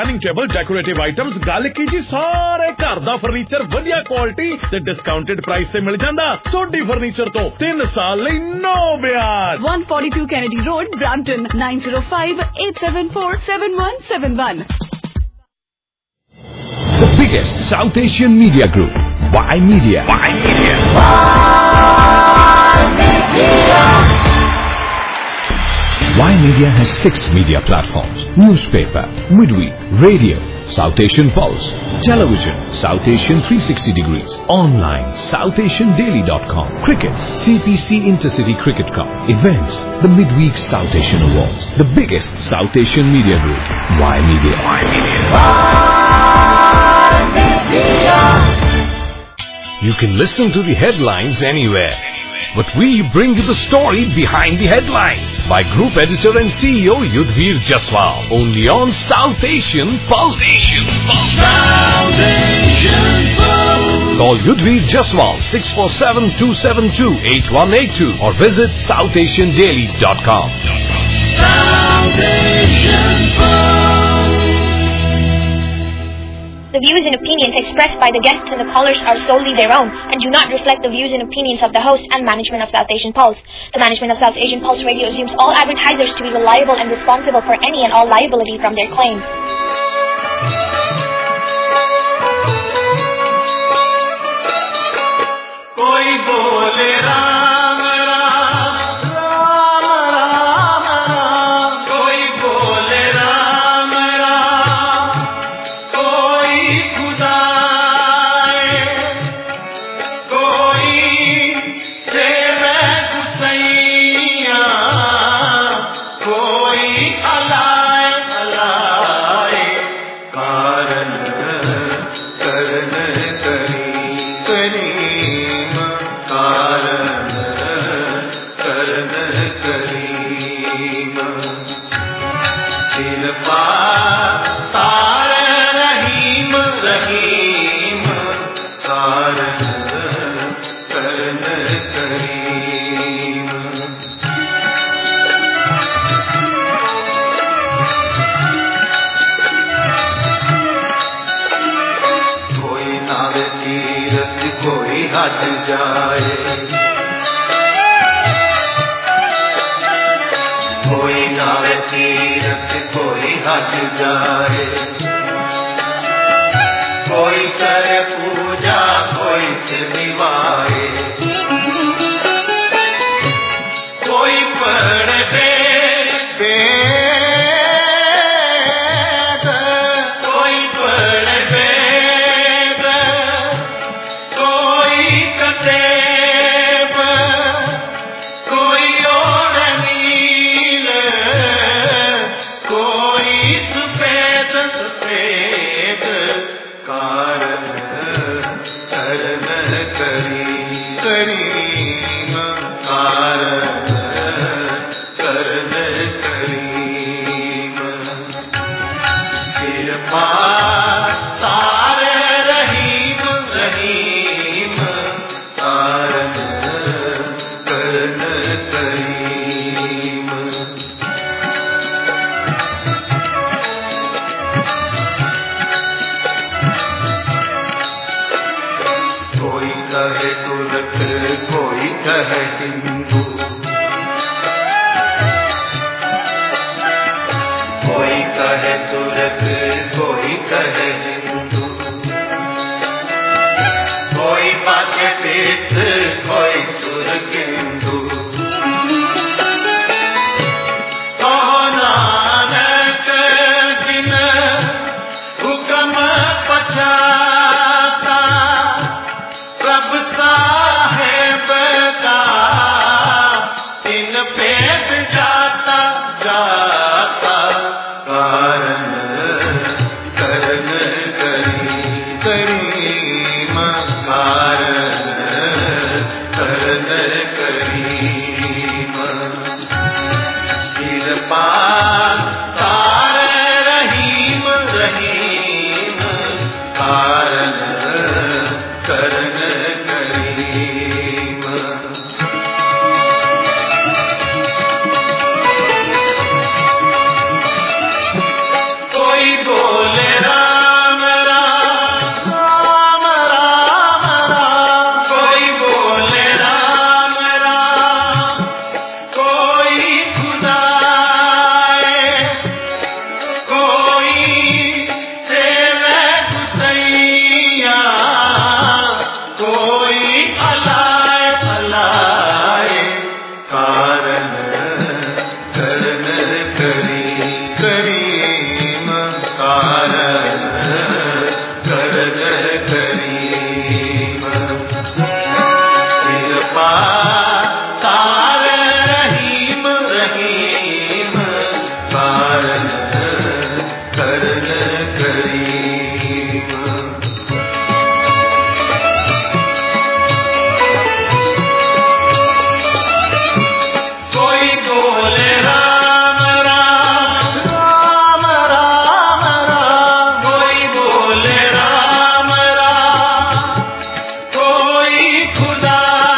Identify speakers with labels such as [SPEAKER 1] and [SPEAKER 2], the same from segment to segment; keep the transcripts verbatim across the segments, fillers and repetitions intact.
[SPEAKER 1] Dining table decorative items गल की जी सारे घर दा फर्नीचर वधिया क्वालिटी ते डिस्काउंटेड प्राइस से मिल जांदा। सोडी फर्नीचर तो तीन साल लई नो ब्याज।
[SPEAKER 2] one forty-two Kennedy Road, Brampton, nine zero five eight seven four seven one seven one.
[SPEAKER 3] The biggest South Asian media group, Y Media. Y Media. Y Media. Y Media has six media platforms: newspaper, midweek, radio, South Asian Pulse, television, South Asian three sixty degrees, online, south asian daily dot com, cricket, C P C Intercity Cricket Cup, events, the midweek South Asian Awards, the biggest South Asian media group, Y Media. Y Media. Y Media. You can listen to the headlines anywhere, but we bring you the story behind the headlines by Group Editor and C E O Yudhvir Jaswal, only on South Asian Pulse. South Asian Pulse. Call Yudhvir Jaswal six four seven two seven two eight one eight two or visit south asian daily dot com. South Asian Pulse.
[SPEAKER 4] The views and opinions expressed by the guests and the callers are solely their own and do not reflect the views and opinions of the host and management of South Asian Pulse. The management of South Asian Pulse Radio assumes all advertisers to be reliable and responsible for any and all liability from their claims.
[SPEAKER 5] Koi bole Ram Ram, Ram Ram Ram. Koi bole Ram Ram, koi Khuda hai, koi Seve Gusaiya, koi Alai Alai. Karan karan kari kari. कोई हज जाए, कोई नावे तीरथ कोई हज जाए, कोई करे पूजा कोई से निभाए, कोई पढ़े वेद, कोई पढ़े वेद, कोई कतेब, कोई और नील, कोई सफेद सफेद। कारण करन करी करीम, कारण करन करीम। कृपा तारे रहीम रहीम, कारण करन करीम। कोई कहे तुरक कोई कहे हिंदू, कोई कहे तुरक कोई कहे हिंदू, कोई पाछे तीर्थ कोई सुरगिंदू। कहो नानक जिन हुक्म पछाता, प्रभ साहेब का तीन पेट जाता जाता। कारण करन करी करीम, कारण करन करी। करीम कोई बोले राम राम राम राम राम कोई बोले राम राम कोई खुदा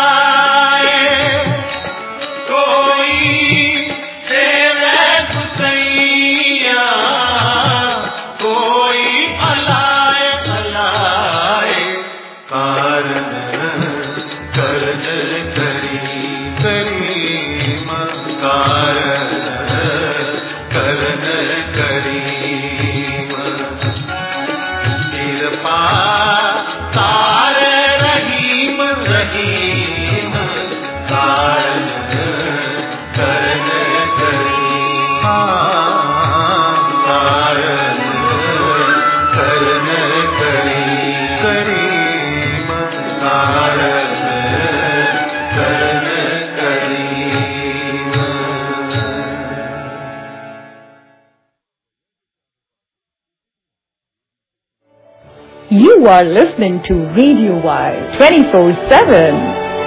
[SPEAKER 6] You are listening to Radio Y twenty-four seven.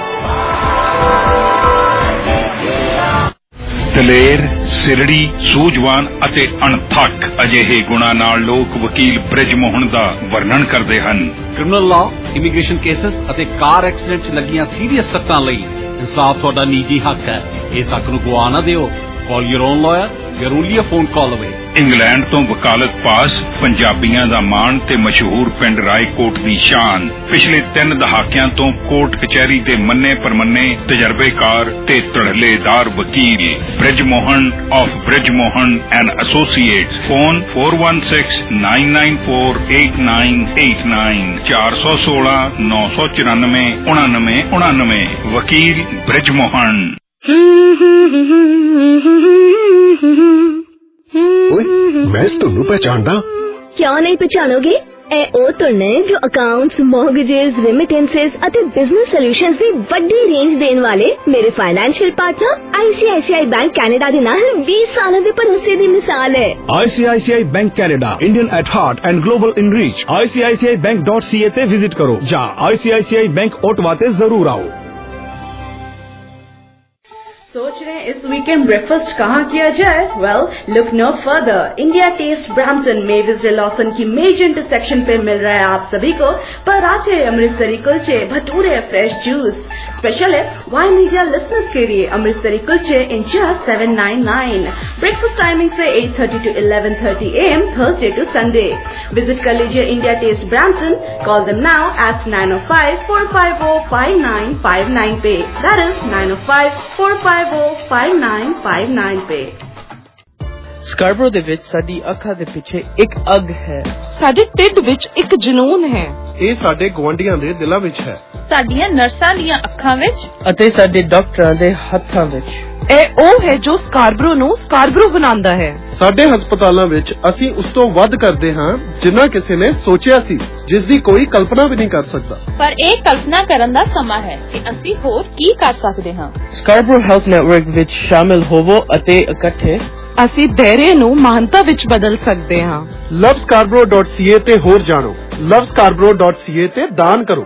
[SPEAKER 7] ਦਲੇਰ ਸਿਰੜੀ ਸੂਝਵਾਨ ਅਤੇ ਅਣਥੱਕ ਅਜਿਹੇ ਗੁਣਾਂ ਨਾਲ ਲੋਕ ਵਕੀਲ ਬ੍ਰਿਜ ਮੋਹਨ ਦਾ ਵਰਣਨ ਕਰਦੇ ਹਨ।
[SPEAKER 8] ਕ੍ਰਿਮੀਨਲ ਲਾਅ, ਇਮੀਗ੍ਰੇਸ਼ਨ ਕੇਸਸ ਅਤੇ ਕਾਰ ਐਕਸੀਡੈਂਟ 'ਚ ਲੱਗੀਆਂ ਸੀਰੀਅਸ ਸੱਟਾਂ ਲਈ ਇਨਸਾਫ ਤੁਹਾਡਾ ਨਿੱਜੀ ਹੱਕ ਹੈ। ਇਸ ਹੱਕ ਨੂੰ ਗਵਾ ਨਾ ਦਿਓ। Call your own lawyer. You're only a phone call away.
[SPEAKER 7] England ਤੋਂ ਵਕਾਲਤ ਪਾਸ ਪੰਜਾਬੀਆਂ ਦਾ ਮਾਣ ਤੇ ਮਸ਼ਹੂਰ ਪਿੰਡ ਰਾਏਕੋਟ ਦੀ ਸ਼ਾਨ। ਪਿਛਲੇ ਤਿੰਨ ਦਹਾਕਿਆਂ ਤੋਂ ਕੋਰਟ ਕਚਹਿਰੀ ਦੇ ਮੰਨੇ ਪਰਮੰਨੇ ਤਜਰਬੇਕਾਰ ਤੇ ਧੜੱਲੇਦਾਰ ਵਕੀਲ Brij Mohan of Brij Mohan and associates. Phone four one six nine nine four eight nine eight nine ਚਾਰ ਸੌ ਸੋਲਾਂ ਨੌ ਸੌ ਚੁਰਾਨਵੇਂ ਉਣਾਨਵੇਂ ਉਣਾਨਵੇਂ ਵਕੀਲ ਬ੍ਰਿਜ ਮੋਹਨ।
[SPEAKER 9] ਓਏ ਮੈਂ ਤੁਹਾਨੂੰ ਪਹਿਚਾਣਦਾ।
[SPEAKER 10] ਕਿਉਂ ਨਹੀਂ ਪਛਾਣੋਗੇ? ਇਹ ਉਹ ਧੁਨ ਨੇ ਜੋ ਅਕਾਊਂਟਸ, ਮੌਰਗੇजेस, ਰੈਮਿਟੈਂਸਸ ਅਤੇ ਬਿਜ਼ਨਸ ਸੋਲੂਸ਼ਨਸ ਦੀ ਵੱਡੀ ਰੇਂਜ ਦੇਣ ਵਾਲੇ ਮੇਰੇ financial partner I C I C I bank Canada ਦੇ ਨਾਲ ਵੀਹ ਸਾਲਾਂ ਦੇ ਭਰੋਸੇ ਦੀ ਮਿਸਾਲ ਹੈ।
[SPEAKER 1] I C I C I bank Canada, Indian at heart and global in reach. I C I C I bank dot C A ਤੇ ਵਿਜ਼ਿਟ ਕਰੋ ਜਾਂ ਆਈ C I C I bank Ottawa ਤੇ जरूर आओ।
[SPEAKER 6] सोच रहे हैं इस वीकेंड ब्रेकफास्ट कहाँ किया जाए? Well, look no further. India Taste Brampton Mavis Lawson की मेजर इंटरसेक्शन पे मिल रहा है आप सभी को पराठे, अमृतसरी कुलचे, भटूरे, फ्रेश जूस। स्पेशल है वाई मीडिया लिसनर्स के लिए अमृतसरी कुलचे in just seven ninety-nine। Breakfast timing से eight thirty to eleven thirty a m Thursday to Sunday. Visit कर लीजिए India Taste Brampton. Call them now at nine oh five four five oh five nine five nine पे। That is nine oh five four five five nine five nine पे।
[SPEAKER 11] Scarborough ਦੇ ਵਿੱਚ ਸਾਡੀ ਅੱਖਾਂ ਦੇ ਪਿੱਛੇ ਇੱਕ ਅੱਗ ਹੈ, ਸਾਡੇ ਢਿੱਡ ਵਿੱਚ ਇੱਕ ਜਨੂਨ ਹੈ,
[SPEAKER 9] ਇਹ ਸਾਡੇ ਗੁਆਂਢੀਆਂ ਦੇ ਦਿਲਾਂ ਵਿੱਚ ਹੈ,
[SPEAKER 12] ਸਾਡੀਆਂ ਨਰਸਾਂ ਦੀਆਂ ਅੱਖਾਂ ਵਿੱਚ
[SPEAKER 11] ਅਤੇ ਸਾਡੇ ਡਾਕਟਰਾਂ ਦੇ ਹੱਥਾਂ ਵਿੱਚ। ਇਹ ਉਹ ਹੈ ਜੋ ਸਕਾਰਬਰੋ ਨੂੰ ਸਕਾਰਬਰੋ ਬਣਾਉਂਦਾ ਹੈ।
[SPEAKER 9] ਸਾਡੇ ਹਸਪਤਾਲਾਂ ਵਿੱਚ ਅਸੀਂ ਉਸ ਤੋਂ ਵੱਧ ਕਰਦੇ ਹਾਂ ਜਿੰਨਾ ਕਿਸੇ ਨੇ ਸੋਚਿਆ ਸੀ, ਜਿਸ ਦੀ ਕੋਈ ਕਲਪਨਾ ਵੀ ਨਹੀਂ ਕਰ ਸਕਦਾ।
[SPEAKER 12] ਪਰ ਇਹ ਕਲਪਨਾ ਕਰਨ ਦਾ ਸਮਾਂ ਹੈ ਕਿ ਅਸੀਂ ਹੋਰ ਕੀ ਕਰ ਸਕਦੇ ਹਾਂ।
[SPEAKER 11] ਸਕਾਰਬਰੋ ਹੈਲਥ ਨੈਟਵਰਕ ਵਿੱਚ ਸ਼ਾਮਿਲ ਹੋਵੋ ਅਤੇ ਇਕੱਠੇ ਅਸੀਂ ਦਾਇਰੇ ਨੂੰ ਮਹਾਨਤਾ ਵਿੱਚ ਬਦਲ ਸਕਦੇ ਹਾਂ।
[SPEAKER 9] ਲਵ ਸਕਾਰਬਰੋ ਡਾਟ ਸੀ ਏ ਤੇ ਹੋਰ ਜਾਣੋ। ਲਵ ਸਕਾਰਬਰੋ ਡਾਟ ਸੀ ਏ ਤੇ ਦਾਨ ਕਰੋ।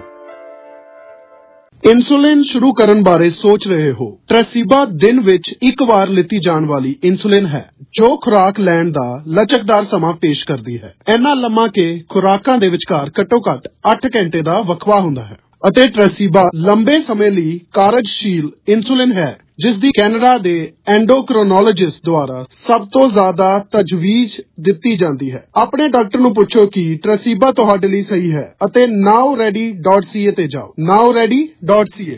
[SPEAKER 9] ਇਨਸੂਲਿਨ ਸ਼ੁਰੂ ਕਰਨ ਬਾਰੇ ਸੋਚ ਰਹੇ ਹੋ? ਟ੍ਰੈਸੀਬਾ ਦਿਨ ਵਿੱਚ ਇੱਕ ਵਾਰ ਲਿੱਤੀ ਜਾਣ ਵਾਲੀ ਇਨਸੂਲਿਨ ਹੈ ਜੋ ਖੁਰਾਕ ਲੈਣ ਦਾ ਲਚਕਦਾਰ ਸਮਾਂ ਪੇਸ਼ ਕਰਦੀ ਹੈ। ਇੰਨਾ ਲੰਮਾ ਕਿ ਖੁਰਾਕਾਂ ਦੇ ਵਿਚਕਾਰ ਘੱਟੋ ਘੱਟ ਅੱਠ ਘੰਟੇ ਦਾ ਵਕਫਾ ਹੁੰਦਾ ਹੈ ਅਤੇ ਟ੍ਰੈਸੀਬਾ ਲੰਬੇ ਸਮੇਂ ਲਈ ਕਾਰਜਸ਼ੀਲ ਇਨਸੂਲਿਨ ਹੈ ਜਿਸ ਦੀ ਕੈਨੇਡਾ ਦੇ ਐਂਡੋਕ੍ਰੋਨੋਲੋਜਿਸਟ ਦੁਆਰਾ ਸਭ ਤੋਂ ਜ਼ਿਆਦਾ ਤਜਵੀਜ਼ ਦਿੱਤੀ ਜਾਂਦੀ ਹੈ। ਆਪਣੇ ਡਾਕਟਰ ਨੂੰ ਪੁੱਛੋ ਕਿ ਟ੍ਰੈਸੀਬਾ ਤੁਹਾਡੇ ਲਈ ਸਹੀ ਹੈ ਅਤੇ ਨਾਓ ਰੈਡੀ ਡਾਟ ਸੀ ਏ ਤੇ ਜਾਓ। Now ready dot C A.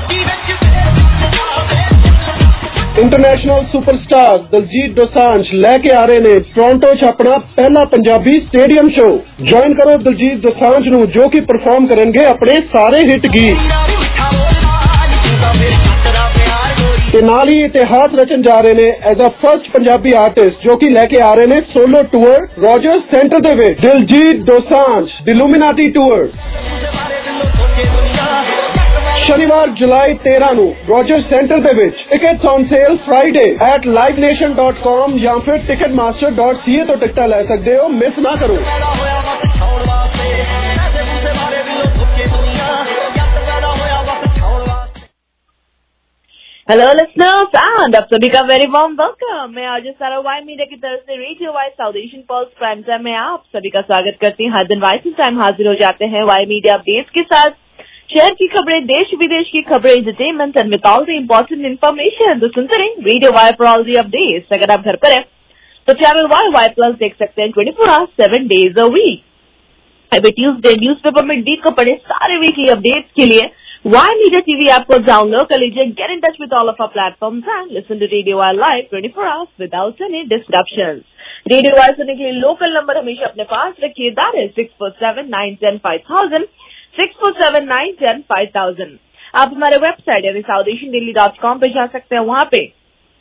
[SPEAKER 9] International superstar Diljit Dosanjh ਲੈ ਕੇ ਆ ਰਹੇ ਨੇ ਟੋਰਾਂਟੋ 'ਚ ਆਪਣਾ ਪਹਿਲਾ ਪੰਜਾਬੀ ਸਟੇਡੀਅਮ ਸ਼ੋਅ। ਜੁਆਇਨ ਕਰੋ ਦਲਜੀਤ ਦੋਸਾਂਝ ਨੂੰ ਜੋ ਕਿ ਪਰਫਾਰਮ ਕਰਨਗੇ ਆਪਣੇ ਸਾਰੇ ਹਿੱਟ ਗੀਤ ਤੇ ਨਾਲ ਹੀ ਇਤਿਹਾਸ ਰਚਨ ਜਾ ਰਹੇ ਨੇ as a first Punjabi artist ਜੋ ਕਿ ਲੈ ਕੇ ਆ ਰਹੇ ਨੇ ਸੋਲੋ ਟੂਰ ਰੋਜਰਸ ਸੈਂਟਰ ਦੇ ਵਿੱਚ। ਦਿਲਜੀਤ ਦੋਸਾਂਝ ਦਿਲੂਮੀਨਾਟੀ ਟੂਰ ਸ਼ਨੀਵਾਰ ਜੁਲਾਈ तेरह ਨੂੰ ਰੋਜਰ ਸੈਂਟਰ ਦੇ ਵਿੱਚ tickets on sale Friday at Live Nation dot com ਜਾਂ ਫਿਰ Ticketmaster dot C A ਤੋਂ ਟਿਕਟਾਂ ਲੈ ਸਕਦੇ ਹੋ। ਮਿਸ ਨਾ ਕਰੋ।
[SPEAKER 6] हेलो लिसनर्स एंड आप सभी का वेरी वार्म वेलकम। मैं आज सारा वाई मीडिया की तरफ से radio Y South Asian Pulse prime time में आप सभी का स्वागत करती हूँ। हर दिन वाई सी टाइम हाजिर हो जाते हैं वाई मीडिया अपडेट्स के साथ। शहर की खबरें, देश विदेश की खबरें, entertainment and with all the important information. तो सुनते रहें radio Y for all the updates. अगर आप घर पर हैं तो चैनल वाई वाई प्लस देख सकते हैं twenty four hours seven days a week. अभी ट्यूजडे न्यूज़पेपर में डी को पढ़े सारे वीकली अपडेट्स के लिए वाई मीडिया टीवी ऐप को डाउनलोड कर लीजिए। Get in touch with all of our platforms and listen to radio Y live twenty four hours without any disruptions. Radio Y सुनने के लिए लोकल नंबर हमेशा अपने पास रखिए। That is six four seven nine ten five thousand six four seven nine ten five thousand. आप हमारे website यानी South Asian Daily dot com पे जा सकते हैं। वहां पे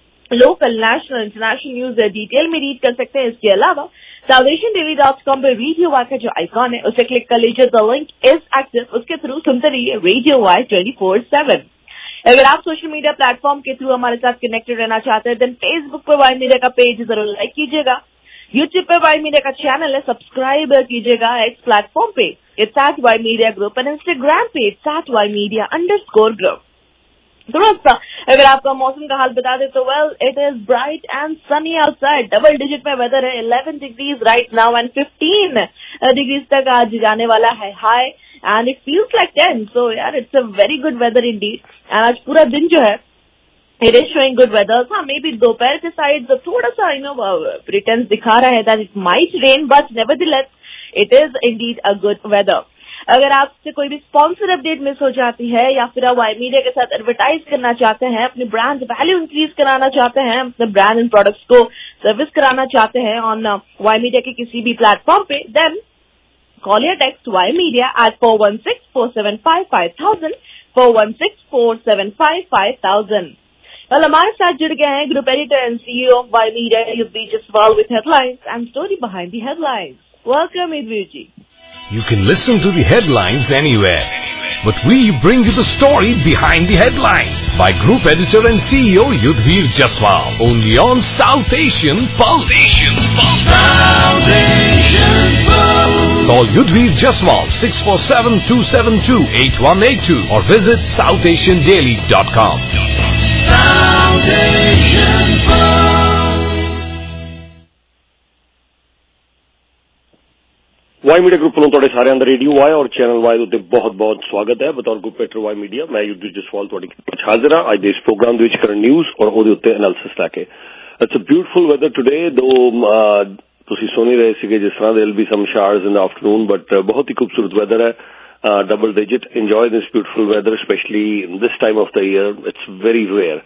[SPEAKER 6] local, national, international news detail में रीड कर सकते हैं। इसके अलावा South Asian Daily dot com पर रेडियो वाई का जो आइकॉन है उसे क्लिक कर लीजिए। The link is active. उसके थ्रू सुनते रहिए radio Y twenty four seven. अगर आप सोशल मीडिया प्लेटफॉर्म के थ्रू हमारे साथ कनेक्टेड रहना चाहते हैं देन फेसबुक पर वाई मीडिया का पेज जरूर लाइक कीजिएगा। यूट्यूब पर वाई मीडिया का चैनल है, सब्सक्राइब कीजिएगा। एक्स प्लेटफॉर्म पे it's at Y media group and Instagram पे it's at Y media underscore group. थोड़ा सा अगर आपका मौसम का हाल बता दे तो well it is bright and sunny outside. Double digit में वेदर है। Eleven degrees right now and fifteen degrees तक आज जाने वाला है high and it feels like ten. So यार it's a very good weather indeed. And आज पूरा दिन जो है it is showing good weather. हाँ मे बी दोपहर के साइड थोड़ा सा यू नो प्रिटेंस दिखा रहा है that it might rain but nevertheless it is indeed a good weather. अगर आपसे कोई भी स्पॉन्सर अपडेट मिस हो जाती है या फिर आप वाई मीडिया के साथ एडवर्टाइज करना चाहते हैं, अपने ब्रांड वैल्यू इंक्रीज कराना चाहते हैं, अपने ब्रांड एंड प्रोडक्ट्स को सर्विस कराना चाहते हैं ऑन वाई मीडिया के किसी भी प्लेटफॉर्म पे देन कॉल या text Y media at four one six four seven five five thousand four one six four seven five five thousand. कल हमारे साथ जुड़ गए हैं group editor and CEO of Y media Yudhvir Jaswal with headlines and story behind the headlines. Welcome Yudhvir ji.
[SPEAKER 3] You can listen to the headlines anywhere, but we bring you the story behind the headlines by Group Editor and C E O Yudhvir Jaswal, only on South Asian Pulse. South Asian Pulse. Call Yudhvir Jaswal six four seven two seven two eight one eight two or visit south asian daily dot com. South Asian Pulse.
[SPEAKER 13] Y media group ਵੱਲੋਂ ਤੁਹਾਡੇ ਸਾਰਿਆਂ ਦਾ radio Y ਔਰ channel Y ਉੱਤੇ ਬਹੁਤ-ਬਹੁਤ ਸਵਾਗਤ ਹੈ। ਬਤੌਰ ਗਰੁੱਪ ਐਡੀਟਰ ਵਾਈ ਮੀਡੀਆ ਮੈਂ ਯੁੱਧਵੀਰ ਜਸਵਾਲ ਤੁਹਾਡੀ ਵਿੱਚ ਹਾਜ਼ਰ ਹਾਂ ਅੱਜ ਦੇ ਇਸ ਪ੍ਰੋਗਰਾਮ ਦੇ ਵਿੱਚ ਕਰਨ ਨਿਊਜ਼ ਔਰ ਉਹਦੇ ਉੱਤੇ ਐਨਾਲਿਸਿਸ ਲੈ ਕੇ। It's a beautiful weather today though ਤੁਸੀਂ ਸੁਣ ਹੀ ਰਹੇ ਸੀਗੇ ਜਿਸ ਤਰ੍ਹਾਂ there be some showers in the afternoon but ਬਹੁਤ ਹੀ ਖੂਬਸੂਰਤ ਵੈਦਰ ਹੈ। Double digit enjoy this beautiful weather specially this time of the year it's very rare.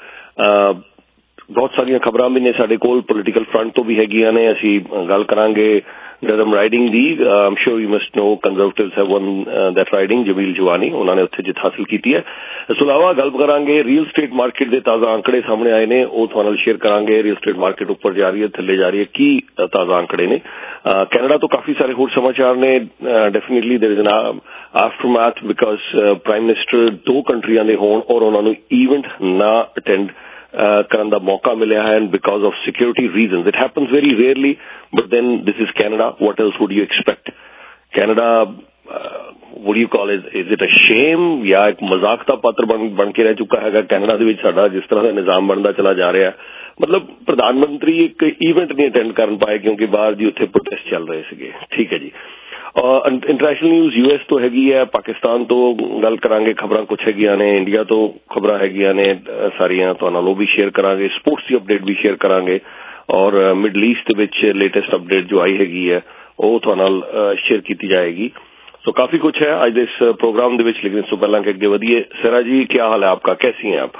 [SPEAKER 13] ਬਹੁਤ ਸਾਰੀਆਂ ਖਬਰਾਂ ਵੀ ਨੇ ਸਾਡੇ ਕੋਲ ਪੋਲੀਟੀਕਲ ਫਰੰਟ ਤੋਂ ਵੀ ਹੈਗੀਆਂ ਨੇ। ਅਸੀਂ ਗੱਲ ਕਰਾਂਗੇ Durham riding the I'm sure you must know Conservatives have won uh, that riding। Jamil ਜਵਾਨੀ ਉਹਨਾਂ ਨੇ ਉੱਥੇ ਜਿੱਤ ਹਾਸਿਲ ਕੀਤੀ ਹੈ। ਇਸ ਤੋਂ ਇਲਾਵਾ ਗੱਲ ਕਰਾਂਗੇ ਰੀਅਲ ਸਟੇਟ ਮਾਰਕੀਟ ਦੇ ਤਾਜ਼ਾ ਅੰਕੜੇ ਸਾਹਮਣੇ ਆਏ ਨੇ ਉਹ ਤੁਹਾਨੂੰ ਨਾਲ ਸ਼ੇਅਰ ਕਰਾਂਗੇ। ਰੀਅਲ ਸਟੇਟ ਮਾਰਕੀਟ ਉੱਪਰ ਜਾ ਰਹੀ ਹੈ ਥੱਲੇ ਜਾ ਰਹੀ ਹੈ ਕੀ ਤਾਜ਼ਾ ਅੰਕੜੇ ਨੇ। ਕੈਨੇਡਾ ਤੋਂ ਕਾਫੀ ਸਾਰੇ ਹੋਰ ਸਮਾਚਾਰ ਨੇ। Definitely there is an aftermath because prime minister ਦੋ ਕੰਟਰੀਆਂ ਦੇ ਹੋਣ ਔਰ ਉਹਨਾਂ ਨੂੰ ਈਵੈਂਟ ਨਾ ਅਟੈਂਡ ਕਰਨ ਦਾ ਮੌਕਾ ਮਿਲਿਆ ਹੈ and because of security reasons. It happens very rarely but then this is Canada. What else would you expect? Canada, uh, what do you call it? Is it a shame? या एक मजाक का पात्र बन बन के रह चुका है कैनेडा ਦੇ ਵਿੱਚ ਸਾਡਾ ਜਿਸ ਤਰ੍ਹਾਂ ਦਾ ਨਿਜ਼ਾਮ ਬਣਦਾ ਚਲਾ ਜਾ ਰਿਹਾ। ਮਤਲਬ ਪ੍ਰਧਾਨ ਮੰਤਰੀ ਇੱਕ ਈਵੈਂਟ ਨਹੀਂ ਅਟੈਂਡ ਕਰਨ ਪਾਏ ਕਿਉਂਕਿ ਬਾਹਰ ਜੀ ਉੱਥੇ ਪ੍ਰੋਟੈਸਟ ਚੱਲ ਰਹੇ ਸੀਗੇ। ਠੀਕ ਹੈ ਜੀ। ਇੰਟਰਨੈਸ਼ਨਲ ਨਿਊਜ਼ ਯੂ ਐਸ ਤੋਂ ਹੈਗੀ ਹੈ, ਪਾਕਿਸਤਾਨ ਤੋਂ ਗੱਲ ਕਰਾਂਗੇ, ਖਬਰਾਂ ਕੁਛ ਹੈਗੀਆਂ ਨੇ, ਇੰਡੀਆ ਤੋਂ ਖਬਰਾਂ ਹੈਗੀਆਂ ਨੇ ਸਾਰੀਆਂ ਤੁਹਾਡੇ ਨਾਲ ਉਹ ਵੀ ਸ਼ੇਅਰ ਕਰਾਂਗੇ, ਸਪੋਰਟਸ ਦੀ ਅਪਡੇਟ ਵੀ ਸ਼ੇਅਰ ਕਰਾਂਗੇ ਔਰ ਮਿਡਲ ਈਸਟ ਦੇ ਵਿੱਚ ਲੇਟੈਸਟ ਅਪਡੇਟ ਜੋ ਆਈ ਹੈਗੀ ਹੈ ਉਹ ਤੁਹਾਡੇ ਨਾਲ ਸ਼ੇਅਰ ਕੀਤੀ ਜਾਏਗੀ। सो काफी कुछ है आज इस प्रोग्राम ਦੇ ਵਿੱਚ लेकिन ਇਸ ਤੋਂ ਪਹਿਲਾਂ ਕਿ ਅੱਗੇ ਵਧੀਏ सरा जी क्या हाल है आपका, कैसी हैं आप?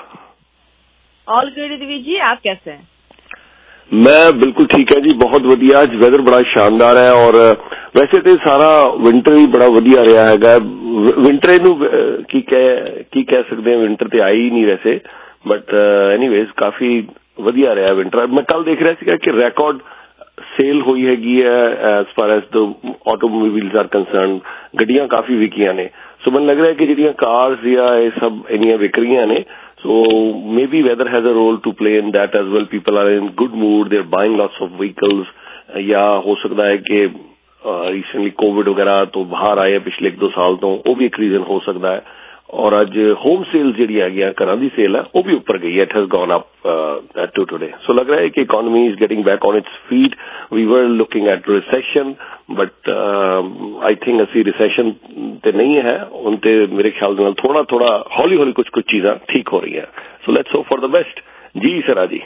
[SPEAKER 6] ऑल गुड दिवीर जी, आप कैसे हैं?
[SPEAKER 13] मैं बिल्कुल ठीक है जी, बहुत वधिया। आज वेदर बड़ा शानदार है और वैसे तो सारा विंटर भी बड़ा वधिया रहा है। विंटर नूं की कह की कह सकते हैं, विंटर तो आई ही नहीं वैसे, बट एनीवेज काफी वधिया रहा विंटर। मैं कल देख रहा था कि रिकॉर्ड ਸੇਲ ਹੋਈ ਹੈਗੀ ਹੈ as far as the automobiles are concern, ਗੱਡੀਆਂ ਕਾਫੀ ਵਿਕੀਆਂ ਨੇ। ਸੋ ਮੈਨੂੰ ਲੱਗ ਰਿਹਾ ਕਿ ਜਿਹੜੀਆਂ ਕਾਰਸ ਜਾਂ ਇਹ ਸਭ ਇੰਨੀਆਂ ਵਿਕ ਰਹੀਆਂ ਨੇ, so maybe weather has a role to play in that as well. People are in good mood, they are buying lots of vehicles, ਜਾਂ ਹੋ ਸਕਦਾ ਹੈ ਕਿ ਰੀਸੈਂਟਲੀ ਕੋਵਿਡ ਵਗੈਰਾ ਤੋਂ ਬਾਹਰ ਆਏ ਪਿਛਲੇ ਇੱਕ ਦੋ ਸਾਲ ਤੋਂ, ਉਹ ਵੀ ਇੱਕ ਰੀਜ਼ਨ ਹੋ ਸਕਦਾ ਹੈ। ਔਰ ਅੱਜ ਹੋਮ ਸੇਲ ਜਿਹੜੀ ਹੈਗੀ ਆ, ਘਰਾਂ ਦੀ ਸੇਲ ਹੈ, ਉਹ ਵੀ ਉੱਪਰ ਗਈ ਹੈ। It has gone up to today. So ਲੱਗ ਰਿਹਾ ਹੈ ਕਿ economy is getting back on its feet. We were looking at recession, but I think ਅਸੀਂ ਰਿਸੈਸ਼ਨ ਤੇ ਨਹੀਂ ਹੈ ਹੁਣ, ਤੇ ਮੇਰੇ ਖਿਆਲ ਦੇ ਨਾਲ ਥੋੜਾ ਥੋੜਾ ਹੌਲੀ ਹੌਲੀ ਕੁਝ ਕੁਝ ਚੀਜ਼ਾਂ ਠੀਕ ਹੋ ਰਹੀਆਂ। So let's hope for the best. जी सरा जी।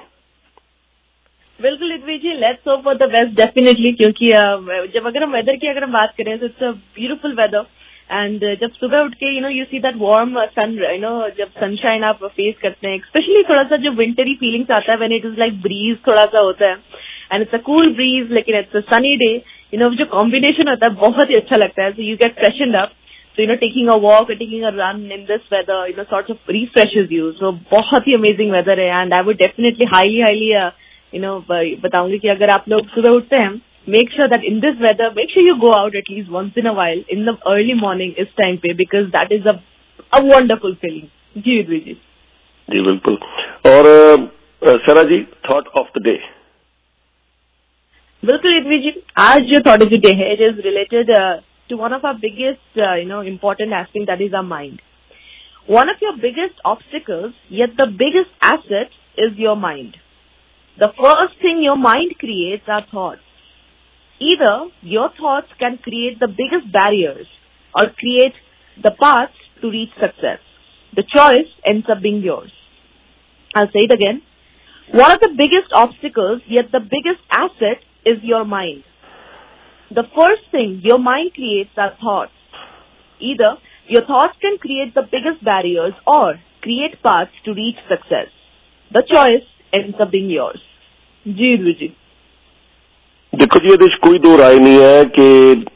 [SPEAKER 14] बिल्कुल इतवी जी, let's hope for the best definitely, क्योंकि जब अगर हम वेदर की अगर हम बात करें तो it's a beautiful weather. And जब सुबह उठ के you know you see that warm sun, you know जब सनशाइन आप फेस करते हैं, स्पेशली थोड़ा सा जो विंटरी फीलिंग्स आता है when it is like breeze थोड़ा सा होता है and it's a cool breeze, लेकिन it's a sunny day, you know जो कॉम्बिनेशन होता है बहुत ही अच्छा लगता है। So you get freshened up, so you know taking a walk or taking a run in this weather, you know sort of refreshes you. So बहुत ही amazing weather है, and I would definitely highly highly uh, you know बताऊंगी कि अगर आप लोग सुबह उठते हैं, make sure that in this weather, make sure you go out at least once in a while in the early morning इस time पे, because that is a a wonderful feeling. जी जी जी
[SPEAKER 13] जी बिल्कुल। और सरा जी, thought of the day।
[SPEAKER 14] बिल्कुल इतवी जी, आज जो थॉट ऑफ द डे है, it is related uh, to one of our biggest, uh, you know, important aspect, that is our mind. One of your biggest obstacles, yet the biggest asset, is your mind. The first thing your mind creates are thoughts. Either your thoughts can create the biggest barriers or create the paths to reach success. The choice ends up being yours. I'll say it again. One of the biggest obstacles, yet the biggest asset, is your mind. The first thing your mind creates are thoughts. Either your thoughts can create the biggest barriers or create paths to reach success. The choice ends up being yours. जी जी
[SPEAKER 13] देखो जी, ਇਹਦੇ 'ਚ ਕੋਈ ਦੋ ਰਾਏ ਨਹੀਂ ਹੈ ਕਿ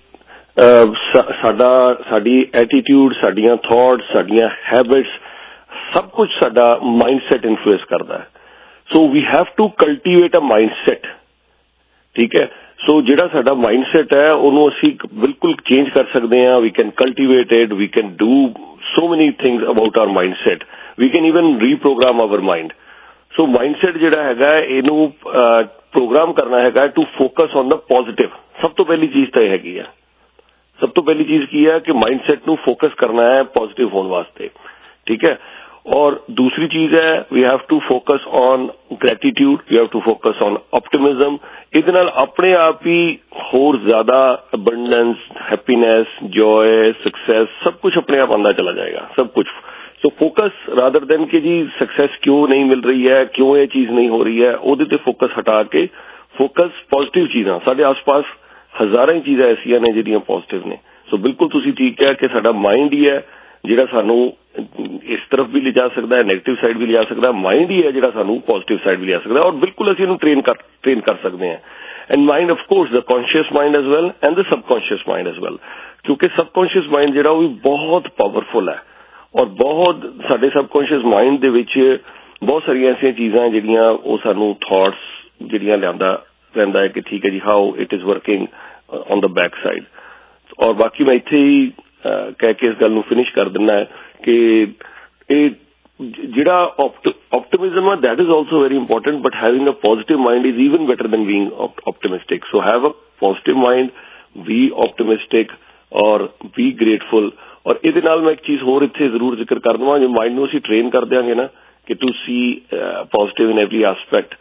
[SPEAKER 13] ਸਾਡਾ ਸਾਡੀ ਐਟੀਟਿਊਡ, ਸਾਡੀਆਂ ਥਾਟਸ, ਸਾਡੀਆਂ ਹੈਬਿਟਸ, ਸਭ ਕੁਝ ਸਾਡਾ ਮਾਈਂਡਸੈਟ ਇਨਫਲੂਐਂਸ ਕਰਦਾ ਹੈ। So we have to cultivate a mindset. ਠੀਕ ਹੈ। ਸੋ ਜਿਹੜਾ ਸਾਡਾ ਮਾਈਂਡਸੈਟ ਹੈ ਉਹਨੂੰ ਅਸੀਂ ਬਿਲਕੁਲ ਚੇਂਜ ਕਰ ਸਕਦੇ ਹਾਂ। We can cultivate it, we can do so many things about our mindset, we can even reprogram our mind. So mindset ਜਿਹੜਾ ਹੈਗਾ ਇਹਨੂੰ ਪ੍ਰੋਗਰਾਮ ਕਰਨਾ ਹੈਗਾ to focus on the positive. ਸਭ ਤੋਂ ਪਹਿਲੀ ਚੀਜ਼ ਤਾਂ ਇਹ ਹੈਗੀ ਆ। ਸਭ ਤੋਂ ਪਹਿਲੀ ਚੀਜ਼ ਕੀ ਹੈ ਕਿ ਮਾਈਂਡਸੈਟ ਨੂੰ ਫੋਕਸ ਕਰਨਾ ਹੈ ਪੋਜ਼ਿਟਿਵ ਹੋਣ ਵਾਸਤੇ। ਠੀਕ ਹੈ। ਔਰ ਦੂਸਰੀ ਚੀਜ਼ ਹੈ, we have to focus on gratitude, we have to focus on optimism. ਇਹਦੇ ਨਾਲ ਆਪਣੇ ਆਪ ਹੀ ਹੋਰ ਜ਼ਿਆਦਾ ਅਬੰਡੈਂਸ, ਹੈਪੀਨੈਸ, ਜੋਏ, ਸਕਸੈਸ, ਸਭ ਕੁਝ ਆਪਣੇ ਆਪ ਆਉਂਦਾ ਚਲਾ ਜਾਏਗਾ, ਸਭ ਕੁਝ। ਸੋ ਫੋਕਸ ਰਾਦਰ ਦੈਨ ਕਿ ਜੀ ਸਕਸੈਸ ਕਿਉਂ ਨਹੀਂ ਮਿਲ ਰਹੀ ਹੈ, ਕਿਉਂ ਇਹ ਚੀਜ਼ ਨਹੀਂ ਹੋ ਰਹੀ ਹੈ, ਉਹਦੇ ਤੇ ਫੋਕਸ ਹਟਾ ਕੇ ਫੋਕਸ ਪੋਜ਼ਿਟਿਵ ਚੀਜ਼ਾਂ। ਸਾਡੇ ਆਸ-ਪਾਸ ਹਜ਼ਾਰਾਂ ਹੀ ਚੀਜ਼ਾਂ ਐਸੀਆਂ ਨੇ ਜਿਹੜੀਆਂ ਪੋਜ਼ਿਟਿਵ ਨੇ। ਸੋ ਬਿਲਕੁਲ ਤੁਸੀਂ ਠੀਕ ਕਿਹਾ ਕਿ ਸਾਡਾ ਮਾਈਂਡ ਹੀ ਹੈ ਜਿਹੜਾ ਸਾਨੂੰ ਇਸ ਤਰਫ ਵੀ ਲਿਜਾ ਸਕਦਾ ਹੈ, ਨੈਗੇਟਿਵ ਸਾਈਡ ਵੀ ਲਿਜਾ ਸਕਦਾ। ਮਾਈਂਡ ਹੀ ਹੈ ਜਿਹੜਾ ਸਾਨੂੰ ਪੋਜ਼ਿਟਿਵ ਸਾਈਡ ਵੀ ਲਿਜਾ ਸਕਦਾ, ਔਰ ਬਿਲਕੁਲ ਅਸੀਂ ਇਹਨੂੰ ਟ੍ਰੇਨ ਕਰ ਟ੍ਰੇਨ ਕਰ ਸਕਦੇ ਹਾਂ। And mind of course the conscious mind as well and the subconscious mind as well, ਕਿਉਂਕਿ ਸਬਕੌਨਸ਼ੀਅਸ ਮਾਈਂਡ ਜਿਹੜਾ ਉਹ ਵੀ ਬਹੁਤ ਪਾਵਰਫੁਲ ਹੈ। ਔਰ ਬਹੁਤ ਸਾਡੇ ਸਬਕੌਨਸ਼ੀਅਸ ਮਾਈਂਡ ਦੇ ਵਿੱਚ ਬਹੁਤ ਸਾਰੀਆਂ ਐਸੀਆਂ ਚੀਜ਼ਾਂ ਜਿਹੜੀਆਂ ਉਹ ਸਾਨੂੰ ਥਾਟਸ ਜਿਹੜੀਆਂ ਲਿਆਂਦਾ ਰਹਿੰਦਾ ਹੈ ਕਿ ਠੀਕ ਹੈ ਜੀ, how it is working on the back side. ਔਰ ਬਾਕੀ ਮੈਂ ਇੱਥੇ ਹੀ ਕਹਿ ਕੇ ਇਸ ਗੱਲ ਨੂੰ ਫਿਨਿਸ਼ ਕਰ ਦਿੰਦਾ ਹੈ ਕਿ ਇਹ ਜਿਹੜਾ optimism ਹੈ, that is also very important, but having a positive mind is even better than being optimistic. So have a positive mind, be optimistic or be grateful. ਔਰ ਇਹਦੇ ਨਾਲ ਮੈਂ ਇੱਕ ਚੀਜ਼ ਹੋਰ ਇੱਥੇ ਜ਼ਰੂਰ ਜ਼ਿਕਰ ਕਰ ਦਵਾਂ, ਜੇ ਮਾਈਂਡ ਨੂੰ ਅਸੀਂ ਟ੍ਰੇਨ ਕਰ ਦਿਆਂਗੇ ਨਾ ਕਿ to see positive in every aspect.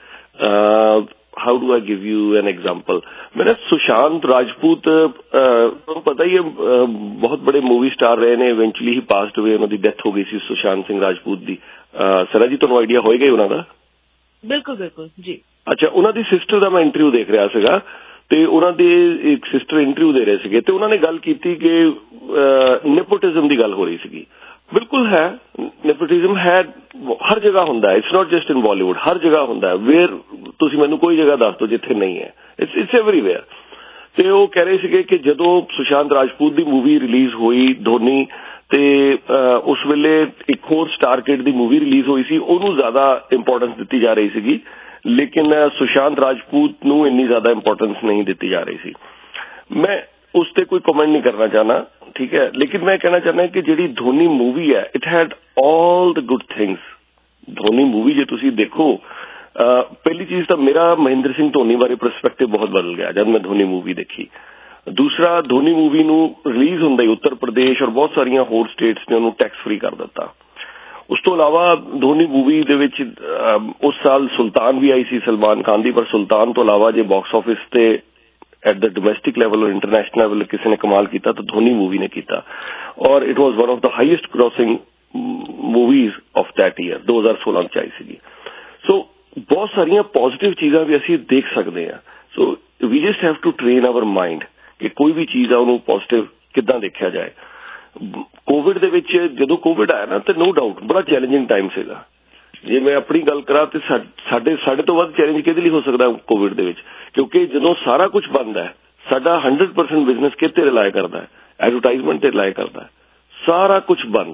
[SPEAKER 13] How do I give you an example? ਮੈਨੇ ਸੁਸ਼ਾਂਤ ਰਾਜਪੂਤ, ਤੁਹਾਨੂੰ ਪਤਾ ਹੀ ਹੈ, ਬਹੁਤ ਬੜੇ ਮੂਵੀ ਸਟਾਰ ਰਹੇ ਨੇ, ਇਵੈਂਚੁਅਲੀ ਹੀ ਪਾਸਡ ਅਵੇ, ਉਹਨਾਂ ਦੀ ਡੈਥ ਹੋ ਗਈ ਸੀ ਸੁਸ਼ਾਂਤ ਸਿੰਘ ਰਾਜਪੂਤ ਦੀ। ਸਰਾ ਜੀ ਤੁਹਾਨੂੰ ਆਈਡੀਆ ਹੋਏਗਾ ਹੀ ਉਹਨਾਂ ਦਾ?
[SPEAKER 14] ਬਿਲਕੁਲ ਬਿਲਕੁਲ ਜੀ।
[SPEAKER 13] ਅੱਛਾ, ਉਹਨਾਂ ਦੀ ਸਿਸਟਰ ਦਾ ਮੈਂ ਇੰਟਰਵਿਊ ਦੇਖ ਰਿਹਾ ਸੀਗਾ, ਤੇ ਉਹਨਾਂ ਦੇ ਇੱਕ ਸਿਸਟਰ ਇੰਟਰਵਿਊ ਦੇ ਰਹੇ ਸੀਗੇ, ਤੇ ਉਹਨਾਂ ਨੇ ਗੱਲ ਕੀਤੀ ਕਿ ਨੈਪੋਟਿਜ਼ਮ ਦੀ ਗੱਲ ਹੋ ਰਹੀ ਸੀਗੀ। ਬਿਲਕੁਲ ਹੈ, ਨੈਪੋਟਿਜ਼ਮ ਹੈ, ਹਰ ਜਗ੍ਹਾ ਹੁੰਦਾ ਹੈ। It's not just in Bollywood, ਹਰ ਜਗ੍ਹਾ ਹੁੰਦਾ ਹੈ। ਵੇਅਰ ਤੁਸੀਂ ਮੈਨੂੰ ਕੋਈ ਜਗ੍ਹਾ ਦੱਸ ਦਿਓ ਜਿੱਥੇ ਨਹੀਂ ਹੈ, ਇਟਸ ਇਟਸ ਐਵਰੀਵੇਅਰ। ਤੇ ਉਹ ਕਹਿ ਰਹੇ ਸੀਗੇ ਕਿ ਜਦੋਂ ਸੁਸ਼ਾਂਤ ਰਾਜਪੂਤ ਦੀ ਮੂਵੀ ਰਿਲੀਜ਼ ਹੋਈ ਧੋਨੀ, ਤੇ ਉਸ ਵੇਲੇ ਇੱਕ ਹੋਰ ਸਟਾਰ ਕਿਡ ਦੀ ਮੂਵੀ ਰਿਲੀਜ਼ ਹੋਈ ਸੀ, ਉਹਨੂੰ ਜ਼ਿਆਦਾ ਇੰਪੋਰਟੈਂਸ ਦਿੱਤੀ ਜਾ ਰਹੀ ਸੀਗੀ, ਲੇਕਿਨ ਸੁਸ਼ਾਂਤ ਰਾਜਪੂਤ ਨੂੰ ਇੰਨੀ ਜ਼ਿਆਦਾ ਇੰਪੋਰਟੈਂਸ ਨਹੀਂ ਦਿੱਤੀ ਜਾ ਰਹੀ ਸੀ। ਮੈਂ ਉਸ ਤੇ ਕੋਈ ਕਮੈਂਟ ਨਹੀਂ ਕਰਨਾ ਚਾਹਨਾ, ਠੀਕ ਹੈ, ਲੇਕਿਨ ਮੈਂ ਕਹਿਣਾ ਚਾਹੁੰਦਾ ਕਿ ਜਿਹੜੀ ਧੋਨੀ ਮੂਵੀ ਹੈ it had all the good things. Dhoni movie ਜੇ ਤੁਸੀਂ ਦੇਖੋ, ਪਹਿਲੀ ਚੀਜ਼ ਤਾਂ ਮੇਰਾ ਮਹਿੰਦਰ ਸਿੰਘ ਧੋਨੀ ਬਾਰੇ ਪਰਸਪੈਕਟਿਵ ਬਹੁਤ ਬਦਲ ਗਿਆ ਜਦ ਮੈਂ ਧੋਨੀ ਮੂਵੀ ਦੇਖੀ। ਦੂਸਰਾ, ਧੋਨੀ ਮੂਵੀ ਨੂੰ ਰਿਲੀਜ਼ ਹੁੰਦਾ ਹੀ ਉੱਤਰ ਪ੍ਰਦੇਸ਼ ਔਰ ਬਹੁਤ ਸਾਰੀਆਂ ਹੋਰ ਸਟੇਟਸ ਨੇ ਉਹਨੂੰ ਟੈਕਸ ਫ੍ਰੀ ਕਰ ਦਿੱਤਾ। ਉਸ ਤੋਂ ਇਲਾਵਾ ਧੋਨੀ ਮੂਵੀ ਦੇ ਵਿੱਚ ਉਸ ਸਾਲ ਸੁਲਤਾਨ ਵੀ ਆਈ ਸੀ ਸਲਮਾਨ ਖਾਨ ਦੀ, ਪਰ ਸੁਲਤਾਨ ਤੋਂ ਇਲਾਵਾ ਜੇ ਬਾਕਸ ਆਫਿਸ ਤੇ ਐਟ ਦ ਡੋਮੈਸਟਿਕ ਲੈਵਲ ਔਰ ਇੰਟਰਨੈਸ਼ਨਲ ਲੈਵਲ ਕਿਸੇ ਨੇ ਕਮਾਲ ਕੀਤਾ ਤਾਂ ਧੋਨੀ ਮੂਵੀ ਨੇ ਕੀਤਾ, ਔਰ it was one of the highest grossing movies of that year, ਦੋ ਹਜ਼ਾਰ ਸੋਲਾਂ ਚ ਆਈ ਸੀਗੀ। ਸੋ ਬਹੁਤ ਸਾਰੀਆਂ ਪੋਜ਼ਿਟਿਵ ਚੀਜ਼ਾਂ ਵੀ ਅਸੀਂ ਦੇਖ ਸਕਦੇ ਹਾਂ। So we just have to train our mind ਕਿ ਕੋਈ ਵੀ ਚੀਜ਼ ਆ ਉਹਨੂੰ ਪੋਜ਼ਿਟਿਵ ਕਿੱਦਾਂ ਦੇਖਿਆ ਜਾਏ। ਕੋਵਿਡ ਦੇ ਵਿੱਚ ਜਦੋਂ ਕੋਵਿਡ ਆਇਆ ਨਾ ਤੇ ਨੋ ਡਾਊਟ ਬੜਾ ਚੈਲੰਜਿੰਗ ਟਾਈਮ ਸੀਗਾ। ਜੇ ਮੈਂ ਆਪਣੀ ਗੱਲ ਕਰਾਂ ਤੇ ਸਾਡੇ ਸਾਡੇ ਤੋਂ ਵੱਧ ਚੈਲੰਜ ਕਿਹਦੇ ਲਈ ਹੋ ਸਕਦਾ ਕੋਵਿਡ ਦੇ ਵਿੱਚ, ਕਿਉਂਕਿ ਜਦੋਂ ਸਾਰਾ ਕੁਝ ਬੰਦ ਹੈ, ਸਾਡਾ ਹੰਡਰਡ ਪਰਸੈਂਟ ਬਿਜ਼ਨਸ ਕਿਤੇ ਰਿਲਾਈ ਕਰਦਾ ਹੈ, ਐਡਵਰਟਾਈਜ਼ਮੈਂਟ ਤੇ ਰਿਲਾਈ ਕਰਦਾ ਹੈ, ਸਾਰਾ ਕੁਝ ਬੰਦ,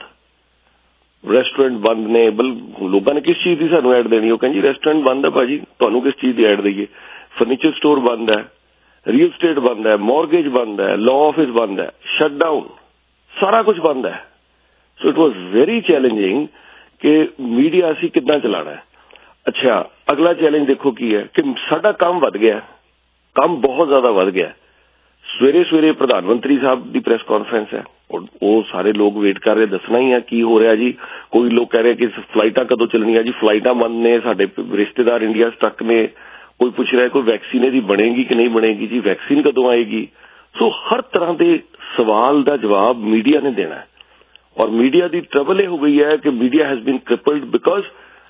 [SPEAKER 13] ਰੈਸਟੋਰੈਂਟ ਬੰਦ ਨੇ। ਬਲ ਲੋਕਾਂ ਨੇ ਕਿਸ ਚੀਜ਼ ਦੀ ਸਾਨੂੰ ਐਡ ਦੇਣੀ, ਉਹ ਕਹਿੰਦੇ ਰੈਸਟੋਰੈਂਟ ਬੰਦ ਹੈ ਭਾਜੀ, ਤੁਹਾਨੂੰ ਕਿਸ ਚੀਜ਼ ਦੀ ਐਡ ਦੇਈਏ। ਫਰਨੀਚਰ ਸਟੋਰ ਬੰਦ ਹੈ, ਰੀਅਲ ਸਟੇਟ ਬੰਦ ਹੈ, ਮੌਰਗੇਜ ਬੰਦ ਹੈ, ਲਾਅ ਆਫਿਸ ਬੰਦ ਹੈ, ਸ਼ਟ ਡਾਊਨ, ਸਾਰਾ ਕੁਝ ਬੰਦ ਹੈ। So it was very challenging ਕਿ ਮੀਡੀਆ ਅਸੀਂ ਕਿੱਦਾਂ ਚਲਾਣਾ ਹੈ। ਅੱਛਾ, ਅਗਲਾ ਚੈਲੰਜ ਦੇਖੋ ਕੀ ਹੈ ਕਿ ਸਾਡਾ ਕੰਮ ਵੱਧ ਗਿਆ, ਕੰਮ ਬਹੁਤ ਜ਼ਿਆਦਾ ਵੱਧ ਗਿਆ। ਸਵੇਰੇ ਸਵੇਰੇ ਪ੍ਰਧਾਨ ਮੰਤਰੀ ਸਾਹਿਬ ਦੀ ਪ੍ਰੈਸ ਕਾਨਫਰੰਸ ਹੈ, ਉਹ ਸਾਰੇ ਲੋਕ ਵੇਟ ਕਰ ਰਹੇ, ਦੱਸਣਾ ਹੀ ਹੈ ਕੀ ਹੋ ਰਿਹਾ ਜੀ। ਕੋਈ ਲੋਕ ਕਹਿ ਰਹੇ ਕਿ ਫਲਾਈਟਾਂ ਕਦੋਂ ਚੱਲਣੀਆਂ ਜੀ, ਫਲਾਈਟਾਂ ਬੰਦ ਨੇ, ਸਾਡੇ ਰਿਸ਼ਤੇਦਾਰ ਇੰਡੀਆ ਸਟਕ ਨੇ। ਕੋਈ ਪੁੱਛ ਰਿਹਾ ਕੋਈ ਵੈਕਸੀਨ ਇਹਦੀ ਬਣੇਗੀ ਕਿ ਨਹੀਂ ਬਣੇਗੀ ਜੀ, ਵੈਕਸੀਨ ਕਦੋਂ ਆਏਗੀ। ਸੋ ਹਰ ਤਰ੍ਹਾਂ ਦੇ ਸਵਾਲ ਦਾ ਜਵਾਬ ਮੀਡੀਆ ਨੇ ਦੇਣਾ ਹੈ, ਔਰ ਮੀਡੀਆ ਦੀ ਟਰਬਲ ਇਹ ਹੋ ਗਈ ਹੈ ਕਿ media has been crippled because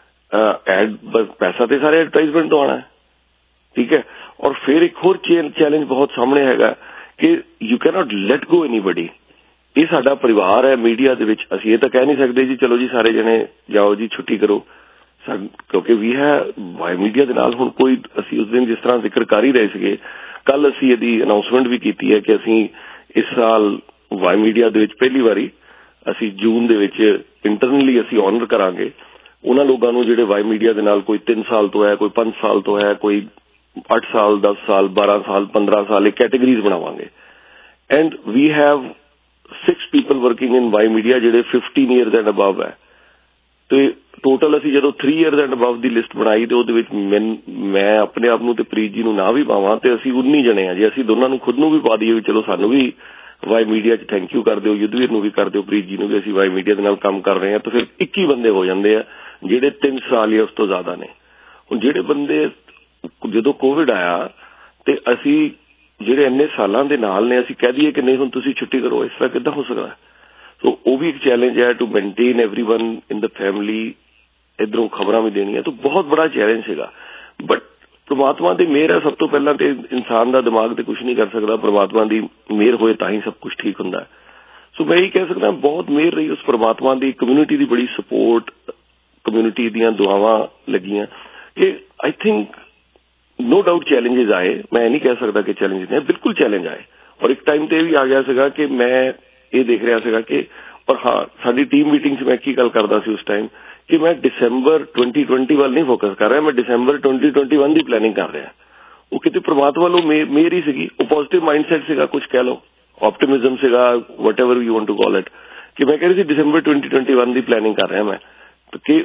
[SPEAKER 13] ad ਪੈਸਾ ਤੇ ਸਾਰੇ ਐਡਵਰਟਾਈਜ਼ਮੈਂਟ ਤੋਂ ਆਉਣਾ ਹੈ, ਠੀਕ ਹੈ। ਔਰ ਫਿਰ ਇੱਕ ਹੋਰ ਚੈਲੰਜ ਬਹੁਤ ਸਾਹਮਣੇ ਹੈਗਾ ਕਿ you cannot let go anybody. ਇਹ ਸਾਡਾ ਪਰਿਵਾਰ ਹੈ ਮੀਡੀਆ ਦੇ ਵਿੱਚ, ਅਸੀਂ ਇਹ ਤਾਂ ਕਹਿ ਨਹੀਂ ਸਕਦੇ ਜੀ ਚਲੋ ਜੀ ਸਾਰੇ ਜਣੇ ਜਾਓ ਜੀ ਛੁੱਟੀ ਕਰੋ, ਕਿਉਂਕਿ ਵੀ ਹੈ ਵਾਈ ਮੀਡੀਆ ਦੇ ਨਾਲ ਹੁਣ ਕੋਈ, ਅਸੀਂ ਉਸ ਦਿਨ ਜਿਸ ਤਰ੍ਹਾਂ ਜ਼ਿਕਰ ਕਰ ਹੀ ਰਹੇ ਸੀਗੇ, ਕੱਲ ਅਸੀਂ ਇਹਦੀ ਅਨਾਉਂਸਮੈਂਟ ਵੀ ਕੀਤੀ ਹੈ ਕਿ ਅਸੀਂ ਇਸ ਸਾਲ ਵਾਈ ਮੀਡੀਆ ਦੇ ਵਿੱਚ ਪਹਿਲੀ ਵਾਰੀ ਅਸੀਂ ਜੂਨ ਦੇ ਵਿੱਚ ਇੰਟਰਨਲੀ ਅਸੀਂ ਆਨਰ ਕਰਾਂਗੇ ਉਹਨਾਂ ਲੋਕਾਂ ਨੂੰ ਜਿਹੜੇ ਵਾਈ ਮੀਡੀਆ ਦੇ ਨਾਲ ਕੋਈ ਤਿੰਨ ਸਾਲ ਤੋਂ ਹੈ, ਕੋਈ ਪੰਜ ਸਾਲ ਤੋਂ ਹੈ, ਕੋਈ ਅੱਠ ਸਾਲ, ਦਸ ਸਾਲ, ਬਾਰਾਂ ਸਾਲ, ਪੰਦਰਾਂ ਸਾਲ, ਇਹ ਕੈਟੇਗਰੀਜ਼ ਬਣਾਵਾਂਗੇ। And we have six people working in Y Media ਜਿਹੜੇ ਫਿਫਟੀਨ ਈਅਰਸ ਐਂਡ ਅਬਵ ਹੈ, ਤੇ ਟੋਟਲ ਅਸੀਂ ਜਦੋਂ ਥ੍ਰੀ ਈਅਰਸ ਐਂਡ ਅਬਵ ਦੀ ਲਿਸਟ ਬਣਾਈ ਤੇ ਉਹਦੇ ਵਿੱਚ ਮੈਂ ਆਪਣੇ ਆਪ ਨੂੰ ਤੇ ਪ੍ਰੀਤ ਜੀ ਨੂੰ ਨਾ ਵੀ ਪਾਵਾਂ ਤੇ ਅਸੀਂ ਉੱਨੀ ਜਣੇ ਆ ਜੀ। ਅਸੀਂ ਦੋਨਾਂ ਨੂੰ ਖੁਦ ਨੂੰ ਵੀ ਪਾ ਦਈਏ ਵੀ ਚਲੋ ਸਾਨੂੰ ਵੀ ਵਾਈ ਮੀਡੀਆ 'ਚ ਥੈਂਕ ਯੂ ਕਰ ਦਿਓ, ਯੁੱਧਵੀਰ ਨੂੰ ਵੀ ਕਰ ਦਿਓ, ਪ੍ਰੀਤ ਜੀ ਨੂੰ ਵੀ, ਅਸੀਂ ਵਾਈ ਮੀਡੀਆ ਦੇ ਨਾਲ ਕੰਮ ਕਰ ਰਹੇ ਹਾਂ। ਤਾਂ ਫਿਰ ਇੱਕੀ ਬੰਦੇ ਹੋ ਜਾਂਦੇ ਆ ਜਿਹੜੇ ਤਿੰਨ ਸਾਲ ਜਾਂ ਉਸ ਤੋਂ ਜ਼ਿਆਦਾ ਨੇ। ਹੁਣ ਜਿਹੜੇ ਬੰਦੇ ਜਦੋਂ ਕੋਵਿਡ ਆਇਆ ਤੇ ਅਸੀਂ ਜਿਹੜੇ ਇੰਨੇ ਸਾਲਾਂ ਦੇ ਨਾਲ ਨੇ, ਅਸੀਂ ਕਹਿ ਦਈਏ ਕਿ ਨਹੀਂ ਹੁਣ ਤੁਸੀਂ ਛੁੱਟੀ ਕਰੋ, ਇਸ ਤਰ੍ਹਾਂ ਕਿੱਦਾਂ ਹੋ ਸਕਦਾ। ਸੋ ਉਹ ਵੀ ਇੱਕ ਚੈਲੰਜ ਹੈ to maintain everyone in the family. ਇੱਧਰੋਂ ਖਬਰਾਂ ਵੀ ਦੇਣੀਆਂ ਤਾਂ ਬਹੁਤ ਬੜਾ ਚੈਲੰਜ ਸੀਗਾ, ਬਟ ਪ੍ਰਮਾਤਮਾ ਦੀ ਮਿਹਰ ਹੈ। ਸਭ ਤੋਂ ਪਹਿਲਾਂ ਤੇ ਇਨਸਾਨ ਦਾ ਦਿਮਾਗ ਤੇ ਕੁਝ ਨਹੀਂ ਕਰ ਸਕਦਾ, ਪ੍ਰਮਾਤਮਾ ਦੀ ਮਿਹਰ ਹੋਏ ਤਾਂ ਹੀ ਸਭ ਕੁਝ ਠੀਕ ਹੁੰਦਾ। ਸੋ ਮੈਂ ਇਹ ਕਹਿ ਸਕਦਾ ਬਹੁਤ ਮਿਹਰ ਰਹੀ ਉਸ ਪ੍ਰਮਾਤਮਾ ਦੀ, ਕਮਿਊਨਿਟੀ ਦੀ ਬੜੀ ਸਪੋਰਟ, ਕਮਿਊਨਿਟੀ ਦੀਆਂ ਦੁਆਵਾਂ ਲੱਗੀਆਂ ਕਿ ਆਈ ਥਿੰਕ ਨੋ ਡਾਊਟ ਚੈਲੰਜਿਸ ਆਏ। ਮੈਂ ਨਹੀਂ ਕਹਿ ਸਕਦਾ ਕਿ ਚੈਲੰਜਿਸ ਨੇ, ਬਿਲਕੁਲ ਚੈਲੰਜ ਆਏ। ਔਰ ਇੱਕ ਟਾਈਮ ਤੇ ਇਹ ਵੀ ਆ ਗਿਆ ਸੀਗਾ ਕਿ ਮੈਂ ਇਹ ਦੇਖ ਰਿਹਾ ਸੀਗਾ ਕਿ, ਔਰ ਹਾਂ ਸਾਡੀ ਟੀਮ ਮੀਟਿੰਗ 'ਚ ਮੈਂ ਕੀ ਗੱਲ ਕਰਦਾ ਸੀ ਉਸ ਟਾਈਮ ਕਿ ਮੈਂ ਦਸੰਬਰ ਟਵੈਂਟੀ ਟਵੈਂਟੀ ਵੱਲ ਨਹੀਂ ਫੋਕਸ ਕਰ ਰਿਹਾ, ਮੈਂ ਦਸੰਬਰ ਟਵੈਂਟੀ ਟਵੈਂਟੀ ਵਨ ਦੀ ਪਲੈਨਿੰਗ ਕਰ ਰਿਹਾ। ਉਹ ਕਿਤੇ ਪ੍ਰਮਾਤਮਾ ਵੱਲੋਂ ਮੇਰ ਹੀ ਸੀਗੀ, ਉਹ ਪੋਜ਼ਿਟਿਵ ਮਾਈਂਡਸੈਟ ਸੀਗਾ, ਕੁਝ ਕਹਿ ਲਓ ਆਪਟੀਮਿਜ਼ਮ ਸੀਗਾ, whatever you want to call it, ਕਿ ਮੈਂ ਕਹਿ ਰਹੀ ਸੀ ਦਸੰਬਰ ਟਵੈਂਟੀ ਟਵੈਂਟੀ ਵਨ ਦੀ ਪਲੈਨਿੰਗ ਕਰ ਰਿਹਾ ਮੈਂ ਕਿ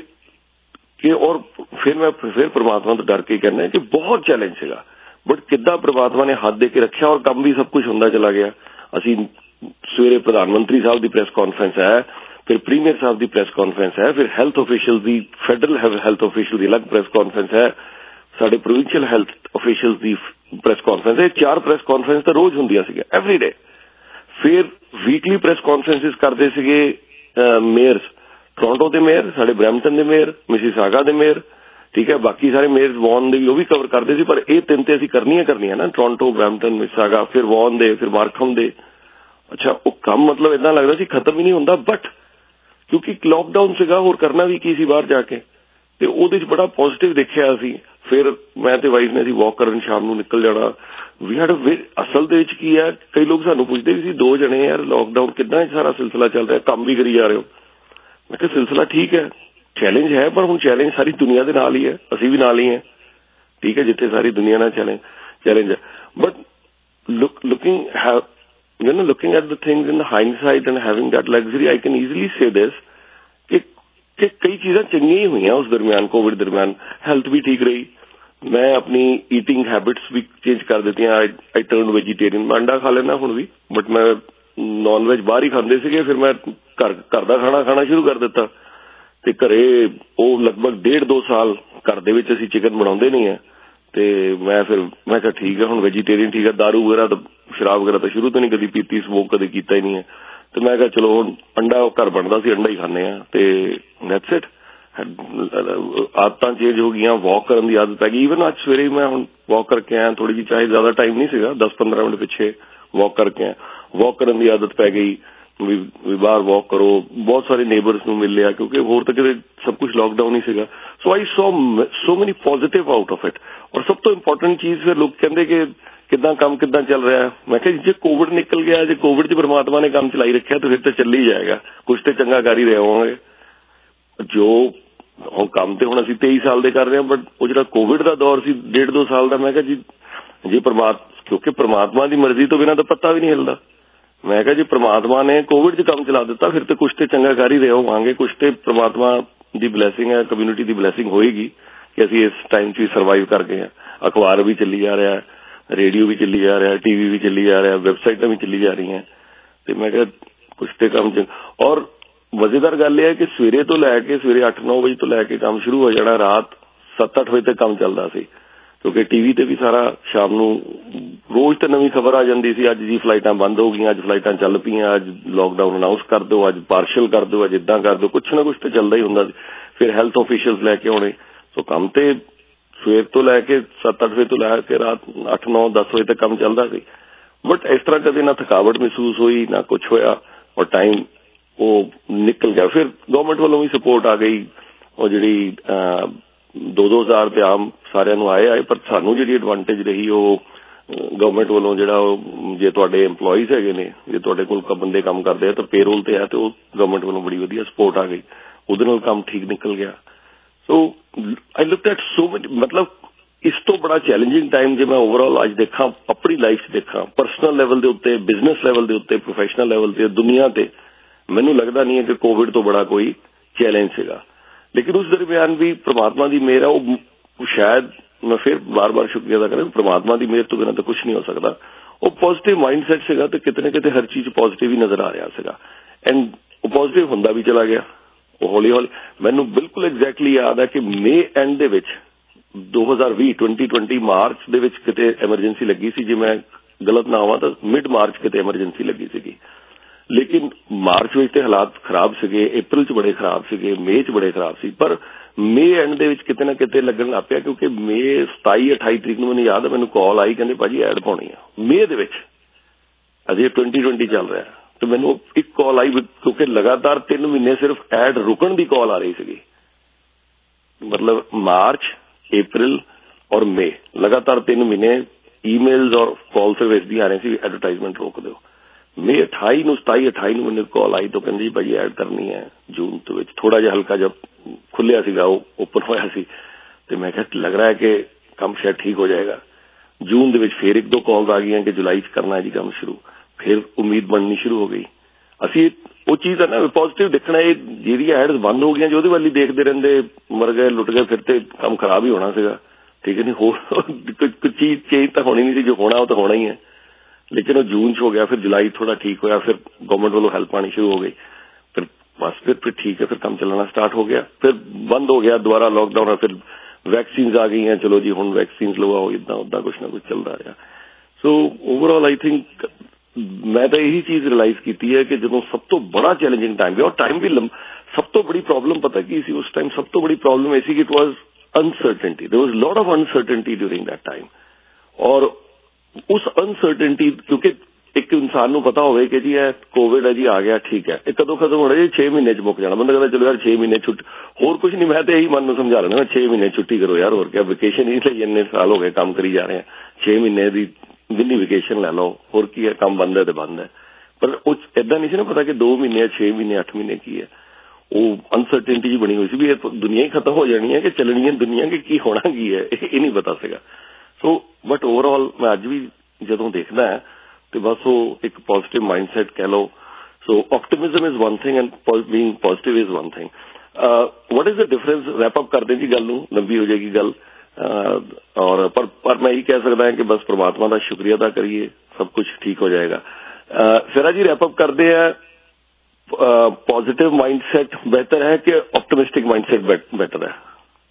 [SPEAKER 13] ਕਿ ਔਰ ਫਿਰ ਮੈਂ ਫਿਰ ਪ੍ਰਮਾਤਮਾ ਤੋਂ ਡਰ ਕੇ ਕਹਿੰਦਾ ਕਿ ਬਹੁਤ ਚੈਲੰਜ ਸੀਗਾ, ਬਟ ਕਿੱਦਾਂ ਪ੍ਰਮਾਤਮਾ ਨੇ ਹੱਥ ਦੇ ਕੇ ਰੱਖਿਆ ਔਰ ਕੰਮ ਵੀ ਸਭ ਕੁਝ ਹੁੰਦਾ ਚਲਾ ਗਿਆ। ਅਸੀਂ ਸਵੇਰੇ ਪ੍ਰਧਾਨ ਮੰਤਰੀ ਸਾਹਿਬ ਦੀ ਪ੍ਰੈਸ ਕਾਨਫਰੰਸ ਹੈ, ਫਿਰ ਪ੍ਰੀਮੀਅਰ ਸਾਹਿਬ ਦੀ ਪ੍ਰੈਸ ਕਾਨਫਰੰਸ ਹੈ, ਫਿਰ ਹੈਲਥ ਆਫੀਸ਼ੀਅਲ ਦੀ, ਫੈਡਰਲ ਹੈਲਥ ਆਫੀਸ਼ੀਅਲ ਦੀ ਅਲੱਗ ਪ੍ਰੈਸ ਕਾਨਫਰੰਸ ਹੈ, ਸਾਡੇ ਪ੍ਰੋਵਿੰਸ਼ੀਅਲ ਹੈਲਥ ਆਫੀਸ਼ੀਅਲ ਦੀ ਪ੍ਰੈਸ ਕਾਨਫਰੰਸ ਹੈ। ਚਾਰ ਪ੍ਰੈਸ ਕਾਨਫਰੰਸ ਤਾਂ ਰੋਜ਼ ਹੁੰਦੀਆਂ ਸੀਗੀਆਂ ਐਵਰੀ ਡੇ। ਫਿਰ ਵੀਕਲੀ ਪ੍ਰੈਸ ਕਾਨਫਰੰਸਿਸ ਕਰਦੇ ਸੀਗੇ ਮੇਅਰਸ, ਟੋਰਾਂਟੋ ਦੇ ਮੇਅਰ, ਸਾਡੇ ਬਰੈਂਪਟਨ ਦੇ ਮੇਅਰ, ਮਿਸੀਸਾਗਾ ਦੇ ਮੇਅਰ, ਠੀਕ ਹੈ, ਬਾਕੀ ਸਾਰੇ ਮੇਅਰ ਵੌਨ ਦੇ ਵੀ ਉਹ ਵੀ ਕਵਰ ਕਰਦੇ ਸੀ, ਪਰ ਇਹ ਤਿੰਨ ਤੇ ਅਸੀਂ ਕਰਨੀਆਂ ਕਰਨੀਆਂ ਨਾ, ਟੋਰਾਂਟੋ, ਬਰੈਂਪਟਨ, ਮਿਸੀਸਾਗਾ, ਫਿਰ ਵੌਨ ਦੇ, ਫਿਰ ਮਾਰਖਮ ਦੇ। ਅੱਛਾ, ਉਹ ਕੰਮ ਮਤਲਬ ਏਦਾਂ ਲੱਗਦਾ ਸੀ ਖਤਮ ਹੀ ਨਹੀਂ ਹੁੰਦਾ, ਬਟ ਕਿਉਂਕਿ ਲਾਕਡਾਊਨ ਸੀਗਾ, ਹੋਰ ਕਰਨਾ ਵੀ ਕੀ ਸੀ ਬਾਹਰ ਜਾ ਕੇ, ਤੇ ਉਹਦੇ 'ਚ ਬੜਾ ਪੋਜ਼ਿਟਿਵ ਦੇਖਿਆ ਅਸੀਂ। ਫਿਰ ਮੈਂ ਤੇ ਵਾਈਫ ਨੇ ਅਸੀਂ ਵਾਕ ਕਰਨ ਸ਼ਾਮ ਨੂੰ ਨਿਕਲ ਜਾਣਾ। ਵੀ ਹੈਡ ਅਸਲ ਦੇ ਵਿੱਚ ਕੀ ਹੈ, ਕਈ ਲੋਕ ਸਾਨੂੰ ਪੁੱਛਦੇ ਵੀ ਸੀ ਦੋ ਜਣੇ ਯਾਰ ਲੋਕਡਾਊਨ ਕਿੱਦਾਂ ਸਾਰਾ ਸਿਲਸਿਲਾ ਚੱਲ ਰਿਹਾ, ਕੰਮ ਵੀ ਕਰੀ ਜਾ ਰਹੇ ਹੋ। ਮੈਂ ਕਿਹਾ ਸਿਲਸਿਲਾ ਠੀਕ ਹੈ, ਚੈਲੰਜ ਹੈ, ਪਰ ਹੁਣ ਚੈਲੰਜ ਸਾਰੀ ਦੁਨੀਆ ਦੇ ਨਾਲ ਹੀ ਹੈ, ਅਸੀਂ ਵੀ ਨਾਲ ਹੀ ਹੈ, ਠੀਕ ਹੈ, ਜਿੱਥੇ ਸਾਰੀ ਦੁਨੀਆ ਨਾਲ ਚੈਲੰਜ ਚੈਲੰਜ ਹੈ। But look looking have you know looking at the things in the hindsight and having that luxury, I can easily say this ਕਿ ਕਿ ਕਈ ਚੀਜ਼ਾਂ ਚੰਗੀਆਂ ਹੀ ਹੋਈਆਂ ਉਸ ਦਰਮਿਆਨ, ਕੋਵਿਡ ਦਰਮਿਆਨ। ਹੈਲਥ ਵੀ ਠੀਕ ਰਹੀ, ਮੈਂ ਆਪਣੀ ਈਟਿੰਗ ਹੈਬਿਟਸ ਵੀ ਚੇਂਜ ਕਰ ਦਿੱਤੀਆਂ। ਆਈ ਟਰਨ ਵੈਜੀਟੇਰੀਅਨ, ਮੈਂ ਅੰਡਾ ਖਾ ਲੈਂਦਾ ਹੁਣ ਵੀ, ਬਟ ਮੈਂ ਨੌਨ ਵੈਜ ਬਾਹਰ ਹੀ ਖਾਂਦੇ ਸੀਗੇ, ਫਿਰ ਮੈਂ ਘਰ ਘਰ ਦਾ ਖਾਣਾ ਖਾਣਾ ਸ਼ੁਰੂ ਕਰ ਦਿੱਤਾ। ਤੇ ਘਰੇ ਉਹ ਲਗਭਗ ਡੇਢ ਦੋ ਸਾਲ ਘਰ ਦੇ ਵਿੱਚ ਅਸੀਂ ਚਿਕਨ ਬਣਾਉਂਦੇ ਨਹੀਂ ਹੈ। ਤੇ ਮੈਂ ਫਿਰ ਮੈਂ ਕਿਹਾ ਠੀਕ ਹੈ ਹੁਣ ਵੈਜੀਟੇਰੀਅਨ ਠੀਕ ਹੈ। ਦਾਰੂ ਵਗੈਰਾ ਤਾਂ ਸ਼ਰਾਬ ਵਗੈਰਾ ਤਾਂ ਸ਼ੁਰੂ ਤੋਂ ਨਹੀਂ ਕਦੀ ਪੀਤੀ, ਸਮੋਕ ਕਦੇ ਕੀਤਾ ਹੀ ਨਹੀਂ ਹੈ। ਤੇ ਮੈਂ ਕਿਹਾ ਚਲੋ ਹੁਣ ਅੰਡਾ ਘਰ ਬਣਦਾ ਸੀ, ਅੰਡਾ ਹੀ ਖਾਂਦੇ ਆ, ਤੇ ਦੈਟਸ ਇਟ। ਆਦਤਾਂ ਚੇਂਜ ਹੋ ਗਈਆਂ, ਵਾਕ ਕਰਨ ਦੀ ਆਦਤ ਪੈ ਗਈ। ਈਵਨ ਅੱਜ ਸਵੇਰੇ ਮੈਂ ਹੁਣ ਵਾਕ ਕਰਕੇ ਆਇਆ ਥੋੜੀ ਜਿਹੀ, ਚਾਹੇ ਜ਼ਿਆਦਾ ਟਾਈਮ ਨਹੀਂ ਸੀਗਾ, ਦਸ ਪੰਦਰਾਂ ਮਿੰਟ ਪਿੱਛੇ ਵਾਕ ਕਰਕੇ ਆਇਆ। ਵਾਕ ਕਰਨ ਦੀ ਆਦਤ ਪੈ ਗਈ, ਵੀ ਬਾਹਰ ਵਾਕ ਕਰੋ। ਬਹੁਤ ਸਾਰੇ ਨੇਬਰਸ ਨੂੰ ਮਿਲ ਲਿਆ, ਕਿਉਂਕਿ ਹੋਰ ਤਾਂ ਕਿਤੇ ਸਭ ਕੁਝ ਲਾਕਡਾਊਨ ਹੀ ਸੀਗਾ। ਸੋ ਆਈ ਸੋ ਸੋ ਮੈਨੀ ਪੋਜ਼ਿਟਿਵ ਆਊਟ ਆਫ ਇਟ। ਔਰ ਸਭ ਤੋਂ ਇੰਪੋਰਟੈਂਟ ਚੀਜ਼, ਫਿਰ ਲੋਕ ਕਹਿੰਦੇ ਕਿ ਕਿੱਦਾਂ ਕੰਮ ਕਿੱਦਾਂ ਚੱਲ ਰਿਹਾ। ਮੈਂ ਕਿਹਾ ਜੇ ਕੋਵਿਡ ਨਿਕਲ ਗਿਆ, ਜੇ ਕੋਵਿਡ 'ਚ ਪਰਮਾਤਮਾ ਨੇ ਕੰਮ ਚਲਾਈ ਰੱਖਿਆ ਤਾਂ ਫਿਰ ਤਾਂ ਚੱਲ ਹੀ ਜਾਏਗਾ, ਕੁਛ ਤੇ ਚੰਗਾ ਕਰ ਹੀ ਰਹੇ ਹੋਵਾਂਗੇ। ਜੋ ਹੁਣ ਕੰਮ ਤੇ ਹੁਣ ਅਸੀਂ ਤੇਈ ਸਾਲ ਦੇ ਕਰ ਰਹੇ ਹਾਂ, ਬਟ ਉਹ ਜਿਹੜਾ ਕੋਵਿਡ ਦਾ ਦੌਰ ਸੀ ਡੇਢ ਦੋ ਸਾਲ ਦਾ, ਮੈਂ ਕਿਹਾ ਜੀ ਜੇ ਪਰਮਾਤਮਾ, ਕਿਉਂਕਿ ਪਰਮਾਤਮਾ ਦੀ ਮਰਜ਼ੀ ਤੋਂ ਬਿਨਾਂ ਤਾਂ ਪੱਤਾ ਵੀ ਨਹੀਂ ਹਿਲਦਾ। ਮੈਂ ਕਿਹਾ ਜੇ ਪ੍ਰਮਾਤਮਾ ਨੇ ਕੋਵਿਡ 'ਚ ਕੰਮ ਚਲਾ ਦਿੱਤਾ ਫਿਰ ਤੇ ਕੁਛ ਤੇ ਚੰਗਾ ਕਰ ਹੀ ਰਹੇ ਹੋਵਾਂਗੇ, ਕੁਛ ਤੇ ਪ੍ਰਮਾਤਮਾ ਦੀ ਬਲੈਸਿੰਗ ਹੈ, ਕਮਿਊਨਿਟੀ ਦੀ ਬਲੈਸਿੰਗ ਹੋਏਗੀ ਕਿ ਅਸੀਂ ਇਸ ਟਾਈਮ 'ਚ ਸਰਵਾਈਵ ਕਰ ਗਏ ਹਾਂ। ਅਖਬਾਰ ਵੀ ਚੱਲੀ ਜਾ ਰਿਹਾ, ਰੇਡੀਓ ਵੀ ਚੱਲੀ ਜਾ ਰਿਹਾ, ਟੀਵੀ ਵੀ ਚੱਲੀ ਜਾ ਰਿਹਾ, ਵੈਬਸਾਈਟਾਂ ਵੀ ਚੱਲੀ ਜਾ ਰਹੀਆਂ। ਤੇ ਮੈਂ ਕਿਹਾ ਕੁਛ ਤੇ ਕੰਮ ਚ। ਔਰ ਮਜ਼ੇਦਾਰ ਗੱਲ ਇਹ ਹੈ ਕਿ ਸਵੇਰੇ ਤੋਂ ਲੈ ਕੇ ਸਵੇਰੇ ਅੱਠ ਨੌ ਵਜੇ ਤੋਂ ਲੈ ਕੇ ਕੰਮ ਸ਼ੁਰੂ ਹੋ ਜਾਣਾ, ਰਾਤ ਸੱਤ ਅੱਠ ਵਜੇ ਤੱਕ ਕੰਮ ਚੱਲਦਾ ਸੀ, ਕਿਉਂਕਿ ਟੀਵੀ ਤੇ ਵੀ ਸਾਰਾ ਸ਼ਾਮ ਨੂੰ ਰੋਜ਼ ਤੇ ਨਵੀਂ ਖਬਰ ਆ ਜਾਂਦੀ ਸੀ। ਅੱਜ ਜੀ ਫਲਾਈਟਾਂ ਬੰਦ ਹੋ ਗਈਆਂ, ਅੱਜ ਫਲਾਈਟਾਂ ਚੱਲ ਪਈਆਂ, ਅੱਜ ਲਾਕਡਾਊਨ ਅਨਾਉਂਸ ਕਰ ਦਿਓ, ਅੱਜ ਪਾਰਸ਼ਲ ਕਰ ਦਿਓ, ਅੱਜ ਇੱਦਾਂ ਕਰ ਦਿਓ, ਕੁਛ ਨਾ ਕੁਛ ਤੇ ਚੱਲਦਾ ਹੀ ਹੁੰਦਾ ਸੀ। ਫਿਰ ਹੈਲਥ ਆਫੀਸ਼ੀਅਲਸ ਲੈ ਕੇ ਆਉਣੇ। ਸੋ ਕੰਮ ਤੇ ਸਵੇਰ ਤੋਂ ਲੈ ਕੇ ਸੱਤ ਅੱਠ ਵਜੇ ਤੋਂ ਲੈ ਕੇ ਰਾਤ ਅੱਠ ਨੌ ਦਸ ਵਜੇ ਤੱਕ ਕੰਮ ਚੱਲਦਾ ਸੀ। ਬਟ ਇਸ ਤਰ੍ਹਾਂ ਕਦੇ ਨਾ ਥਕਾਵਟ ਮਹਿਸੂਸ ਹੋਈ, ਨਾ ਕੁਛ ਹੋਇਆ, ਔਰ ਟਾਈਮ ਉਹ ਨਿਕਲ ਗਿਆ। ਫਿਰ ਗਵਰਨਮੈਂਟ ਵੱਲੋਂ ਵੀ ਸਪੋਰਟ ਆ ਗਈ, ਉਹ ਜਿਹੜੀ ਦੋ ਦੋ ਹਜ਼ਾਰ ਤੇ ਆਮ ਸਾਰਿਆਂ ਨੂੰ ਆਏ ਆਏ ਪਰ ਸਾਨੂੰ ਜਿਹੜੀ ਐਡਵਾਂਟੇਜ ਰਹੀ ਉਹ ਗਵਰਨਮੈਂਟ ਵੱਲੋਂ, ਜਿਹੜਾ ਉਹ ਜੇ ਤੁਹਾਡੇ EMPLOYEES ਹੈਗੇ ਨੇ, ਜੇ ਤੁਹਾਡੇ ਕੋਲ ਬੰਦੇ ਕੰਮ ਕਰਦੇ ਆ ਤਾਂ ਪੇਰੋਲ ਤੇ ਹੈ, ਤੇ ਉਹ ਗਵਰਨਮੈਂਟ ਵੱਲੋਂ ਬੜੀ ਵਧੀਆ ਸਪੋਰਟ ਆ ਗਈ, ਉਹਦੇ ਨਾਲ ਕੰਮ ਠੀਕ ਨਿਕਲ ਗਿਆ। So I looked at so much, ਮਤਲਬ ਇਸ ਤੋਂ ਬੜਾ ਚੈਲੰਜਿੰਗ ਟਾਈਮ ਜੇ ਮੈਂ ਓਵਰਆਲ ਅੱਜ ਦੇਖਾਂ, ਆਪਣੀ ਲਾਈਫ 'ਚ ਦੇਖਾਂ, ਪਰਸਨਲ ਲੈਵਲ ਦੇ ਉੱਤੇ, ਬਿਜ਼ਨਸ ਲੈਵਲ ਦੇ ਉੱਤੇ, ਪ੍ਰੋਫੈਸ਼ਨਲ ਲੈਵਲ ਤੇ, ਦੁਨੀਆ ਤੇ, ਮੈਨੂੰ ਲੱਗਦਾ ਨਹੀਂ ਹੈ ਕਿ ਕੋਵਿਡ ਤੋਂ ਬੜਾ ਕੋਈ ਚੈਲੰਜ ਸੀਗਾ। ਲੇਕਿਨ ਉਸ ਦਰਮਿਆਨ ਵੀ ਪ੍ਰਮਾਤਮਾ ਦੀ ਮਿਹਰ ਆ, ਉਹ ਸ਼ਾਇਦ ਮੈਂ ਫਿਰ ਬਾਰ-ਬਾਰ ਸ਼ੁਕਰੀਆ ਅਦਾ ਕਰਾਂ, ਪ੍ਰਮਾਤਮਾ ਦੀ ਮਿਹਰ ਤੋਂ ਬਿਨਾਂ ਤਾਂ ਕੁਝ ਨਹੀਂ ਹੋ ਸਕਦਾ। ਉਹ ਪੋਜ਼ਿਟਿਵ ਮਾਈਂਡ ਸੈਟ ਸੀਗਾ ਤੇ ਕਿਤੇ ਨਾ ਕਿਤੇ ਹਰ ਚੀਜ਼ ਪੋਜ਼ਿਟਿਵ ਹੀ ਨਜ਼ਰ ਆ ਰਿਹਾ ਸੀਗਾ, ਐਂਡ ਉਹ ਪੋਜ਼ਿਟਿਵ ਹੁੰਦਾ ਵੀ ਚਲਾ ਗਿਆ। ਉਹ ਹੌਲੀ ਹੌਲੀ ਮੈਨੂੰ ਬਿਲਕੁਲ ਐਗਜ਼ੈਕਟਲੀ ਯਾਦ ਹੈ ਕਿ ਮਈ ਐਂਡ ਦੇ ਵਿੱਚ ਦੋ ਹਜ਼ਾਰ ਵੀਹ ਟਵੈਂਟੀ ਟਵੈਂਟੀ ਮਾਰਚ ਦੇ ਵਿੱਚ ਕਿਤੇ ਐਮਰਜੈਂਸੀ ਲੱਗੀ ਸੀ, ਜੇ ਮੈਂ ਗਲਤ ਨਾ ਹੋਵਾਂ ਤਾਂ ਮਿਡ ਮਾਰਚ ਕਿਤੇ ਐਮਰਜੈਂਸੀ ਲੱਗੀ ਸੀਗੀ। ਲੇਕਿਨ ਮਾਰਚ ਵਿੱਚ ਤੇ ਹਾਲਾਤ ਖਰਾਬ ਸੀਗੇ, ਅਪ੍ਰੈਲ 'ਚ ਬੜੇ ਖਰਾਬ ਸੀਗੇ, ਮਈ 'ਚ ਬੜੇ ਖਰਾਬ ਸੀ, ਪਰ ਮਈ ਐਂਡ ਦੇ ਵਿੱਚ ਕਿਤੇ ਨਾ ਕਿਤੇ ਲੱਗਣ ਲੱਗ ਪਿਆ, ਕਿਉਂਕਿ ਮਈ ਸਤਾਈ ਅਠਾਈ ਤਰੀਕ ਨੂੰ ਮੈਨੂੰ ਯਾਦ ਹੈ ਮੈਨੂੰ ਕਾਲ ਆਈ, ਕਹਿੰਦੇ ਭਾਜੀ ਐਡ ਪਾਉਣੀ ਆ ਮਈ ਦੇ ਵਿੱਚ, ਅਜੇ ਟਵੈਂਟੀ ਟਵੈਂਟੀ ਚੱਲ ਰਿਹਾ। ਤੇ ਮੈਨੂੰ ਇੱਕ ਕਾਲ ਆਈ, ਕਿਉਂਕਿ ਲਗਾਤਾਰ ਤਿੰਨ ਮਹੀਨੇ ਸਿਰਫ ਐਡ ਰੁਕਣ ਦੀ ਕਾਲ ਆ ਰਹੀ ਸੀਗੀ, ਮਤਲਬ ਮਾਰਚ, ਅਪ੍ਰੈਲ ਔਰ ਮਈ, ਲਗਾਤਾਰ ਤਿੰਨ ਮਹੀਨੇ ਈਮੇਲਸ ਔਰ ਕਾਲ ਸਰਵਿਸ ਦੀ ਆ ਰਹੀ ਸੀ, ਐਡਵਰਟਾਈਜ਼ਮੈਂਟ ਰੋਕ ਦਿਓ। ਮਈ ਅਠਾਈ ਨੂੰ ਸਤਾਈ ਅਠਾਈ ਨੂੰ ਮੈਨੂੰ ਕਾਲ ਆਈ ਤਾਂ ਕਹਿੰਦੀ ਭਾਜੀ ਐਡ ਕਰਨੀ ਹੈ ਜੂਨ ਦੇ ਵਿੱਚ। ਥੋੜਾ ਜਿਹਾ ਹਲਕਾ ਜਿਹਾ ਖੁੱਲਿਆ ਸੀਗਾ, ਉਹ ਓਪਨ ਹੋਇਆ ਸੀ, ਤੇ ਮੈਂ ਕਿਹਾ ਲੱਗ ਰਿਹਾ ਕਿ ਕੰਮ ਸ਼ਾਇਦ ਠੀਕ ਹੋ ਜਾਏਗਾ। ਜੂਨ ਦੇ ਵਿੱਚ ਫਿਰ ਇੱਕ ਦੋ ਕਾਲ ਆ ਗਈਆਂ ਕਿ ਜੁਲਾਈ 'ਚ ਕਰਨਾ ਜੀ ਕੰਮ ਸ਼ੁਰੂ, ਫਿਰ ਉਮੀਦ ਬਣਨੀ ਸ਼ੁਰੂ ਹੋ ਗਈ। ਅਸੀਂ ਉਹ ਚੀਜ਼ ਹੈ ਨਾ ਪੋਜ਼ਿਟਿਵ ਦੇਖਣਾ, ਇਹ ਜਿਹੜੀਆਂ ਐਡਸ ਬੰਦ ਹੋ ਗਈਆਂ ਜੇ ਉਹਦੇ ਵੱਲ ਹੀ ਦੇਖਦੇ ਰਹਿੰਦੇ, ਮਰ ਗਏ ਲੁੱਟ ਗਏ, ਫਿਰ ਤੇ ਕੰਮ ਖਰਾਬ ਹੀ ਹੋਣਾ ਸੀਗਾ, ਠੀਕ ਹੈ ਨਹੀਂ। ਹੋਰ ਕੁਝ ਚੀਜ਼ ਚੇਂਜ ਤਾਂ ਹੋਣੀ ਨਹੀਂ ਸੀ, ਜੋ ਹੋਣਾ ਉਹ ਤਾਂ ਹੋਣਾ ਹੀ ਹੈ। ਲੇਕਿਨ ਉਹ ਜੂਨ 'ਚ ਹੋ ਗਿਆ, ਫਿਰ ਜੁਲਾਈ ਥੋੜਾ ਠੀਕ ਹੋਇਆ, ਫਿਰ ਗਵਰਨਮੈਂਟ ਵੱਲੋਂ ਹੈਲਪ ਆਉਣੀ ਸ਼ੁਰੂ ਹੋ ਗਈ, ਫਿਰ ਬਸ ਫਿਰ ਫਿਰ ਠੀਕ ਹੈ, ਫਿਰ ਕੰਮ ਚੱਲਣਾ ਸਟਾਰਟ ਹੋ ਗਿਆ। ਫਿਰ ਬੰਦ ਹੋ ਗਿਆ ਦੁਬਾਰਾ ਲਾਕਡਾਊਨ, ਫਿਰ ਵੈਕਸੀਨਸ ਆ ਗਈਆਂ, ਚਲੋ ਜੀ ਹੁਣ ਵੈਕਸੀਨਸ ਲਵਾਓ, ਇੱਦਾਂ ਉੱਦਾਂ ਕੁਛ ਨਾ ਕੁਛ ਚੱਲਦਾ ਰਿਹਾ। ਸੋ ਓਵਰਆਲ ਆਈ ਥਿੰਕ ਮੈਂ ਤਾਂ ਇਹੀ ਚੀਜ਼ ਰਿਅਲਾਈਜ਼ ਕੀਤੀ ਹੈ ਕਿ ਜਦੋਂ ਸਭ ਤੋਂ ਬੜਾ ਚੈਲੰਜਿੰਗ ਟਾਈਮ ਵੀ, ਔਰ ਟਾਈਮ ਵੀ ਸਭ ਤੋਂ ਬੜੀ ਪ੍ਰੋਬਲਮ ਪਤਾ ਕੀ ਸੀ ਉਸ ਟਾਈਮ, ਸਭ ਤੋਂ ਬੜੀ ਪ੍ਰੋਬਲਮ ਇਹ ਸੀ ਕਿ it was uncertainty, there was lot of uncertainty during that time. और उस अनसर्टेनिटी, क्योंकि ਇੱਕ ਇਨਸਾਨ ਨੂੰ ਪਤਾ ਹੋਵੇ ਕਿ ਜੀ ਇਹ ਕੋਵਿਡ ਹੈ ਜੀ ਆ ਗਿਆ ਠੀਕ ਹੈ, ਇਹ ਕਦੋਂ ਖਤਮ ਹੋਣਾ ਜੀ? ਛੇ ਮਹੀਨੇ ਚ ਮੁੱਕ ਜਾਣਾ। ਬੰਦਾ ਕਹਿੰਦਾ ਚਲੋ ਯਾਰ ਛੇ ਮਹੀਨੇ ਛੁੱਟੀ, ਹੋਰ ਕੁਝ ਨਹੀਂ। ਮੈਂ ਤਾਂ ਇਹੀ ਮਨ ਨੂੰ ਸਮਝਾ ਲੈਣਾ ਛੇ ਮਹੀਨੇ ਛੁੱਟੀ ਕਰੋ ਯਾਰ, ਹੋਰ ਕਿਆ, ਵੈਕੇਸ਼ਨ ਹੀ ਲਈ ਇੰਨੇ ਸਾਲ ਹੋ ਗਏ ਕੰਮ ਕਰੀ ਜਾ ਰਹੇ ਆ, ਛੇ ਮਹੀਨੇ ਦੀ ਜਿੰਨੀ ਵੈਕੇਸ਼ਨ ਲੈ ਲਓ, ਹੋਰ ਕੀ ਹੈ, ਕੰਮ ਬੰਦ ਹੈ ਤੇ ਬੰਦ ਹੈ। ਪਰ ਉਹ ਏਦਾਂ ਨਹੀਂ ਸੀ ਨਾ ਪਤਾ ਕਿ ਦੋ ਮਹੀਨੇ ਛੇ ਮਹੀਨੇ ਅੱਠ ਮਹੀਨੇ ਕੀ ਹੈ। ਉਹ ਅਨਸਰਟੇਨਟੀ ਜੀ ਬਣੀ ਹੋਈ ਸੀ ਵੀ ਇਹ ਦੁਨੀਆ ਹੀ ਖਤਮ ਹੋ ਜਾਣੀ ਹੈ ਕਿ ਚੱਲਣੀ ਹੈ ਦੁਨੀਆ, ਕਿ ਕੀ ਹੋਣਾ ਕੀ ਹੈ, ਇਹ ਨਹੀਂ ਪਤਾ ਸੀਗਾ। ਸੋ ਬਟ ਓਵਰਆਲ ਮੈਂ ਅੱਜ ਵੀ ਜਦੋਂ ਦੇਖਦਾ ਹੈ ਤੇ ਬਸ ਉਹ ਇੱਕ ਪੋਜ਼ਿਟਿਵ ਮਾਈਂਡਸੈਟ ਕਹਿ ਲਓ। So optimism is one thing and being positive is one thing. What is the difference? Wrap up ਕਰਦੇ ਜੀ ਗੱਲ ਨੂੰ, ਲੰਬੀ ਹੋ ਜਾਏਗੀ ਗੱਲ। ਔਰ ਪਰ ਪਰ ਮੈਂ ਇਹ ਕਹਿ ਸਕਦਾ ਹਾਂ ਕਿ ਬਸ ਪ੍ਰਮਾਤਮਾ ਦਾ ਸ਼ੁਕਰੀਆ ਅਦਾ ਕਰੀਏ, ਸਭ ਕੁਝ ਠੀਕ ਹੋ ਜਾਏਗਾ। ਸਿਰਾ ਜੀ ਰੈਪ ਅਪ ਕਰਦੇ ਆ, पॉजिटिव माइंडसेट बेहतर है कि ऑप्टिमिस्टिक माइंडसेट बेटर है?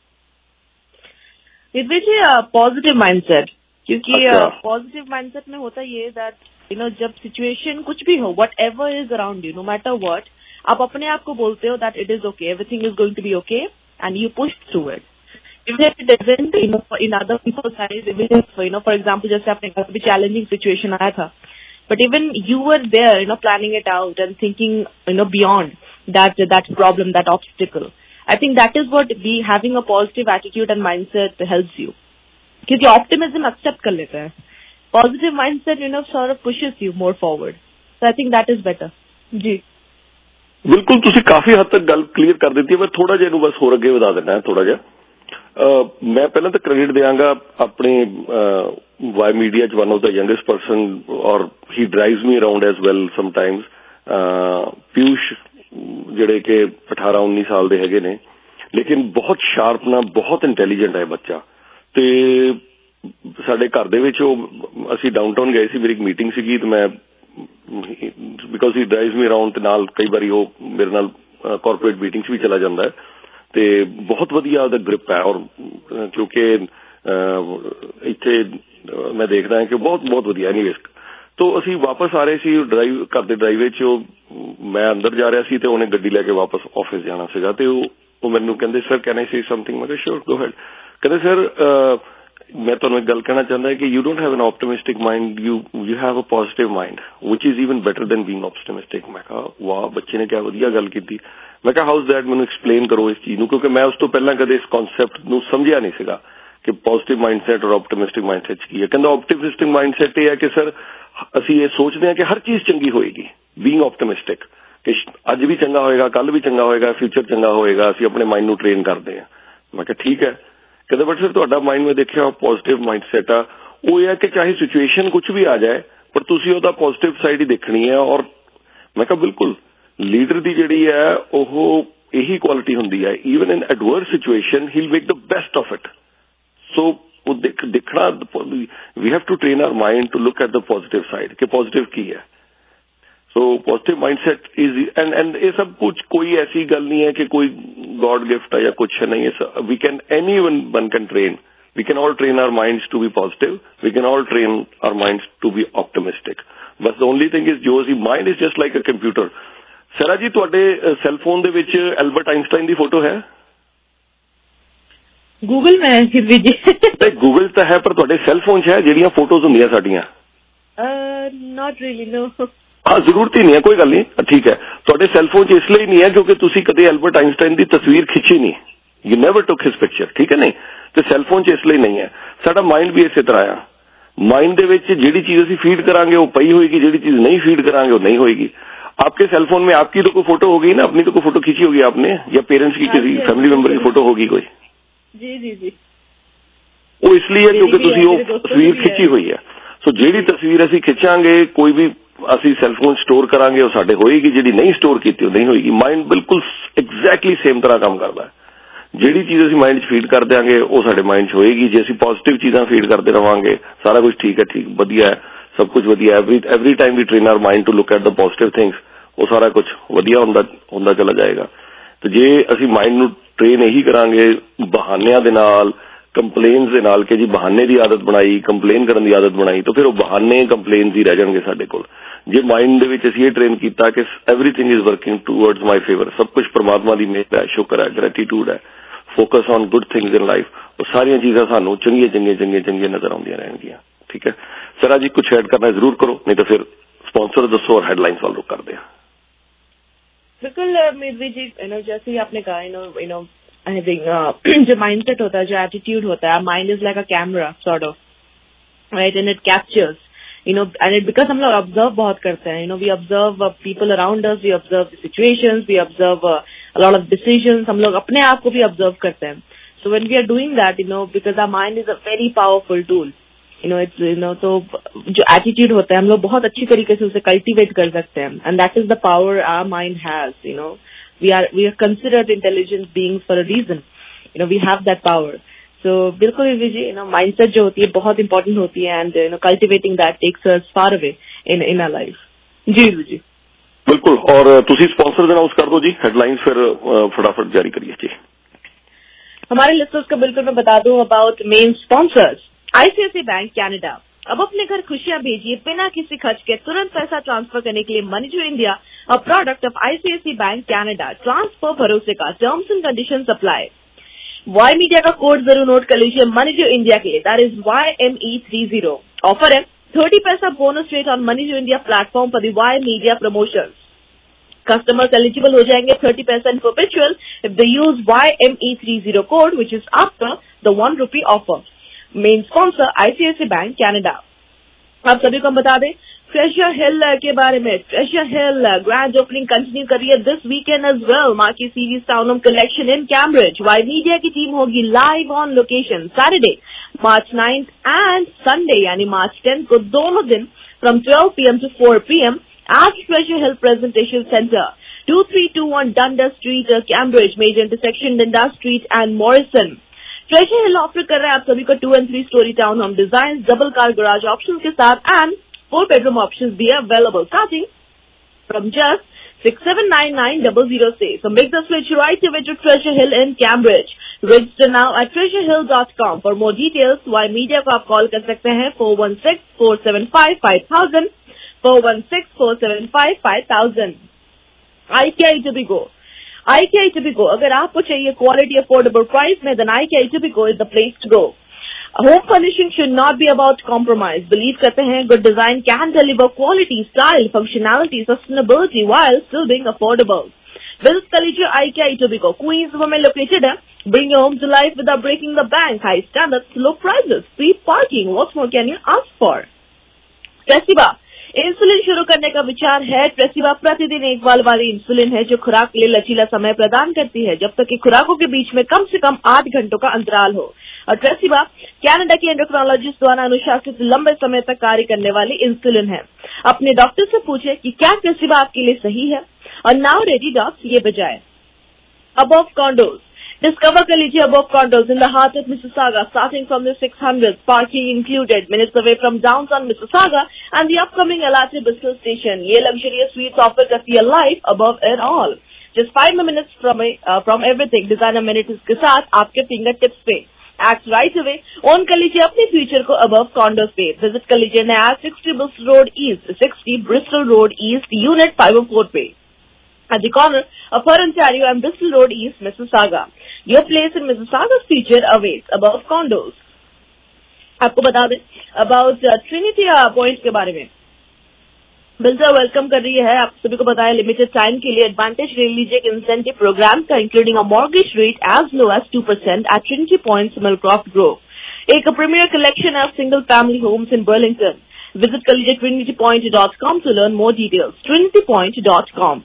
[SPEAKER 14] देखिए पॉजिटिव माइंडसेट, क्योंकि पॉजिटिव माइंडसेट में होता ये दैट यू नो जब सिचुएशन कुछ भी हो, whatever is around you, no matter what, आप अपने आप को बोलते हो that it is okay, everything is going to be okay and you push through it. Even if it isn't, you know, in other people's eyes, even if, you know, for example, जैसे आपने कहा भी challenging situation आया था, but even you were there, you know, planning it out and thinking, you know, beyond that that problem, that obstacle. I think that is what be having a positive attitude and mindset helps you. क्योंकि optimism accept कर लेते हैं, positive mindset, you know, sort of pushes you more forward. So I think that is better. जी
[SPEAKER 13] बिल्कुल, तुसी काफी हद तक गल क्लियर कर दी है। मैं थोड़ा जिहा बस होर अगे वधा देना है थोड़ा जिहा। Uh, मैं पहले तो क्रेडिट देंगा अपने वाई मीडिया च one of the youngest person, और he drives me around as well sometimes, Piyush ਜਿਹੜੇ ਕਿ अठारह उन्नीस साल ਦੇ ਹੈਗੇ ਨੇ, ਲੇਕਿਨ ਬਹੁਤ ਸ਼ਾਰਪ ਨਾ, ਬਹੁਤ ਇੰਟੈਲੀਜੈਂਟ ਹੈ ਬੱਚਾ। ਤੇ ਸਾਡੇ ਘਰ ਦੇ ਵਿੱਚ ਉਹ ਅਸੀਂ ਡਾਊਨਟਾਊਨ ਗਏ ਸੀ, ਮੇਰੀ ਇੱਕ ਮੀਟਿੰਗ ਸੀਗੀ, ਤੇ ਮੈਂ because he drives me around, ਤੇ ਨਾਲ ਕਈ ਵਾਰੀ ਉਹ ਮੇਰੇ ਨਾਲ ਕਾਰਪੋਰੇਟ ਮੀਟਿੰਗਸ ਵੀ ਚਲਾ ਜਾਂਦਾ ਹੈ, ਤੇ ਬਹੁਤ ਵਧੀਆ ਉਹਦਾ ਗ੍ਰਿਪ ਹੈ। ਔਰ ਕਿਉਂਕਿ ਇੱਥੇ ਮੈਂ ਦੇਖਦਾ ਹਾਂ ਕਿ ਬਹੁਤ ਬਹੁਤ ਵਧੀਆ ਐਨੀਵੇਜ਼। ਤੋ ਅਸੀਂ ਵਾਪਸ ਆ ਰਹੇ ਸੀ ਡਰਾਈਵ, ਘਰ ਦੇ ਡਰਾਈਵੇ 'ਚ ਉਹ ਮੈਂ ਅੰਦਰ ਜਾ ਰਿਹਾ ਸੀ ਤੇ ਉਹਨੇ ਗੱਡੀ ਲੈ ਕੇ ਵਾਪਸ ਆਫਿਸ ਜਾਣਾ ਸੀਗਾ, ਤੇ ਉਹ ਉਹ ਮੈਨੂੰ ਕਹਿੰਦੇ sir can I say something? ਮੈਂ ਕਿਹਾ ਸ਼ੋਰ ਗੋ ਹੈਡ। ਕਹਿੰਦੇ ਸਰ ਮੈਂ ਤੁਹਾਨੂੰ ਇੱਕ ਗੱਲ ਕਹਿਣਾ ਚਾਹੁੰਦਾ ਕਿ you don't have an optimistic mind, you you have a positive mind which is even better than being optimistic. ਮੈਂ ਕਿਹਾ ਵਾਹ, ਬੱਚੇ ਨੇ ਕਿਆ ਵਧੀਆ ਗੱਲ ਕੀਤੀ। ਮੈਂ ਕਿਹਾ ਹਾਊ ਇਜ਼ ਦੈਟ, ਮੈਨੂੰ ਐਕਸਪਲੇਨ ਕਰੋ ਇਸ ਚੀਜ਼ ਨੂੰ, ਕਿਉਂਕਿ ਮੈਂ ਉਸ ਤੋਂ ਪਹਿਲਾਂ ਕਦੇ ਇਸ ਕਨਸੈਪਟ ਨੂੰ ਸਮਝਿਆ ਨਹੀਂ ਸੀਗਾ ਕਿ ਪੋਜ਼ਿਟਿਵ ਮਾਈਂਡਸੈਟ ਔਰ ਆਪਟਿਮਿਸਟਿਕ ਮਾਈਂਡਸੈਟ ਕੀ ਹੈ। ਕਹਿੰਦਾ ਆਪਟਿਮਿਸਟਿਕ ਮਾਈਂਡਸੈਟ ਇਹ ਹੈ ਕਿ ਸਰ ਅਸੀਂ ਇਹ ਸੋਚਦੇ ਹਾਂ ਕਿ ਹਰ ਚੀਜ਼ ਚੰਗੀ ਹੋਏਗੀ, ਬੀਇੰਗ ਆਪਟਿਮਿਸਟਿਕ, ਕਿ ਅੱਜ ਵੀ ਚੰਗਾ ਹੋਏਗਾ, ਕੱਲ ਵੀ ਚੰਗਾ ਹੋਏਗਾ, ਫਿਊਚਰ ਚੰਗਾ ਹੋਏਗਾ। ਅਸੀਂ ਆਪਣੇ ਮਾਈਂਡ ਨੂੰ ਟ੍ਰੇਨ ਕਰਦੇ ਹਾਂ। ਮੈਂ ਕਿਹਾ ਠੀਕ ਹੈ। ਕਹਿੰਦੇ ਬਟ ਸਰ ਤੁਹਾਡਾ ਮਾਈਂਡ ਮੈਂ ਦੇਖਿਆ ਪੋਜ਼ਿਟਿਵ ਮਾਈਂਡਸੈਟ ਆ, ਉਹ ਇਹ ਹੈ ਕਿ ਚਾਹੇ ਸਿਚੁਏਸ਼ਨ ਕੁਝ ਵੀ ਆ ਜਾਏ ਪਰ ਤੁਸੀਂ ਉਹਦਾ ਪੋਜ਼ਿਟਿਵ ਸਾਈਡ ਹੀ ਦੇਖਣੀ ਹੈ। ਔਰ ਮੈਂ ਕਿਹਾ ਬਿਲਕੁਲ, ਲੀਡਰ ਦੀ ਜਿਹੜੀ ਹੈ ਉਹ ਇਹੀ ਕੁਆਲਿਟੀ ਹੁੰਦੀ ਹੈ, even in adverse situation he will make the best of it. So ਉਹ ਦੇਖਣਾ, we have to train our mind to look at the positive side ਕਿ ਪੋਜ਼ਿਟਿਵ ਕੀ ਹੈ। So positive mindset is and and ਇਹ ਸਭ ਕੁਝ ਕੋਈ ਐਸੀ ਗੱਲ ਨਹੀਂ ਹੈ ਕਿ ਕੋਈ ਗॉड गिफ्ट है या कुछ नहीं है। We can, anyone can train, we can all train our minds to be positive, we can all train our minds to be optimistic, but the only thing is जो सी mind is just like a computer। सरा जी ਤੁਹਾਡੇ cell phone ਦੇ ਵਿੱਚ Albert Einstein ਦੀ photo ਹੈ?
[SPEAKER 14] Google ਮੈਂ ਫਿਰ ਵੀ ਜੀ
[SPEAKER 13] ਤੇ ਗੂਗਲ ਤਾਂ ਹੈ, ਪਰ ਤੁਹਾਡੇ ਸੈੱਲ ਫੋਨ 'ਚ ਹੈ ਜਿਹੜੀਆਂ ਫੋਟੋਜ਼ ਹੁੰਦੀਆਂ ਸਾਡੀਆਂ?
[SPEAKER 14] not really, no।
[SPEAKER 13] हाँ, जरूरत ही नहीं है, कोई गल नहीं, ठीक है। ਤੁਹਾਡੇ ਸੈੱਲ ਫੋਨ 'ਚ ਇਸ ਲਈ ਨਹੀਂ ਹੈ ਕਿਉਂਕਿ ਤੁਸੀਂ ਕਦੇ ਐਲਬਰਟ ਆਇਨਸਟਾਈਨ ਦੀ ਤਸਵੀਰ ਖਿੱਚੀ ਨਹੀਂ, you never took his picture, ਠੀਕ ਹੈ ਨਹੀਂ? ਤੇ ਸੈੱਲ ਫੋਨ 'ਚ ਇਸ ਲਈ ਨਹੀਂ ਹੈ। ਸਾਡਾ ਮਾਈਂਡ ਵੀ ਇਸੇ ਤਰ੍ਹਾਂ ਆ, ਮਾਈਂਡ ਦੇ ਵਿੱਚ ਜਿਹੜੀ चीज ਅਸੀਂ फीड करांगे वो पई होगी, ਜਿਹੜੀ चीज नहीं फीड करांगे वो नहीं होगी। आपके सेल फोन में आपकी तो कोई फोटो होगी ना, अपनी तो कोई फोटो खींची होगी आपने, या पेरेंट्स की किसी फैमिली मेंबर की फोटो होगी कोई?
[SPEAKER 14] जी जी जी।
[SPEAKER 13] वो इसलिए क्योंकि तुसी वो तस्वीर खिंची हुई है। सो ਜਿਹੜੀ ਤਸਵੀਰ ਅਸੀਂ ਖਿੱਚਾਂਗੇ, ਕੋਈ ਵੀ ਅਸੀਂ ਸੈੱਲ ਫੋਨ ਸਟੋਰ ਕਰਾਂਗੇ, ਉਹ ਸਾਡੇ ਹੋਏਗੀ, ਜਿਹੜੀ ਨਹੀਂ ਸਟੋਰ ਕੀਤੀ ਉਹ ਨਹੀਂ ਹੋਏਗੀ। ਮਾਈਂਡ ਬਿਲਕੁਲ ਐਗਜ਼ੈਕਟਲੀ ਸੇਮ ਤਰ੍ਹਾਂ ਕੰਮ ਕਰਦਾ ਹੈ। ਜਿਹੜੀ ਚੀਜ਼ ਅਸੀਂ ਮਾਈਂਡ 'ਚ ਫੀਡ ਕਰ ਦਿਆਂਗੇ ਉਹ ਸਾਡੇ ਮਾਈਂਡ 'ਚ ਹੋਏਗੀ। ਜੇ ਅਸੀਂ ਪੋਜ਼ਿਟਿਵ ਚੀਜ਼ਾਂ ਫੀਡ ਕਰਦੇ ਰਵਾਂਗੇ, ਸਾਰਾ ਕੁਝ ਠੀਕ ਹੈ, ਠੀਕ ਵਧੀਆ ਹੈ, ਸਭ ਕੁਝ ਵਧੀਆ। Every every time we train our mind to look at the positive things, ਉਹ ਸਾਰਾ ਕੁਝ ਵਧੀਆ ਹੁੰਦਾ ਹੁੰਦਾ ਚਲਾ ਜਾਏਗਾ। ਤੇ ਜੇ ਅਸੀਂ ਮਾਈਂਡ ਨੂੰ ਟ੍ਰੇਨ ਇਹੀ ਕਰਾਂਗੇ ਬਹਾਨਿਆਂ ਦੇ ਨਾਲ, ਕੰਪਲੇਨਸ ਦੇ ਨਾਲ, ਕਿ ਜੀ ਬਹਾਨੇ ਦੀ ਆਦਤ ਬਣਾਈ, ਕੰਪਲੇਨ ਕਰਨ ਦੀ ਆਦਤ ਬਣਾਈ, ਤਾਂ ਫਿਰ ਉਹ ਬਹਾਨੇ ਕੰਪਲੇਨਸ ਹੀ ਰਹਿ ਜਾਣਗੇ ਸਾਡੇ ਕੋਲ। ਜੇ ਮਾਈਂਡ ਦੇ ਵਿੱਚ ਅਸੀਂ ਇਹ ਟ੍ਰੇਨ ਕੀਤਾ ਕਿ everything is working towards my favour, ਸਭ ਕੁਝ ਪਰਮਾਤਮਾ ਦੀ ਮਿਹਰ ਹੈ, ਸ਼ੁਕਰ ਹੈ, ਗ੍ਰੈਟੀਟਿਊਡ ਹੈ, focus on good things in life, ਉਹ ਸਾਰੀਆਂ ਚੀਜ਼ਾਂ ਸਾਨੂੰ ਚੰਗੀਆਂ ਚੰਗੀਆਂ ਚੰਗੀਆਂ ਚੰਗੀਆਂ ਨਜ਼ਰ ਆਉਂਦੀਆਂ ਰਹਿਣਗੀਆਂ। ਠੀਕ ਹੈ ਸਰਾ ਜੀ, ਕੁਛ ਐਡ ਕਰਨਾ ਜ਼ਰੂਰ ਕਰੋ, ਨਹੀਂ ਤਾਂ ਫਿਰ स्पॉन्सर दसो और हेडलाइंस वाल रुक करते हैं।
[SPEAKER 14] बिल्कुल मेरी जी, यू नो जैसे ही आपने कहा, you know you know I think जो माइंडसेट होता है, जो एटीट्यूड होता है, mind is like a camera sort of, right, and it captures, you know, and it because हम लोग ऑब्जर्व बहुत करते हैं, you know, we observe people around us, we observe the situations, we observe a lot of decisions, हम लोग अपने आप को भी ऑब्जर्व करते हैं। So when we are doing that, you know, because our mind is a very powerful tool, you know, it's, you know, तो जो एटीट्यूड होता है हम लोग बहुत अच्छी तरीके से उसे कल्टीवेट कर सकते हैं, and that is the power our mind has, you know, we are we are considered intelligent beings for a reason, you know, we have that power. So बिल्कुल जी, यू नो, माइंडसेट जो होती है बहुत important होती है, and you know cultivating that takes us far away in in our life. जी जी
[SPEAKER 13] बिल्कुल। और तुसी स्पॉन्सर अनाउंस कर दो जी, हेडलाइंस फिर फटाफट जारी करिए जी।
[SPEAKER 14] हमारे लिस्टर्स को बिल्कुल मैं बता दूं about main sponsors. ICICI Bank Canada, अब अपने घर खुशियां भेजिए बिना किसी खर्च के, तुरंत पैसा ट्रांसफर करने के लिए money to India, a product of ICICI Bank Canada, transfer भरोसे का, terms and condition apply. Y media का कोड जरूर नोट कर लीजिए मनी टू इंडिया के लिए, that is Y M E three zero. Offer है thirty paisa bonus rate on money to India platform for the Y Media promotion. Customers eligible हो जाएंगे thirty percent perpetual if they use Y M E thirty code, which is after the one rupee offer. Main sponsor I C I C I Bank Canada. आप सभी को हम बता दें Treasure Hill के बारे में। Treasure Hill grand opening continue कर रही है this weekend as well. Marquee series town home collection in Cambridge. Y media की टीम होगी live on location Saturday March ninth and Sunday यानी मार्च टेंथ को, दोनों दिन from twelve p m to four p m at Treasure Hill Presentation Center, two three two one Dundas Street, Cambridge, major intersection Dundas Street and Morrison. Treasure Hill offer कर रहा है आप सभी को two and three story town home design, double car garage option के साथ, and four bedroom option भी available starting from just six seven nine nine zero zero से. So make the switch right away to Treasure Hill in Cambridge. Register now at treasure hill dot com. For more details, Y Media को आप call कर सकते हैं four one six four seven five five thousand, four one six four seven five five thousand. I K I Tubico. I K I Tubico, अगर आपको चाहिए quality affordable price में, then I K I Tubico is the place to go. Home furnishing should not be about compromise. Believe करते हैं good design can deliver quality, style, functionality, sustainability while still being affordable. Visit Collegia I K I Tubico, Queens women located है. Bring your home to life without breaking the bank. High standards, low prices, free parking. What more can you ask for? Tresiba, insulin शुरू करने का विचार है। ट्रेसिबा प्रतिदिन एक बाल वाली इंसुलिन है जो खुराक के लिए लचीला समय प्रदान करती है जब तक कि खुराकों के बीच में कम से कम आठ घंटों का अंतराल हो। और ट्रेसिबा कनाडा के एंडोक्राइनोलॉजिस्ट द्वारा अनुशासित लंबे समय तक कार्य करने वाली इंसुलिन है। अपने डॉक्टर से पूछे कि क्या ट्रेसिबा आपके लिए सही है, और नाउ रेडी डॉक्स ये बजाए। अबव कॉन्डोज, discover कर लीजिए above condos in the heart of Mississauga, starting from the six hundreds, parking included, minutes away from downtown Mississauga and the upcoming L R T Bristol station. ये luxurious suites offer करती है life above it all. Just five minutes from uh, from everything, designer amenities के साथ आपके fingertips पे. Act right away. Own कर लीजिए अपने future को above condos पे. Visit कर लीजिए नया sixty Bristol Road East, sixty Bristol Road East, Unit five oh four पे. At the corner of her Ontario and Bristol Road East, Mississauga. Your place in Mississauga's future awaits above condos. आपको बता दें about uh, Trinity Point के बारे में। Builder welcome कर रही है आप सभी को बताया लिमिटेड टाइम के लिए एडवांटेज ले लीजिए इंसेंटिव प्रोग्राम का, including a mortgage rate as low as two percent at Trinity Point Millcroft Grove, एक premier collection of single family homes in Burlington. Visit कर लीजिए Trinity Point dot com to learn more details, Trinity Point dot com.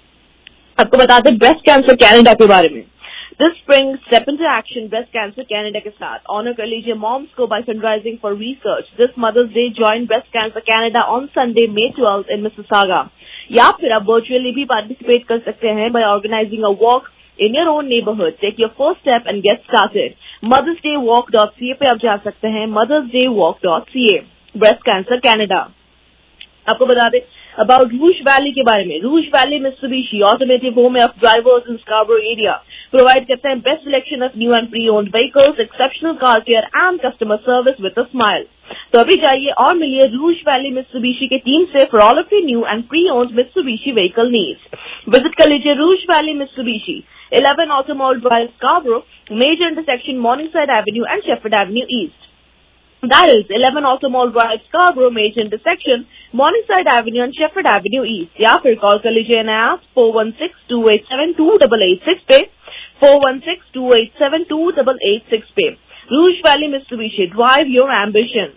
[SPEAKER 14] आपको बता दें breast cancer Canada के बारे में। This spring step into action breast cancer Canada के साथ। ऑनर कर लीजिए मॉम्स को bye फंडराइजिंग for research. This Mother's Day join breast cancer Canada on Sunday May twelfth in Mississauga. या फिर आप वर्चुअली भी पार्टिसिपेट कर सकते हैं by organising a walk in your own neighbourhood. Take your first step and get started. Mother's Day walk dot C A पे आप जा सकते हैं, Mother's Day walk dot C A. Breast cancer Canada. आपको बता दें अबाउट रूज वैली के बारे में। रूज Valley Mitsubishi automotive home of drivers in Scarborough area provide करते हैं best selection of new and pre owned vehicles, exceptional car care and customer service with a smile. तो अभी जाइए और मिलिए रूज वैली मित्सुबिशी की टीम से for all of your new and pre owned Mitsubishi vehicle needs. Visit कर लीजिए Rouge Valley Mitsubishi, eleven Automall Drive, Scarborough, major intersection Morningside Avenue and Shepherd Avenue East. That is eleven Automall Drive, Scarborough, major intersection, Morningside Avenue and Shepherd Avenue East. या फिर call कर लीजिए ना आप four one six two eight seven two eight eight six पे, four one six two eight seven two eight eight six पे. Rouge Valley Mitsubishi, drive your ambition.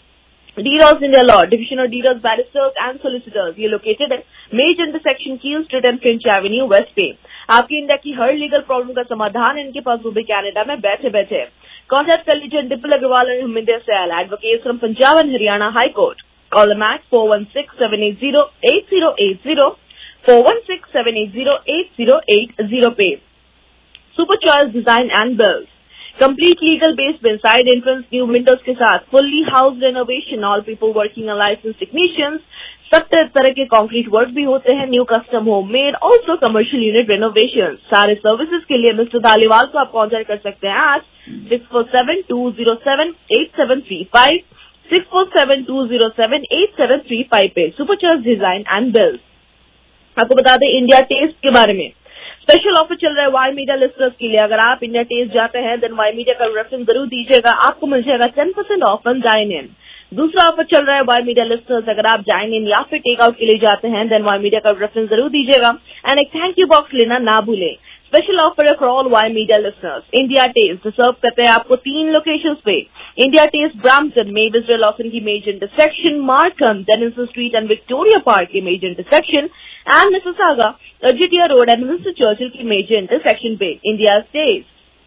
[SPEAKER 14] D-Ross India Law, Division of D-Ross Barristers and Solicitors. ये located है major intersection Keele Street and Finch Avenue, West Bay. आपकी India की हर legal problem का समाधान इनके पास वो भी कनाडा में बैठे बैठे. Contact कर लीजिए डिपल अग्रवाल और Huminder Sail, advocates from Punjab and Haryana high court. Call them at four one six seven eight zero eight zero eight zero, four one six seven eight zero eight zero eight zero पे. Super Choice Design and Build, complete legal base inside entrance new windows के साथ fully housed renovation, all people working are licensed technicians. सत्तर तरह के concrete work भी होते हैं, new custom home made, also commercial unit renovation. सारे services के लिए मिस्टर धालीवाल को आप कॉन्टेक्ट कर सकते हैं आज six four seven two zero seven eight seven three five, six four seven two zero seven eight seven three five पे. Super choice design and build. आपको बता दें इंडिया टेस्ट के बारे में स्पेशल ऑफर चल रहा है वाई मीडिया लिस्टर्स के लिए. अगर आप इंडिया टेस्ट जाते हैं देन वाई मीडिया का रेफरेंस जरूर दीजिएगा, आपको मिल जाएगा ten percent off on dine in. दूसरा ऑफर चल रहा है वाई मीडिया लिस्टर्स, अगर आप डाइन इन या फिर टेक आउट के लिए जाते हैं देन वाई मीडिया का रेफरेंस जरूर दीजिएगा एंड एक थैंक यू बॉक्स लेना ना भूलें. स्पेशल ऑफर है for all Y media listers. India taste serve करते हैं आपको तीन लोकेशंस पे. इंडिया टेस्ट ब्रैम्पटन में विजय लॉसन की major intersection, Markham Denison street and Victoria Park की मेजर इंटरसेक्शन एंड मिसिसागा जिटिया रोड एंड मिस्टर चर्चिल की मेजर इंटरसेक्शन पे. India Taste.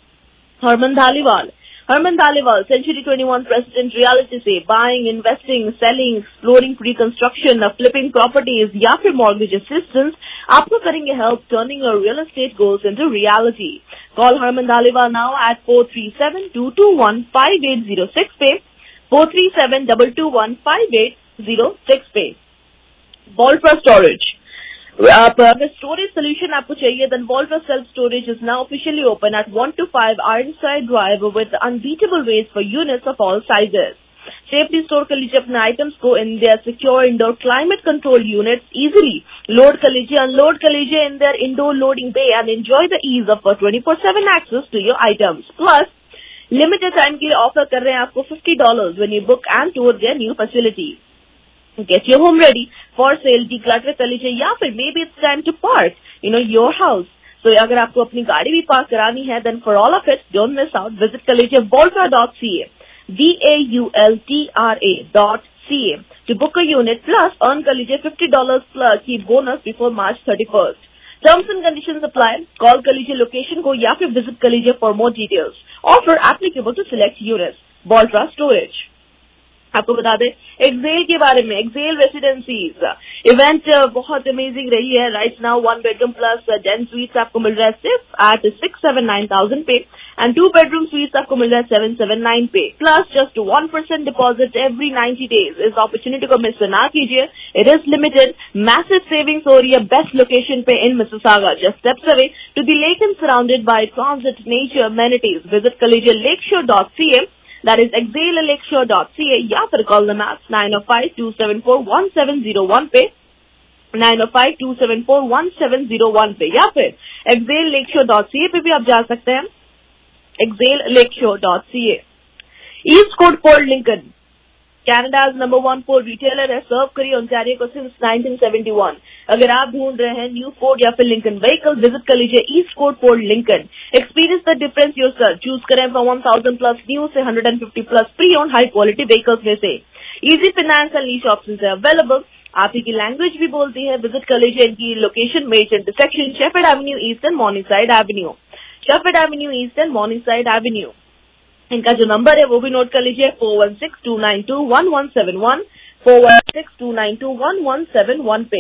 [SPEAKER 14] Harman Dhaliwal. Herman Dhaliwal, Century twenty-one President Realty से buying, investing, selling, exploring pre-construction, flipping properties या फिर mortgage assistance, आपको करेंगे help turning your real estate goals into reality. Call Herman Dhaliwal now at four three seven two two one five eight zero six पे, four three seven two two one five eight zero six पे. Voltra Storage. आप अगर storage solution आपको चाहिए then Voltra self storage is now officially open at one two five Ironside Drive with unbeatable rates for units of all sizes. Safely store कर लीजिए अपने items को in their secure indoor climate control units. Easily load कर लीजिए, unload कर लीजिए in their indoor loading bay and enjoy the ease of twenty four seven access to your items. Plus limited time के लिए offer कर रहे हैं आपको fifty dollar when you book and tour their new facility. Get your home ready for sale, declutter कर लीजिए या फिर maybe it's time to park, you know, your house. So अगर आपको अपनी गाड़ी भी पार्क करानी है then for all of it, don't miss out. Visit कर लीजिए Voltra dot C A, V A U L T R A dot C A to book a unit plus earn कर लीजिए fifty dollars plus की bonus before March thirty-first. Terms and conditions apply. Call कर लीजिए location को या फिर visit कर लीजिए for more details. Offer applicable to select units. Voltra Storage. आपको बता दें एक्सेल के बारे में. एक्सेल रेसिडेंसीज इवेंट बहुत अमेजिंग रही है. Right now one bedroom plus den suites आपको मिल रहा है सिर्फ at six seven nine thousand पे एंड टू बेडरूम स्वीट्स आपको मिल रहा है सेवन सेवन नाइन पे. Plus just one percent deposit every ninety days. इस अपॉर्चुनिटी को मिस ना कीजिए. It is limited. Massive savings हो रही है बेस्ट लोकेशन पे in Mississauga, just steps away to the lake and surrounded by transit nature amenities. Visit कर लीजिए lakeshore dot C A, that is exhale lakeshore dot C A या फिर call the maps nine oh five two seven four one seven zero one पे, nine oh five two seven four one seven zero one पे या फिर exhale lakeshore dot C A पे भी आप जा सकते हैं. exhale lakeshore dot C A. East Coast Port Lincoln, Canada's number one port retailer है. सर्व करिए ओंटारियो को सिंस नाइनटीन सेवेंटी वन. अगर आप ढूंढ रहे हैं न्यू फोर्ड या फिर लिंकन व्हीकल, विजिट कर लीजिए East Coast Port Lincoln. Experience the difference yourself. Choose करें from one thousand plus new से one hundred fifty plus pre on high quality vehicles में से. Easy finance and lease options है available. आप ही की लैंग्वेज भी बोलती है. विजिट कर लीजिए इनकी location major intersection Shepherd Avenue East and Morningside Avenue. Shepherd Avenue East and Morningside Avenue. इनका जो नंबर है वो भी नोट कर लीजिए four one six two nine two one one seven one, four one six two nine two one one seven one पे.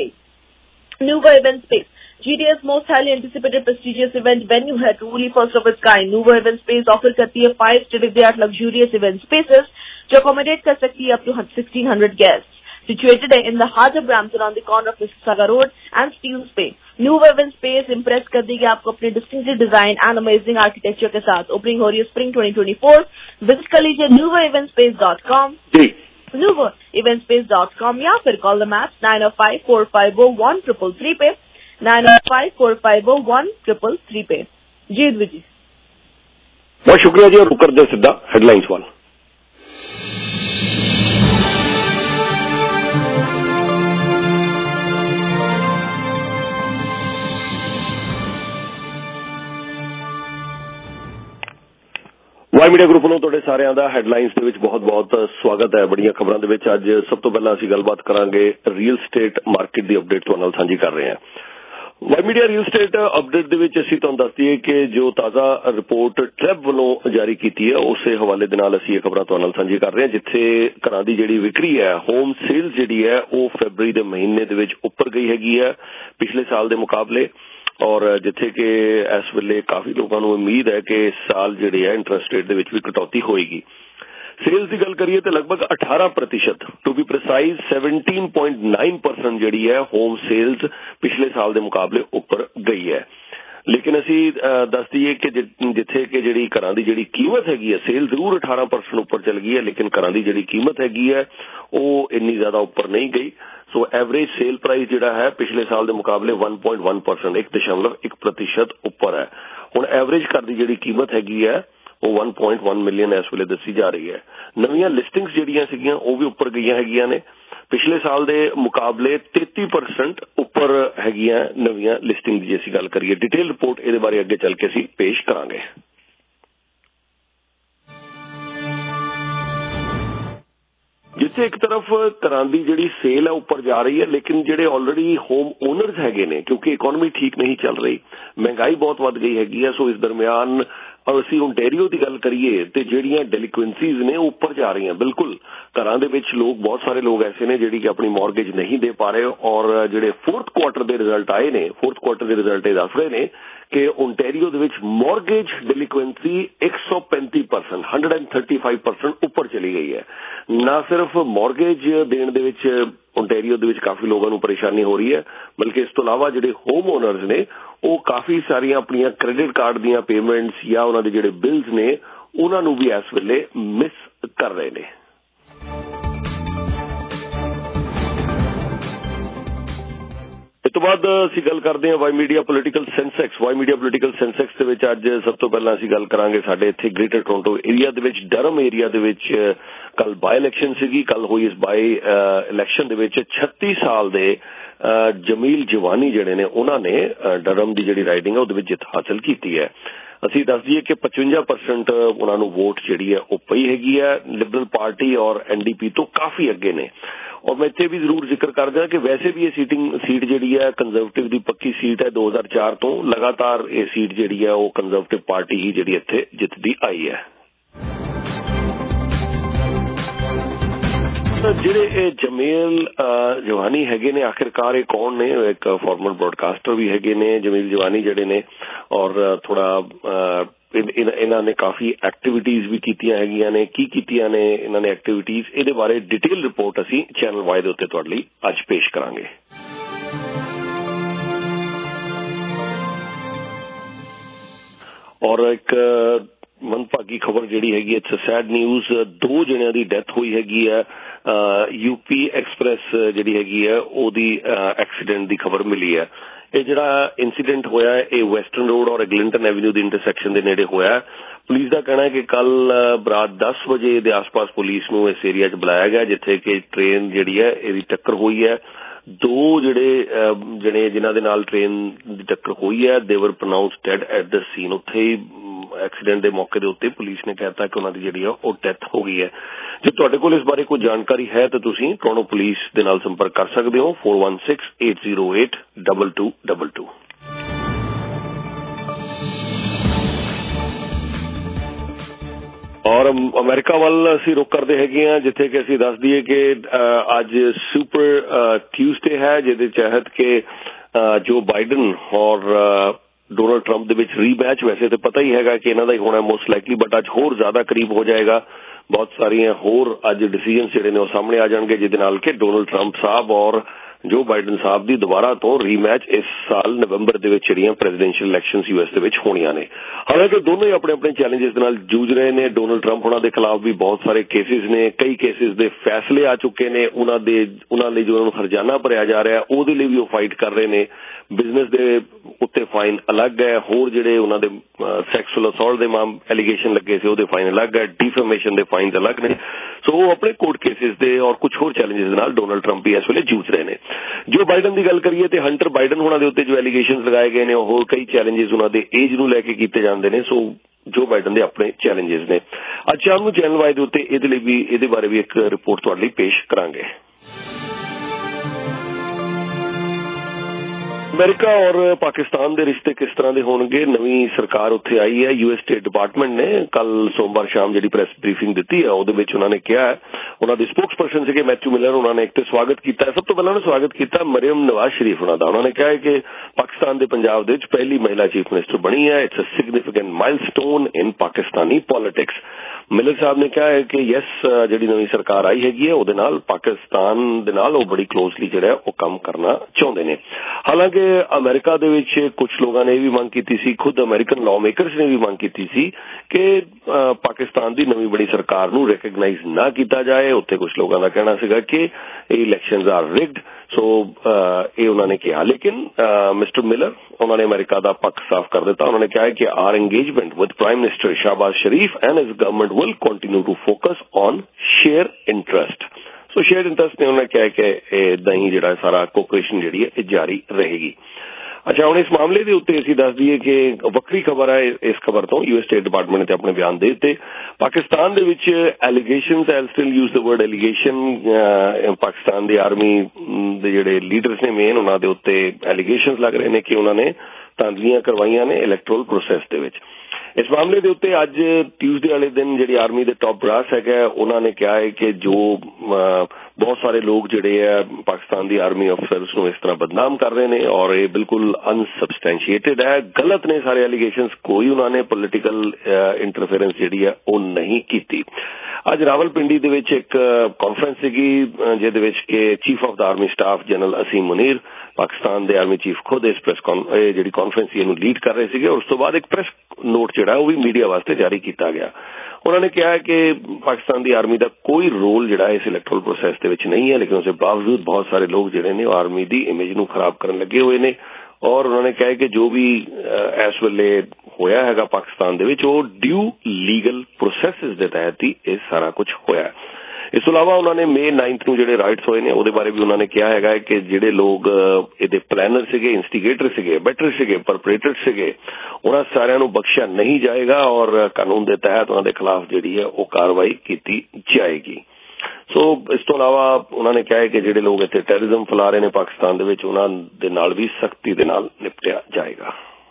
[SPEAKER 14] Nuvo Event Space, G T A's most highly anticipated prestigious event venue है, truly first of its kind. Nuvo Event Space offer करती है five state of the art luxurious event spaces जो accommodate कर सकती है up to sixteen hundred guests. Situated in the heart of Brampton on the corner of Mississauga Road and Steeles Bay. Nuvo Event Space impress कर देगी आपको अपने distinctive design and amazing architecture के साथ. Opening हो रही है Spring twenty twenty-four. Visit कर लीजिए nuvo event space dot com, nuvo event space dot com या फिर call the maps nine oh five four five oh one three three three पे, nine oh five four five oh one three three three पे. जी जी
[SPEAKER 13] बहुत शुक्रिया जी. और रुक कर दे सीधा हेडलाइंस वाला. ਵਾਈ ਮੀਡੀਆ ਗਰੁੱਪ ਨੂੰ ਤੁਹਾਡੇ ਸਾਰਿਆਂ ਦਾ ਹੈਡਲਾਈਨਸ ਦੇ ਵਿੱਚ ਬਹੁਤ-ਬਹੁਤ ਸਵਾਗਤ ਹੈ। ਬੜੀਆਂ ਖਬਰਾਂ ਦੇ ਵਿੱਚ ਅੱਜ ਸਭ ਤੋਂ ਪਹਿਲਾਂ ਅਸੀਂ ਗੱਲਬਾਤ ਕਰਾਂਗੇ ਰੀਅਲ ਸਟੇਟ ਮਾਰਕੀਟ ਦੀ ਅਪਡੇਟ ਤੁਹਾਡੇ ਨਾਲ ਸਾਂਝੀ ਕਰ ਰਹੇ ਹਾਂ। Y media real estate update ਦੇ ਵਿੱਚ ਅਸੀਂ ਤੁਹਾਨੂੰ ਦੱਸ ਦਈਏ ਕਿ ਜੋ ਤਾਜ਼ਾ ਰਿਪੋਰਟ ਟ੍ਰੈਬ ਵੱਲੋਂ ਜਾਰੀ ਕੀਤੀ ਹੈ ਉਸੇ ਹਵਾਲੇ ਦੇ ਨਾਲ ਅਸੀਂ ਇਹ ਖਬਰਾਂ ਤੁਹਾਡੇ ਨਾਲ ਸਾਂਝੀ ਕਰ ਰਹੇ ਹਾਂ, ਜਿੱਥੇ ਘਰਾਂ ਦੀ ਜਿਹੜੀ ਵਿਕਰੀ ਹੈ, ਹੋਮ ਸੇਲਸ ਜਿਹੜੀ ਹੈ ਉਹ ਫਰਵਰੀ ਦੇ ਮਹੀਨੇ ਦੇ ਵਿੱਚ ਉੱਪਰ ਗਈ ਹੈਗੀ ਹੈ ਪਿਛਲੇ ਸਾਲ ਦੇ ਮੁਕਾਬਲੇ। ਔਰ ਜਿੱਥੇ ਕਿ ਇਸ ਵੇਲੇ ਕਾਫੀ ਲੋਕਾਂ ਨੂੰ ਉਮੀਦ ਹੈ ਕਿ ਇਸ ਸਾਲ ਜਿਹੜੀ ਹੈ ਇੰਟਰਸਟ ਰੇਟ ਦੇ ਵਿੱਚ ਵੀ ਕਟੌਤੀ ਹੋਏਗੀ। ਸੇਲਸ ਦੀ ਗੱਲ ਕਰੀਏ ਤਾਂ ਲਗਭਗ ਅਠਾਰਾਂ ਪ੍ਰਤੀਸ਼ਤ to be precise seventeen point nine percent ਜਿਹੜੀ ਹੈ ਹੋਮ ਸੇਲਸ ਪਿਛਲੇ ਸਾਲ ਦੇ ਮੁਕਾਬਲੇ ਉੱਪਰ ਗਈ ਹੈ। ਲੇਕਿਨ ਅਸੀਂ ਦੱਸ ਦਈਏ ਕਿ ਜਿੱਥੇ ਕਿ ਜਿਹੜੀ ਘਰਾਂ ਦੀ ਜਿਹੜੀ ਕੀਮਤ ਹੈਗੀ ਹੈ, ਸੇਲ ਜ਼ਰੂਰ ਅਠਾਰਾਂ ਪਰਸੈਂਟ ਉੱਪਰ ਚਲ ਗਈ ਹੈ ਲੇਕਿਨ ਘਰਾਂ ਦੀ ਜਿਹੜੀ ਕੀਮਤ ਹੈਗੀ ਹੈ ਉਹ ਇੰਨੀ ਜ਼ਿਆਦਾ ਉੱਪਰ ਨਹੀਂ ਗਈ। ਸੋ ਐਵਰੇਜ ਸੇਲ ਪ੍ਰਾਈਸ ਜਿਹੜਾ ਹੈ ਪਿਛਲੇ ਸਾਲ ਦੇ ਮੁਕਾਬਲੇ ਇੱਕ ਪੁਆਇੰਟ ਇੱਕ ਪਰਸੈਂਟ ਇੱਕ ਦਸ਼ਮਲਵ ਇੱਕ ਪ੍ਰਤੀਸ਼ਤ ਉੱਪਰ ਹੈ। ਹੁਣ ਐਵਰੇਜ ਘਰ ਦੀ ਜਿਹੜੀ ਕੀਮਤ ਹੈਗੀ ਹੈ ਉਹ ਇੱਕ ਪੁਆਇੰਟ ਇੱਕ ਮਿਲੀਅਨ ਇਸ ਵੇਲੇ ਦੱਸੀ ਜਾ ਰਹੀ ਹੈ। ਨਵੀਆਂ ਲਿਸਟਿੰਗਸ ਜਿਹੜੀਆਂ ਸੀਗੀਆਂ ਉਹ ਵੀ ਉੱਪਰ ਗਈਆਂ ਹੈਗੀਆਂ ਨੇ, ਪਿਛਲੇ ਸਾਲ ਦੇ ਮੁਕਾਬਲੇ ਤੇਤੀ ਪਰਸੈਂਟ ਉੱਪਰ ਹੈਗੀਆਂ ਨਵੀਆਂ ਲਿਸਟਿੰਗ ਦੀ ਜੇ ਅਸੀਂ ਗੱਲ ਕਰੀਏ। ਡਿਟੇਲ ਰਿਪੋਰਟ ਇਹਦੇ ਬਾਰੇ ਅੱਗੇ ਚੱਲ ਕੇ ਅਸੀਂ ਪੇਸ਼ ਕਰਾਂਗੇ। ਜਿੱਥੇ ਇੱਕ ਤਰਫ ਘਰਾਂ ਦੀ ਜਿਹੜੀ ਸੇਲ ਹੈ ਉੱਪਰ ਜਾ ਰਹੀ ਹੈ ਲੇਕਿਨ ਜਿਹੜੇ ਆਲਰੇਡੀ ਹੋਮ ਓਨਰਸ ਹੈਗੇ ਨੇ, ਕਿਉਂਕਿ ਇਕਨੋਮੀ ਠੀਕ ਨਹੀਂ ਚੱਲ ਰਹੀ, ਮਹਿੰਗਾਈ ਬਹੁਤ ਵੱਧ ਗਈ ਹੈਗੀ ਹੈ, ਸੋ ਇਸ ਦਰਮਿਆਨ ਔਰ ਅਸੀਂ ਓਨਟਾਰੀਓ ਦੀ ਗੱਲ ਕਰੀਏ ਤੇ ਜਿਹੜੀਆਂ ਡੈਲਿਕੁਐਂਸੀਜ਼ ਨੇ ਉਹ ਉੱਪਰ ਜਾ ਰਹੀਆਂ। ਬਿਲਕੁਲ ਘਰਾਂ ਦੇ ਵਿੱਚ ਲੋਕ, ਬਹੁਤ ਸਾਰੇ ਲੋਕ ਐਸੇ ਨੇ ਜਿਹੜੀ ਕਿ ਆਪਣੀ ਮੌਰਗੇਜ ਨਹੀਂ ਦੇ ਪਾ ਰਹੇ ਔਰ ਜਿਹੜੇ ਫੋਰਥ ਕੁਆਟਰ ਦੇ ਰਿਜ਼ਲਟ ਆਏ ਨੇ, ਫੋਰਥ ਕੁਆਟਰ ਦੇ ਰਿਜ਼ਲਟ ਇਹ ਦੱਸ ਰਹੇ ਨੇ ਕਿ ਓਨਟਾਰੀਓ ਦੇ ਵਿੱਚ ਮੌਰਗੇਜ ਡੈਲਿਕੁਐਂਸੀ ਇੱਕ ਸੌ ਪੈਂਤੀ ਪਰਸੈਂਟ ਇੱਕ ਸੌ ਪੈਂਤੀ ਪਰਸੈਂਟ ਉੱਪਰ ਚਲੀ ਗਈ ਹੈ। ਨਾ ਸਿਰਫ ਮੌਰਗੇਜ ਦੇਣ ਦੇ ਵਿੱਚ ਓਨਟਾਰੀਓ ਦੇ ਵਿੱਚ ਕਾਫੀ ਲੋਕਾਂ ਨੂੰ ਪਰੇਸ਼ਾਨੀ ਹੋ ਰਹੀ ਹੈ ਬਲਕਿ ਇਸ ਤੋਂ ਇਲਾਵਾ ਜਿਹੜੇ ਹੋਮ ਓਨਰਸ ਨੇ ਉਹ ਕਾਫੀ ਸਾਰੀਆਂ ਆਪਣੀਆਂ ਕ੍ਰੈਡਿਟ ਕਾਰਡ ਦੀਆਂ ਪੇਮੈਂਟਸ ਜਾਂ ਉਹਨਾਂ ਦੇ ਜਿਹੜੇ ਬਿਲਸ ਨੇ ਉਹਨਾਂ ਨੂੰ ਵੀ ਇਸ ਵੇਲੇ ਮਿਸ ਕਰ ਰਹੇ ਨੇ। ਇਸ ਤੋਂ ਬਾਅਦ ਅਸੀਂ ਗੱਲ ਕਰਦੇ ਹਾਂ Y media political Sensex. Y media political Sensex ਦੇ ਵਿੱਚ ਅੱਜ ਸਭ ਤੋਂ ਪਹਿਲਾਂ ਅਸੀਂ ਗੱਲ ਕਰਾਂਗੇ ਸਾਡੇ ਇੱਥੇ ਗ੍ਰੇਟਰ ਟੋਰਾਂਟੋ ਏਰੀਆ ਦੇ ਵਿੱਚ, ਡਰਮ ਏਰੀਆ ਦੇ ਵਿੱਚ ਕੱਲ ਬਾਈ ਇਲੈਕਸ਼ਨ ਸੀਗੀ। ਕੱਲ ਹੋਈ ਇਸ ਬਾਈ ਇਲੈਕਸ਼ਨ ਦੇ ਵਿੱਚ ਛੱਤੀ ਸਾਲ ਦੇ ਜਮੀਲ ਜਵਾਨੀ ਜਿਹੜੇ ਨੇ ਉਹਨਾਂ ਨੇ ਡਰਮ ਦੀ ਜਿਹੜੀ ਰਾਈਡਿੰਗ ਹੈ ਉਹਦੇ ਵਿੱਚ ਜਿੱਤ ਹਾਸਲ ਕੀਤੀ ਹੈ। ਅਸੀਂ ਦੱਸ ਦਈਏ ਕਿ ਪਚਵੰਜਾ ਪਰਸੈਂਟ ਉਹਨਾਂ ਨੂੰ ਵੋਟ ਜਿਹੜੀ ਹੈ ਉਹ ਪਈ ਹੈਗੀ ਹੈ। ਲਿਬਰਲ ਪਾਰਟੀ ਔਰ ਐਨ ਡੀ ਪੀ ਤੋਂ ਕਾਫੀ ਅੱਗੇ ਨੇ। ਔਰ ਮੈਂ ਇੱਥੇ ਵੀ ਜ਼ਰੂਰ ਜ਼ਿਕਰ ਕਰਦਾ ਕਿ ਵੈਸੇ ਵੀ ਇਹ ਸੀਟਿੰਗ ਸੀਟ ਜਿਹੜੀ ਹੈ ਕੰਜ਼ਰਵੇਟਿਵ ਦੀ ਪੱਕੀ ਸੀਟ ਹੈ। ਦੋ ਹਜ਼ਾਰ ਚਾਰ ਤੋਂ ਲਗਾਤਾਰ ਇਹ ਸੀਟ ਜਿਹੜੀ ਹੈ ਉਹ ਕੰਜ਼ਰਵੇਟਿਵ ਪਾਰਟੀ ਹੀ ਜਿਹੜੀ ਇੱਥੇ ਜਿੱਤਦੀ ਆਈ ਹੈ। ਜਿਹੜੇ ਇਹ ਜਮੀਲ ਜਵਾਨੀ ਹੈਗੇ ਨੇ ਆਖਿਰਕਾਰ ਇਹ ਕੌਣ ਨੇ? ਇੱਕ ਫਾਰਮਰ ਬ੍ਰੌਡਕਾਸਟਰ ਵੀ ਹੈਗੇ ਨੇ ਜਮੀਲ ਜਵਾਨੀ ਜਿਹੜੇ ਨੇ ਔਰ ਥੋੜਾ ਇਹਨਾਂ ਨੇ ਕਾਫੀ ਐਕਟੀਵਿਟੀਜ਼ ਵੀ ਕੀਤੀਆਂ ਹੈਗੀਆਂ ਨੇ। ਕੀ ਕੀਤੀਆਂ ਨੇ ਇਹਨਾਂ ਨੇ ਐਕਟੀਵਿਟੀਜ਼, ਇਹਦੇ ਬਾਰੇ ਡਿਟੇਲ ਰਿਪੋਰਟ ਅਸੀਂ ਚੈਨਲ ਵਾਈ ਦੇ ਉੱਤੇ ਤੁਹਾਡੇ ਲਈ ਅੱਜ ਪੇਸ਼ ਕਰਾਂਗੇ। ਔਰ ਇੱਕ ਮੰਦਭਾਗੀ ਖਬਰ ਜਿਹੜੀ ਹੈਗੀ ਇਟਸ ਸੈਡ ਨਿਊਜ਼, ਦੋ ਜਣਿਆਂ ਦੀ ਡੈਥ ਹੋਈ ਹੈਗੀ ਹੈ। ਯੂਪੀ ਐਕਸਪ੍ਰੈਸ ਜਿਹੜੀ ਹੈਗੀ ਹੈ ਉਹਦੀ ਐਕਸੀਡੈਂਟ ਦੀ ਖਬਰ ਮਿਲੀ ਹੈ। ਇਹ ਜਿਹੜਾ ਇਨਸੀਡੈਂਟ ਹੋਇਆ ਇਹ ਵੈਸਟਰਨ ਰੋਡ ਔਰ ਐਗਲਿੰਟਨ ਐਵਨਿਊ ਦੇ ਇੰਟਰਸੈਕਸ਼ਨ ਦੇ ਨੇੜੇ ਹੋਇਆ। ਪੁਲਿਸ ਦਾ ਕਹਿਣਾ ਹੈ ਕਿ ਕੱਲ ਰਾਤ ਦਸ ਵਜੇ ਦੇ ਆਸ-ਪਾਸ ਪੁਲਿਸ ਨੂੰ ਇਸ ਏਰੀਆ 'ਚ ਬੁਲਾਇਆ ਗਿਆ ਜਿੱਥੇ ਕਿ ਟ੍ਰੇਨ ਜਿਹੜੀ ਹੈ ਇਹਦੀ ਟੱਕਰ ਹੋਈ ਹੈ। ਦੋ ਜਿਹੜੇ ਜਣੇ ਜਿਨ੍ਹਾਂ ਦੇ ਨਾਲ ਟ੍ਰੇਨ ਦੀ ਟੱਕਰ ਹੋਈ ਹੈ ਦੇ were pronounced dead at the scene. ਉੱਥੇ ਹੀ ਐਕਸੀਡੈਂਟ ਦੇ ਮੌਕੇ ਦੇ ਉੱਤੇ ਪੁਲਿਸ ਨੇ ਕਹਿਤਾ ਕਿ ਉਹਨਾਂ ਦੀ ਜਿਹੜੀ ਆ ਉਹ ਡੈਥ ਹੋ ਗਈ ਹੈ। ਜੇ ਤੁਹਾਡੇ ਕੋਲ ਇਸ ਬਾਰੇ ਕੋਈ ਜਾਣਕਾਰੀ ਹੈ ਤਾਂ ਤੁਸੀਂ ਟੋਰਾਂਟੋ ਪੁਲਿਸ ਦੇ ਨਾਲ ਸੰਪਰਕ ਕਰ ਸਕਦੇ ਹੋ four one six eight zero eight double two double two. ਔਰ ਅਮਰੀਕਾ ਵੱਲ ਅਸੀਂ ਰੁਕ ਕਰਦੇ ਹੈਗੇ ਹਾਂ ਜਿੱਥੇ ਕਿ ਅਸੀਂ ਦੱਸ ਦਈਏ ਕਿ ਅੱਜ ਸੁਪਰ ਟਿਊਜ਼ਡੇ ਹੈ ਜਿਹਦੇ ਤਹਿਤ ਕਿ ਜੋ ਬਾਈਡਨ ਔਰ ਡੋਨਾਲਡ ਟਰੰਪ ਦੇ ਵਿੱਚ ਰੀਮੈਚ, ਵੈਸੇ ਤਾਂ ਪਤਾ ਹੀ ਹੈਗਾ ਕਿ ਇਹਨਾਂ ਦਾ ਹੀ ਹੋਣਾ ਮੋਸਟ ਲਾਈਕਲੀ, ਬਟ ਅੱਜ ਹੋਰ ਜ਼ਿਆਦਾ ਕਰੀਬ ਹੋ ਜਾਏਗਾ। ਬਹੁਤ ਸਾਰੀਆਂ ਹੋਰ ਅੱਜ ਡਿਸੀਜਨ ਜਿਹੜੇ ਨੇ ਉਹ ਸਾਹਮਣੇ ਆ ਜਾਣਗੇ ਜਿਹਦੇ ਨਾਲ ਕਿ ਡੋਨਾਲਡ ਟਰੰਪ ਸਾਹਿਬ ਔਰ ਜੋ ਬਾਈਡਨ ਸਾਹਿਬ ਦੀ ਦੁਬਾਰਾ ਤੋਂ ਰੀਮੈਚ ਇਸ ਸਾਲ ਨਵੰਬਰ ਦੇ ਵਿੱਚ ਜਿਹੜੀਆਂ ਪ੍ਰੈਜ਼ੀਡੈਂਸ਼ੀਅਲ ਇਲੈਕਸ਼ਨਸ ਯੂ ਐਸ ਦੇ ਵਿੱਚ ਹੋਣੀਆਂ ਨੇ। ਹਾਲਾਂਕਿ ਦੋਨੋਂ ਹੀ ਆਪਣੇ ਆਪਣੇ ਚੈਲੰਜਸ ਦੇ ਨਾਲ ਜੂਝ ਰਹੇ ਨੇ। ਡੋਨਾਲਡ ਟਰੰਪ ਉਹਨਾਂ ਦੇ ਖਿਲਾਫ ਵੀ ਬਹੁਤ ਸਾਰੇ ਕੇਸਿਸ ਨੇ, ਕਈ ਕੇਸਿਸ ਦੇ ਫੈਸਲੇ ਆ ਚੁੱਕੇ ਨੇ। ਉਹਨਾਂ ਦੇ ਉਹਨਾਂ ਲਈ ਜੋ ਉਹਨਾਂ ਨੂੰ ਹਰਜਾਨਾ ਭਰਿਆ ਜਾ ਰਿਹਾ ਉਹਦੇ ਲਈ ਵੀ ਉਹ ਫਾਈਟ ਕਰ ਰਹੇ ਨੇ। ਬਿਜ਼ਨਸ ਦੇ ਉੱਤੇ ਫਾਈਨ ਅਲੱਗ ਹੈ, ਹੋਰ ਜਿਹੜੇ ਉਹਨਾਂ ਦੇ ਸੈਕਸੁਅਲ ਅਸੌਲਟ ਦੇ ਮਾਮ ਐਲੀਗੇਸ਼ਨ ਲੱਗੇ ਸੀ ਉਹਦੇ ਫਾਈਨ ਅਲੱਗ ਹੈ, ਡਿਫੇਮੇਸ਼ਨ ਦੇ ਫਾਈਨ ਅਲੱਗ ਨੇ। ਸੋ ਉਹ ਆਪਣੇ ਕੋਰਟ ਕੇਸਿਸ ਦੇ ਔਰ ਕੁਝ ਹੋਰ ਚੈਲੰਜਸ ਦੇ ਨਾਲ ਡੋਨਾਲਡ ਟਰੰਪ ਵੀ ਇਸ ਵੇਲੇ ਜੂਝ ਰਹੇ ਨੇ। ਜੋ ਬਾਈਡਨ ਦੀ ਗੱਲ ਕਰੀਏ ਤੇ ਹੰਟਰ ਬਾਈਡਨ ਹੋਣਾ ਦੇ ਉੱਤੇ ਜੋ ਐਲੀਗੇਸ਼ਨਸ ਲਗਾਏ ਗਏ ਨੇ ਹੋਰ ਕਈ ਚੈਲੰਜਸ ਉਹਨਾਂ ਦੇ ਏਜ ਨੂੰ ਲੈ ਕੇ ਕੀਤੇ ਜਾਂਦੇ ਨੇ। ਸੋ ਜੋ ਬਾਈਡਨ ਦੇ ਆਪਣੇ ਚੈਲੰਜਸ ਨੇ। ਅੱਜ ਸ਼ਾਮ ਨੂੰ ਚੈਨਲ ਵਾਈ ਦੇ ਉੱਤੇ ਇਹਦੇ ਲਈ ਵੀ ਇਹਦੇ ਬਾਰੇ ਵੀ ਇੱਕ ਰਿਪੋਰਟ ਤੁਹਾਡੇ ਲਈ ਪੇਸ਼ ਕਰਾਂਗੇ। ਅਮਰੀਕਾ ਔਰ ਪਾਕਿਸਤਾਨ ਦੇ ਰਿਸ਼ਤੇ ਕਿਸ ਤਰ੍ਹਾਂ ਦੇ ਹੋਣਗੇ? ਨਵੀਂ ਸਰਕਾਰ ਉੱਥੇ ਆਈ ਹੈ। ਯੂ ਐਸ ਸਟੇਟ ਡਿਪਾਰਟਮੈਂਟ ਨੇ ਕੱਲ ਸੋਮਵਾਰ ਸ਼ਾਮ ਜਿਹੜੀ ਪ੍ਰੈਸ ਬਰੀਫਿੰਗ ਦਿੱਤੀ ਹੈ ਉਹਦੇ ਵਿੱਚ ਉਹਨਾਂ ਨੇ ਕਿਹਾ, ਉਹਨਾਂ ਦੇ ਸਪੋਕਸ ਪਰਸਨ ਸੀਗੇ ਮੈਥਿਊ ਮਿਲਰ, ਉਹਨਾਂ ਨੇ ਇੱਕ ਤੇ ਸਵਾਗਤ ਕੀਤਾ। ਸਭ ਤੋਂ ਪਹਿਲਾਂ ਉਹਨੇ ਸਵਾਗਤ ਕੀਤਾ ਮਰੀਮ ਨਵਾਜ਼ ਸ਼ਰੀਫ ਉਹਨਾਂ ਦਾ। ਉਹਨਾਂ ਨੇ ਕਿਹਾ ਕਿ ਪਾਕਿਸਤਾਨ ਦੇ ਪੰਜਾਬ ਦੇ ਵਿੱਚ ਪਹਿਲੀ ਮਹਿਲਾ ਚੀਫ ਮਿਨਿਸਟਰ ਬਣੀ ਹੈ। It's a significant milestone in Pakistani politics. Miller ਸਾਹਿਬ ਨੇ ਕਿਹਾ ਹੈ ਕਿ ਯੈਸ, ਜਿਹੜੀ ਨਵੀਂ ਸਰਕਾਰ ਆਈ ਹੈਗੀ ਹੈ ਉਹਦੇ ਨਾਲ ਪਾਕਿਸਤਾਨ ਦੇ ਨਾਲ ਉਹ ਬੜੀ ਕਲੋਜ਼ਲੀ ਜਿਹੜਾ ਉਹ ਕੰਮ ਕਰਨਾ ਚਾਹੁੰਦੇ ਨੇ। ਹਾਲਾਂਕਿ ਅਮਰੀਕਾ ਦੇ ਵਿੱਚ ਕੁਝ ਲੋਕਾਂ ਨੇ ਇਹ ਵੀ ਮੰਗ ਕੀਤੀ ਸੀ, ਖੁਦ ਅਮਰੀਕਨ ਲਾਅ ਮੇਕਰਸ ਨੇ ਵੀ ਮੰਗ ਕੀਤੀ ਸੀ ਕਿ ਪਾਕਿਸਤਾਨ ਦੀ ਨਵੀਂ ਬੜੀ ਸਰਕਾਰ ਨੂੰ ਰੈਕਗਨਾਈਜ਼ ਨਾ ਕੀਤਾ ਜਾਏ। ਉੱਥੇ ਕੁਝ ਲੋਕਾਂ ਦਾ ਕਹਿਣਾ ਸੀਗਾ ਕਿ ਇਹ ਇਲੈਕਸ਼ਨਸ ਆਰ ਰਿਗਡ। ਸੋ ਇਹ ਉਹਨਾਂ ਨੇ ਕਿਹਾ, ਲੇਕਿਨ ਮਿਸਟਰ ਮਿਲਰ ਉਹਨਾਂ ਨੇ ਅਮਰੀਕਾ ਦਾ ਪੱਖ ਸਾਫ਼ ਕਰ ਦਿੱਤਾ। ਉਹਨਾਂ ਨੇ ਕਿਹਾ ਕਿ our engagement with prime minister Shahbaz Sharif and his government will continue to focus on share interest. So share interest ਨੇ ਉਹਨਾਂ ਨੇ ਕਿਹਾ ਕਿ ਏਦਾਂ ਹੀ ਜਿਹੜਾ ਸਾਰਾ ਕੋਆਪਰੇਸ਼ਨ ਜਿਹੜੀ ਹੈ ਇਹ ਜਾਰੀ ਰਹੇਗੀ। ਅੱਛਾ, ਹੁਣ ਇਸ ਮਾਮਲੇ ਦੇ ਉੱਤੇ ਅਸੀਂ ਦੱਸ ਦਈਏ ਕਿ ਵੱਖਰੀ ਖਬਰ ਹੈ ਇਸ ਖਬਰ ਤੋਂ। ਯੂ ਐਸ ਸਟੇਟ ਡਿਪਾਰਟਮੈਂਟ ਨੇ ਆਪਣੇ ਬਿਆਨ ਦੇ ਦਿੱਤੇ। ਪਾਕਿਸਤਾਨ ਦੇ ਵਿੱਚ allegations, I still use the word allegation, Pakistan ਦੀ ਆਰਮੀ ਦੇ ਜਿਹੜੇ ਲੀਡਰਸ ਨੇ ਮੇਨ ਉਹਨਾਂ ਦੇ ਉੱਤੇ ਐਲੀਗੇਸ਼ਨਸ ਲੱਗ ਰਹੇ ਨੇ ਕਿ ਉਹਨਾਂ ਨੇ ਧਾਂਦਲੀਆਂ ਕਰਵਾਈਆਂ ਨੇ ਇਲੈਕਟੋਰਲ ਪ੍ਰੋਸੈਸ ਦੇ ਵਿੱਚ। ਇਸ ਮਾਮਲੇ ਦੇ ਉੱਤੇ ਅੱਜ ਟਿਊਜ਼ਡੇ ਵਾਲੇ ਦਿਨ ਜਿਹੜੀ ਆਰਮੀ ਦੇ ਟੌਪ ਬ੍ਰਾਸ ਹੈਗਾ ਉਹਨਾਂ ਨੇ ਕਿਹਾ ਹੈ ਕਿ ਜੋ ਬਹੁਤ ਸਾਰੇ ਲੋਕ ਜਿਹੜੇ ਆ ਪਾਕਿਸਤਾਨ ਦੀ ਆਰਮੀ ਅਫਸਰਸ ਨੂੰ ਇਸ ਤਰ੍ਹਾਂ ਬਦਨਾਮ ਕਰ ਰਹੇ ਨੇ ਔਰ ਇਹ ਬਿਲਕੁਲ ਅਨਸਬਸਟੈਂਸ਼ੀਏਟਡ ਹੈ, ਗਲਤ ਨੇ ਸਾਰੇ ਐਲੀਗੇਸ਼ਨਸ। ਕੋਈ ਉਹਨਾਂ ਨੇ ਪੋਲੀਟੀਕਲ ਇੰਟਰਫੇਰੈਂਸ ਜਿਹੜੀ ਹੈ ਉਹ ਨਹੀਂ ਕੀਤੀ। ਅੱਜ ਰਾਵਲਪਿੰਡੀ ਦੇ ਵਿੱਚ ਇੱਕ ਕਾਨਫਰੰਸ ਸੀਗੀ ਜਿਹਦੇ ਵਿੱਚ ਕਿ chief of the army staff general Asim Munir, Pakistan ਦੇ ਆਰਮੀ ਚੀਫ ਖੁਦ ਇਸ ਪ੍ਰੈਸ ਜਿਹੜੀ ਕਾਨਫਰੰਸ ਸੀ ਇਹਨੂੰ ਲੀਡ ਕਰ ਰਹੇ ਸੀਗੇ। ਉਸ ਤੋਂ ਬਾਅਦ ਇੱਕ ਪ੍ਰੈਸ ਨੋਟ ਜਿਹੜਾ ਉਹ ਵੀ ਮੀਡੀਆ ਵਾਸਤੇ ਜਾਰੀ ਕੀਤਾ ਗਿਆ। ਉਹਨਾਂ ਨੇ ਕਿਹਾ ਕਿ ਪਾਕਿਸਤਾਨ ਦੀ ਆਰਮੀ ਦਾ ਕੋਈ ਰੋਲ ਜਿਹੜਾ ਇਸ ਇਲੈਕਟੋਰਲ ਪ੍ਰੋਸੈਸ ਦੇ ਵਿੱਚ ਨਹੀਂ ਹੈ, ਲੇਕਿਨ ਉਸ ਦੇ ਬਾਵਜੂਦ ਬਹੁਤ ਸਾਰੇ ਲੋਕ ਜਿਹੜੇ ਨੇ ਉਹ ਆਰਮੀ ਦੀ ਇਮੇਜ ਨੂੰ ਖਰਾਬ ਕਰਨ ਲੱਗੇ ਹੋਏ ਨੇ। ਔਰ ਉਹਨਾਂ ਨੇ ਕਿਹਾ ਕਿ ਜੋ ਵੀ ਇਸ ਵੇਲੇ ਹੋਇਆ ਹੈਗਾ ਪਾਕਿਸਤਾਨ ਦੇ ਵਿੱਚ ਉਹ ਡਿਊ ਲੀਗਲ ਪ੍ਰੋਸੈਸਿਸ ਦੇ ਤਹਿਤ ਹੀ ਇਹ ਸਾਰਾ ਕੁਝ ਹੋਇਆ। ਇਸ ਤੋਂ ਇਲਾਵਾ ਉਹਨਾਂ ਨੇ ਮਈ ਨਾਈਨਥ ਨੂੰ ਜਿਹੜੇ ਰਾਈਟਸ ਹੋਏ ਨੇ ਉਹਦੇ ਬਾਰੇ ਵੀ ਉਹਨਾਂ ਨੇ ਕਿਹਾ ਹੈਗਾ ਕਿ ਜਿਹੜੇ ਲੋਕ ਇਹਦੇ ਪਲੈਨਰ ਸੀਗੇ, ਇੰਸਟੀਗੇਟਰ ਸੀਗੇ, ਬੈਟਰ ਸੀਗੇ, ਪਰਪਰੇਟਰ ਸੀਗੇ, ਉਹਨਾਂ ਸਾਰਿਆਂ ਨੂੰ ਬਖਸ਼ਿਆ ਨਹੀਂ ਜਾਏਗਾ ਔਰ ਕਾਨੂੰਨ ਦੇ ਤਹਿਤ ਉਹਨਾਂ ਦੇ ਖਿਲਾਫ ਜਿਹੜੀ ਹੈ ਉਹ ਕਾਰਵਾਈ ਕੀਤੀ ਜਾਏਗੀ। ਸੋ ਇਸ ਤੋਂ ਇਲਾਵਾ ਉਹਨਾਂ ਨੇ ਕਿਹਾ ਕਿ ਜਿਹੜੇ ਲੋਕ ਇੱਥੇ ਟੈਰਰਿਜ਼ਮ ਫੈਲਾ ਰਹੇ ਨੇ ਪਾਕਿਸਤਾਨ ਦੇ ਵਿੱਚ ਉਹਨਾਂ ਦੇ ਨਾਲ ਵੀ ਸਖਤੀ ਦੇ ਨਾਲ ਨਿਪਟਿਆ ਜਾਏਗਾ।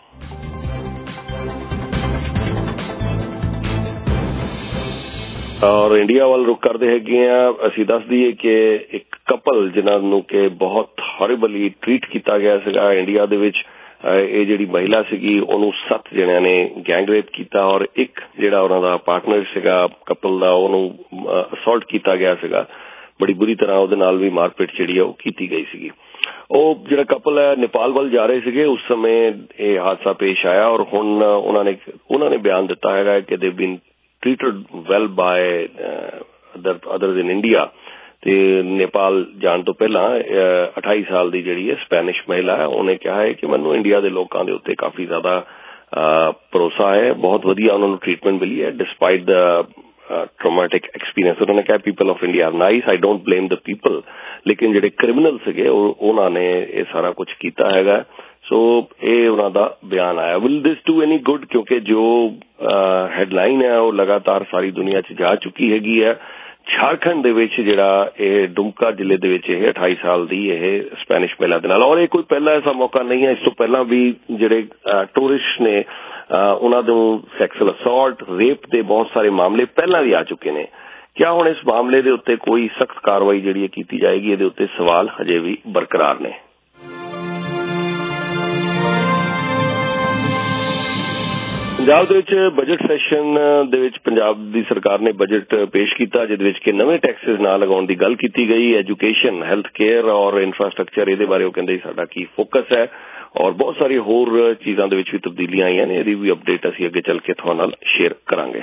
[SPEAKER 13] ਔਰ ਇੰਡੀਆ ਵੱਲ ਰੁਕ ਕਰਦੇ ਹੈਗੇ ਆ। ਅਸੀਂ ਦੱਸ ਦਈਏ ਕਿ ਇੱਕ ਕਪਲ ਜਿਨ੍ਹਾਂ ਨੂੰ ਕਿ ਬਹੁਤ ਹੌਰੀਬਲੀ ਟ੍ਰੀਟ ਕੀਤਾ ਗਿਆ ਸੀਗਾ ਇੰਡੀਆ ਦੇ ਵਿੱਚ, ਇਹ ਜਿਹੜੀ ਮਹਿਲਾ ਸੀਗੀ ਉਹਨੂੰ ਸੱਤ ਜਣਿਆਂ ਨੇ ਗੈਂਗ ਰੇਪ ਕੀਤਾ ਔਰ ਇੱਕ ਜਿਹੜਾ ਉਹਨਾਂ ਦਾ ਪਾਰਟਨਰ ਸੀਗਾ ਕਪਲ ਦਾ ਉਹਨੂੰ ਅਸੌਲਟ ਕੀਤਾ ਗਿਆ ਸੀਗਾ। ਬੜੀ ਬੁਰੀ ਤਰ੍ਹਾਂ ਉਹਦੇ ਨਾਲ ਵੀ ਮਾਰਪੀਟ ਜਿਹੜੀ ਆ ਉਹ ਕੀਤੀ ਗਈ ਸੀਗੀ। ਉਹ ਜਿਹੜਾ ਕਪਲ ਹੈ ਨੇਪਾਲ ਵੱਲ ਜਾ ਰਹੇ ਸੀਗੇ ਉਸ ਸਮੇਂ ਇਹ ਹਾਦਸਾ ਪੇਸ਼ ਆਇਆ ਔਰ ਹੁਣ ਉਹਨਾਂ ਨੇ ਉਹਨਾਂ ਨੇ ਬਿਆਨ ਦਿੱਤਾ ਹੈਗਾ ਕਿ ਦੇ ਬੀਨ treated well by uh, other, others in India। ਤੇ ਨੇਪਾਲ ਜਾਣ ਤੋਂ ਪਹਿਲਾਂ ਅਠਾਈ ਸਾਲ ਦੀ ਜਿਹੜੀ ਹੈ ਸਪੈਨਿਸ਼ ਮਹਿਲਾ ਹੈ, ਉਹਨੇ ਕਿਹਾ ਹੈ ਕਿ ਮੈਨੂੰ ਇੰਡੀਆ ਦੇ ਲੋਕਾਂ ਦੇ ਉੱਤੇ ਕਾਫੀ ਜ਼ਿਆਦਾ ਭਰੋਸਾ ਹੈ, ਬਹੁਤ ਵਧੀਆ ਉਹਨਾਂ ਨੂੰ ਟ੍ਰੀਟਮੈਂਟ ਮਿਲੀ ਹੈ ਡਿਸਪਾਈਟ ਦਾ ਟਰੋਮੈਟਿਕ ਐਕਸਪੀਰੀਅੰਸ। ਉਹਨਾਂ ਨੇ ਕਿਹਾ people of India are nice, I don't blame the people, ਲੇਕਿਨ ਜਿਹੜੇ ਕ੍ਰਿਮੀਨਲ ਸੀਗੇ ਉਹਨਾਂ ਨੇ ਇਹ ਸਾਰਾ ਕੁਝ ਕੀਤਾ ਹੈਗਾ। ਸੋ ਇਹ ਉਹਨਾਂ ਦਾ ਬਿਆਨ ਆਇਆ। Will this do any good, ਕਿਉਂਕਿ ਜੋ ਹੈਡਲਾਈਨ ਹੈ ਉਹ ਲਗਾਤਾਰ ਸਾਰੀ ਦੁਨੀਆ 'ਚ ਜਾ ਚੁੱਕੀ ਹੈਗੀ ਹੈ। ਝਾਰਖੰਡ ਦੇ ਵਿੱਚ ਜਿਹੜਾ ਇਹ ਡੁਮਕਾ ਜ਼ਿਲ੍ਹੇ ਦੇ ਵਿੱਚ ਇਹ ਅਠਾਈ ਸਾਲ ਦੀ ਇਹ ਸਪੈਨਿਸ਼ ਮਹਿਲਾ ਦੇ ਨਾਲ, ਔਰ ਇਹ ਕੋਈ ਪਹਿਲਾ ਐਸਾ ਮੌਕਾ ਨਹੀਂ ਹੈ, ਇਸ ਤੋਂ ਪਹਿਲਾਂ ਵੀ ਜਿਹੜੇ ਟੂਰਿਸਟ ਨੇ ਉਹਨਾਂ ਨੂੰ ਸੈਕਸੁਅਲ ਅਸੌਲਟ, ਰੇਪ ਦੇ ਬਹੁਤ ਸਾਰੇ ਮਾਮਲੇ ਪਹਿਲਾਂ ਵੀ ਆ ਚੁੱਕੇ ਨੇ। ਕਿਆ ਹੁਣ ਇਸ ਮਾਮਲੇ ਦੇ ਉੱਤੇ ਕੋਈ ਸਖਤ ਕਾਰਵਾਈ ਜਿਹੜੀ ਹੈ ਕੀਤੀ ਜਾਏਗੀ? ਇਹਦੇ ਉੱਤੇ ਸਵਾਲ ਹਜੇ ਵੀ ਬਰਕਰਾਰ ਨੇ। ਪੰਜਾਬ ਦੇ ਵਿੱਚ ਬਜਟ ਸੈਸ਼ਨ ਦੇ ਵਿੱਚ ਪੰਜਾਬ ਦੀ ਸਰਕਾਰ ਨੇ ਬਜਟ ਪੇਸ਼ ਕੀਤਾ ਜਿਹਦੇ ਵਿੱਚ ਕਿ ਨਵੇਂ ਟੈਕਸਿਸ ਨਾ ਲਗਾਉਣ ਦੀ ਗੱਲ ਕੀਤੀ ਗਈ। ਐਜੂਕੇਸ਼ਨ, ਹੈਲਥ ਕੇਅਰ ਔਰ ਇਨਫਰਾਸਟਰਕਚਰ ਇਹਦੇ ਬਾਰੇ ਉਹ ਕਹਿੰਦੇ ਸਾਡਾ ਕੀ ਫੋਕਸ ਹੈ ਔਰ ਬਹੁਤ ਸਾਰੀ ਹੋਰ ਚੀਜ਼ਾਂ ਦੇ ਵਿੱਚ ਵੀ ਤਬਦੀਲੀਆਂ ਆਈਆਂ ਨੇ। ਇਹਦੀ ਵੀ ਅਪਡੇਟ ਅਸੀਂ ਅੱਗੇ ਚੱਲ ਕੇ ਤੁਹਾਡੇ ਨਾਲ ਸ਼ੇਅਰ ਕਰਾਂਗੇ।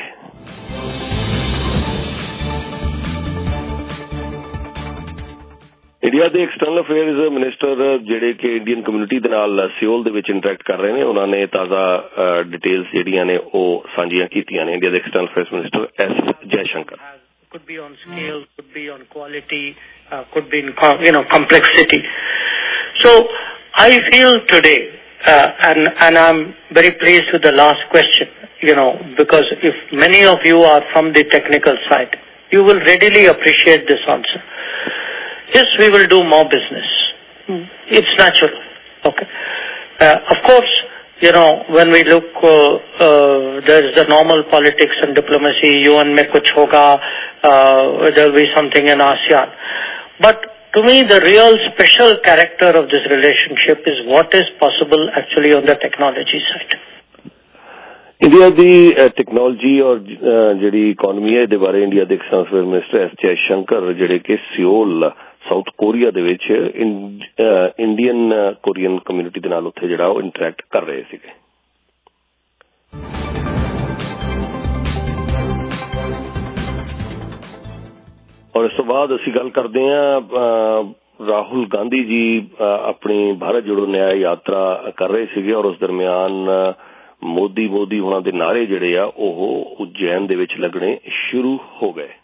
[SPEAKER 13] ਇੰਡੀਆ ਦੇ ਐਕਸਟਰਨਲ ਅਫੇਅਰਜ਼ ਮਿਨਿਸਟਰ ਜਿਹੜੇ ਕਿ ਇੰਡੀਅਨ ਕਮਿਊਨਿਟੀ ਦੇ ਨਾਲ ਸਿਓਲ ਦੇ ਵਿੱਚ ਇੰਟਰੈਕਟ ਕਰ ਰਹੇ ਨੇ, ਉਹਨਾਂ ਨੇ ਤਾਜ਼ਾ ਡਿਟੇਲਸ ਜਿਹੜੀਆਂ ਨੇ ਉਹ ਸਾਂਝੀਆਂ ਕੀਤੀਆਂ ਨੇ। ਇੰਡੀਆ ਦੇ external affairs minister S Jaishankar.
[SPEAKER 15] could be on scale, could be on quality, uh, could be in com- you know complexity. So I feel today, uh, and and I'm very pleased with the last question. You know, because if many of you are from the technical side, you will readily appreciate this answer. Yes, we will do more business. Mm. It's natural. Okay. Uh, of course, you know, when we look, uh, uh, there's the normal politics and diplomacy. U N mein kuch hoga, uh, there'll be something in ASEAN. But to me, the real special character of this relationship is what is possible actually on the technology side.
[SPEAKER 13] India ਦੀ technology ਔਰ ਜਿਹੜੀ economy ਹੈ ਇਹਦੇ ਬਾਰੇ India ਦੇ exercise minister S Jai Shankar ਜਿਹੜੇ ਕਿ Seoul south Korea ਦੇ ਵਿੱਚ ਇੰਡੀਅਨ ਕੋਰੀਅਨ ਕਮਿਊਨਿਟੀ ਦੇ ਨਾਲ ਉੱਥੇ ਜਿਹੜਾ ਉਹ ਇੰਟਰੈਕਟ ਕਰ ਰਹੇ ਸੀਗੇ। ਔਰ ਇਸ ਤੋਂ ਬਾਅਦ ਅਸੀਂ ਗੱਲ ਕਰਦੇ ਹਾਂ ਰਾਹੁਲ ਗਾਂਧੀ ਜੀ ਆਪਣੀ ਭਾਰਤ ਜੋੜੋ ਨਿਆਂ ਯਾਤਰਾ ਕਰ ਰਹੇ ਸੀਗੇ ਔਰ ਉਸ ਦਰਮਿਆਨ ਮੋਦੀ ਮੋਦੀ ਉਹਨਾਂ ਦੇ ਨਾਰੇ ਜਿਹੜੇ ਆ ਉਹ ਉਜੈਨ ਦੇ ਵਿੱਚ ਲੱਗਣੇ ਸ਼ੁਰੂ ਹੋ ਗਏ।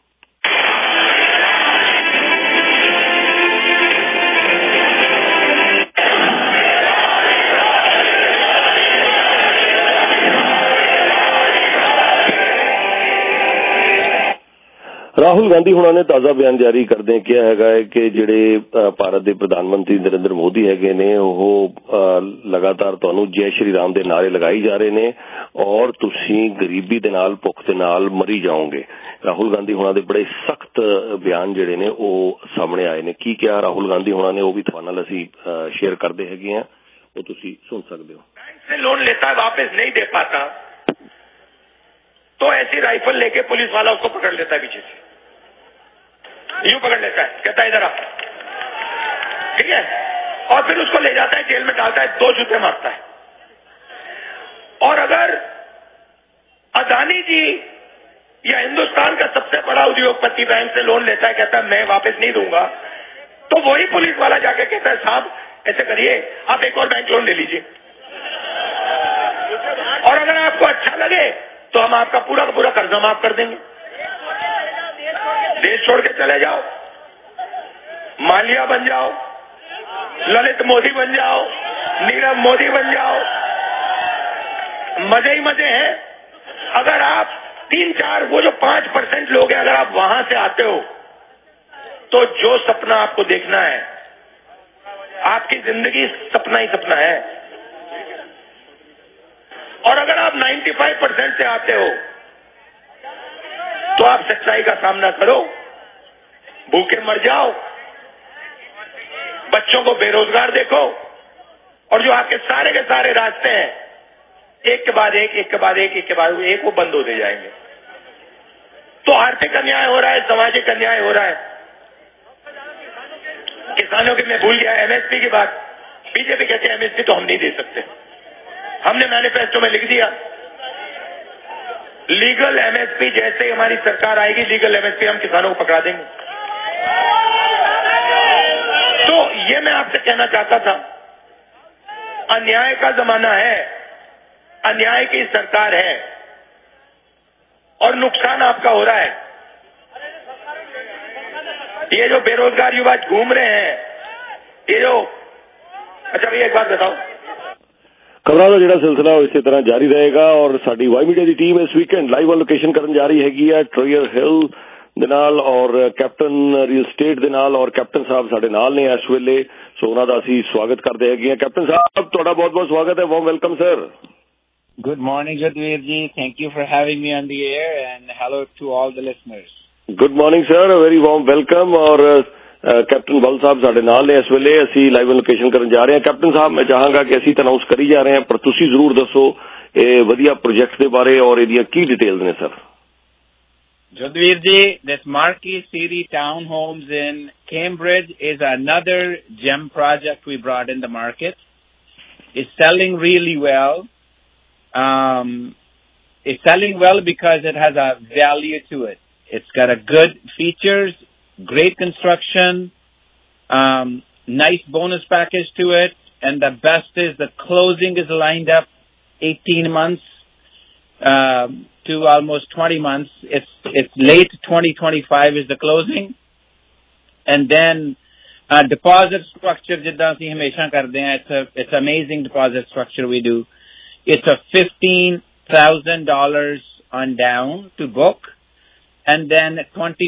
[SPEAKER 13] ਰਾਹੁਲ ਗਾਂਧੀ ਹੁਣਾਂ ਨੇ ਤਾਜ਼ਾ ਬਿਆਨ ਜਾਰੀ ਕਰਦੇ ਕਿਹਾ ਹੈਗਾ ਹੈ ਕਿ ਜਿਹੜੇ ਭਾਰਤ ਦੇ ਪ੍ਰਧਾਨ ਮੰਤਰੀ ਨਰਿੰਦਰ ਮੋਦੀ ਹੈਗੇ ਨੇ ਉਹ ਲਗਾਤਾਰ ਤੁਹਾਨੂੰ ਜੈ ਸ਼੍ਰੀ ਰਾਮ ਦੇ ਨਾਰੇ ਲਗਾਈ ਜਾ ਰਹੇ ਨੇ ਔਰ ਤੁਸੀਂ ਗਰੀਬੀ ਦੇ ਨਾਲ ਭੁੱਖ ਦੇ ਨਾਲ ਮਰੀ ਜਾਓਗੇ। ਰਾਹੁਲ ਗਾਂਧੀ ਹੁਣਾਂ ਦੇ ਬੜੇ ਸਖਤ ਬਿਆਨ ਜਿਹੜੇ ਨੇ ਉਹ ਸਾਹਮਣੇ ਆਏ ਨੇ। ਕੀ ਕਿਹਾ ਰਾਹੁਲ ਗਾਂਧੀ ਹੁਣਾਂ ਨੇ ਉਹ ਵੀ ਤੁਹਾਡੇ ਨਾਲ ਅਸੀਂ ਸ਼ੇਅਰ ਕਰਦੇ ਹੈਗੇ ਆ, ਉਹ ਤੁਸੀਂ ਸੁਣ ਸਕਦੇ ਹੋ।
[SPEAKER 16] बैंक से लोन लेता है वापस नहीं दे पाता तो ऐसी राइफल लेके पुलिस वाला उसको पकड़ लेता है पीछे से, यूं पकड़ लेता है, कहता है इधर आ, ठीक है, और फिर उसको ले जाता है जेल में डालता है, दो जूते मारता है। और अगर अदानी जी या हिंदुस्तान का सबसे बड़ा उद्योगपति बैंक से लोन लेता है, कहता है मैं वापस नहीं दूंगा, तो वही पुलिस वाला जाके कहता है साहब ऐसे करिए आप एक और बैंक लोन ले लीजिए और अगर आपको अच्छा लगे तो हम आपका पूरा का पूरा कर्जा माफ कर देंगे, देश छोड़ के चले जाओ, माल्या बन जाओ, ललित मोदी बन जाओ, नीरव मोदी बन जाओ, मजे ही मजे हैं। अगर आप तीन चार वो जो पांच परसेंट लोग हैं अगर आप वहां से आते हो तो जो सपना आपको देखना है आपकी जिंदगी सपना ही सपना है। और अगर आप पचानवे परसेंट से आते हो तो आप सच्चाई का सामना करो, भूखे मर जाओ, बच्चों को बेरोजगार देखो और जो आपके सारे के सारे रास्ते हैं एक के बाद एक एक के बाद एक एक के बाद एक वो बंद होते जाएंगे। तो आर्थिक अन्याय हो रहा है, सामाजिक अन्याय हो रहा है। किसानों की मैं भूल गया एमएसपी की बात, बीजेपी कहते हैं एमएसपी तो हम नहीं दे सकते, हमने मैनिफेस्टो में लिख दिया लीगल एमएसपी, जैसे ही हमारी सरकार आएगी लीगल एमएसपी हम किसानों को पकड़ा देंगे। तो ये मैं आपसे कहना चाहता था, अन्याय का जमाना है, अन्याय की सरकार है और नुकसान आपका हो रहा है। ये जो बेरोजगार युवा घूम रहे हैं, ये जो अच्छा भैया एक बात बताओ,
[SPEAKER 13] ਖਬਰਾਂ ਦਾ ਜਿਹੜਾ ਸਿਲਸਿਲਾ ਉਹ ਇਸੇ ਤਰ੍ਹਾਂ ਜਾਰੀ ਰਹੇਗਾ ਔਰ ਸਾਡੀ ਵਾਈ ਮੀਡੀਆ ਦੀ ਟੀਮ ਇਸ ਵੀਕਐਂਡ ਲਾਈਵ ਲੋਕੇਸ਼ਨ ਕਰਨ ਜਾ ਰਹੀ ਹੈਗੀ ਹੈ ਟ੍ਰੋਇਰ ਹਿੱਲ ਦੇ ਨਾਲ ਔਰ ਕੈਪਟਨ ਰੀਅਲ ਸਟੇਟ ਦੇ ਨਾਲ ਔਰ ਕੈਪਟਨ ਸਾਹਿਬ ਸਾਡੇ ਨਾਲ ਨੇ ਇਸ ਵੇਲੇ, ਸੋ ਉਹਨਾਂ ਦਾ ਅਸੀਂ ਸਵਾਗਤ ਕਰਦੇ ਹੈਗੇ ਹਾਂ। ਕੈਪਟਨ ਸਾਹਿਬ ਤੁਹਾਡਾ ਬਹੁਤ ਬਹੁਤ ਸਵਾਗਤ ਹੈ, warm welcome sir.
[SPEAKER 17] Good morning, Jadveer ji. Thank you for having me on the air and hello to all the listeners.
[SPEAKER 13] Good morning, sir. A very warm welcome. और कैप्टन बल साहब ਸਾਡੇ ਨਾਲ ਨੇ ਇਸ ਵੇਲੇ, ਅਸੀਂ ਲਾਈਵ ਲੋਕੇਸ਼ਨ ਕਰਨ ਜਾ ਰਹੇ ਹਾਂ। ਕੈਪਟਨ ਸਾਹਿਬ ਮੈਂ ਚਾਹਾਂਗਾ ਕਿ ਅਸੀਂ ਅਨਾਉਂਸ ਕਰੀ ਜਾ ਰਹੇ ਹਾਂ ਪਰ ਤੁਸੀਂ ਜ਼ਰੂਰ ਦੱਸੋ ਇਹ ਵਧੀਆ ਪ੍ਰੋਜੈਕਟ ਦੇ ਬਾਰੇ ਔਰ ਇਹਦੀਆਂ ਕੀ ਡਿਟੇਲਸ ਨੇ sir.
[SPEAKER 17] Jadveer ji, this Marquee City Townhomes in Cambridge is another gem project we brought in the market. It's selling really well. Um, it's selling well because it has a value to it. It's got a good features, great construction, um, nice bonus package to it, and the best is the closing is lined up eighteen months. um, to almost twenty months. It's it's late twenty twenty-five is the closing, and then uh, deposit structure जिद्दां ਅਸੀਂ हमेशा करते हैं. It's a it's amazing deposit structure we do. It's a fifteen thousand dollars on down to book, and then twenty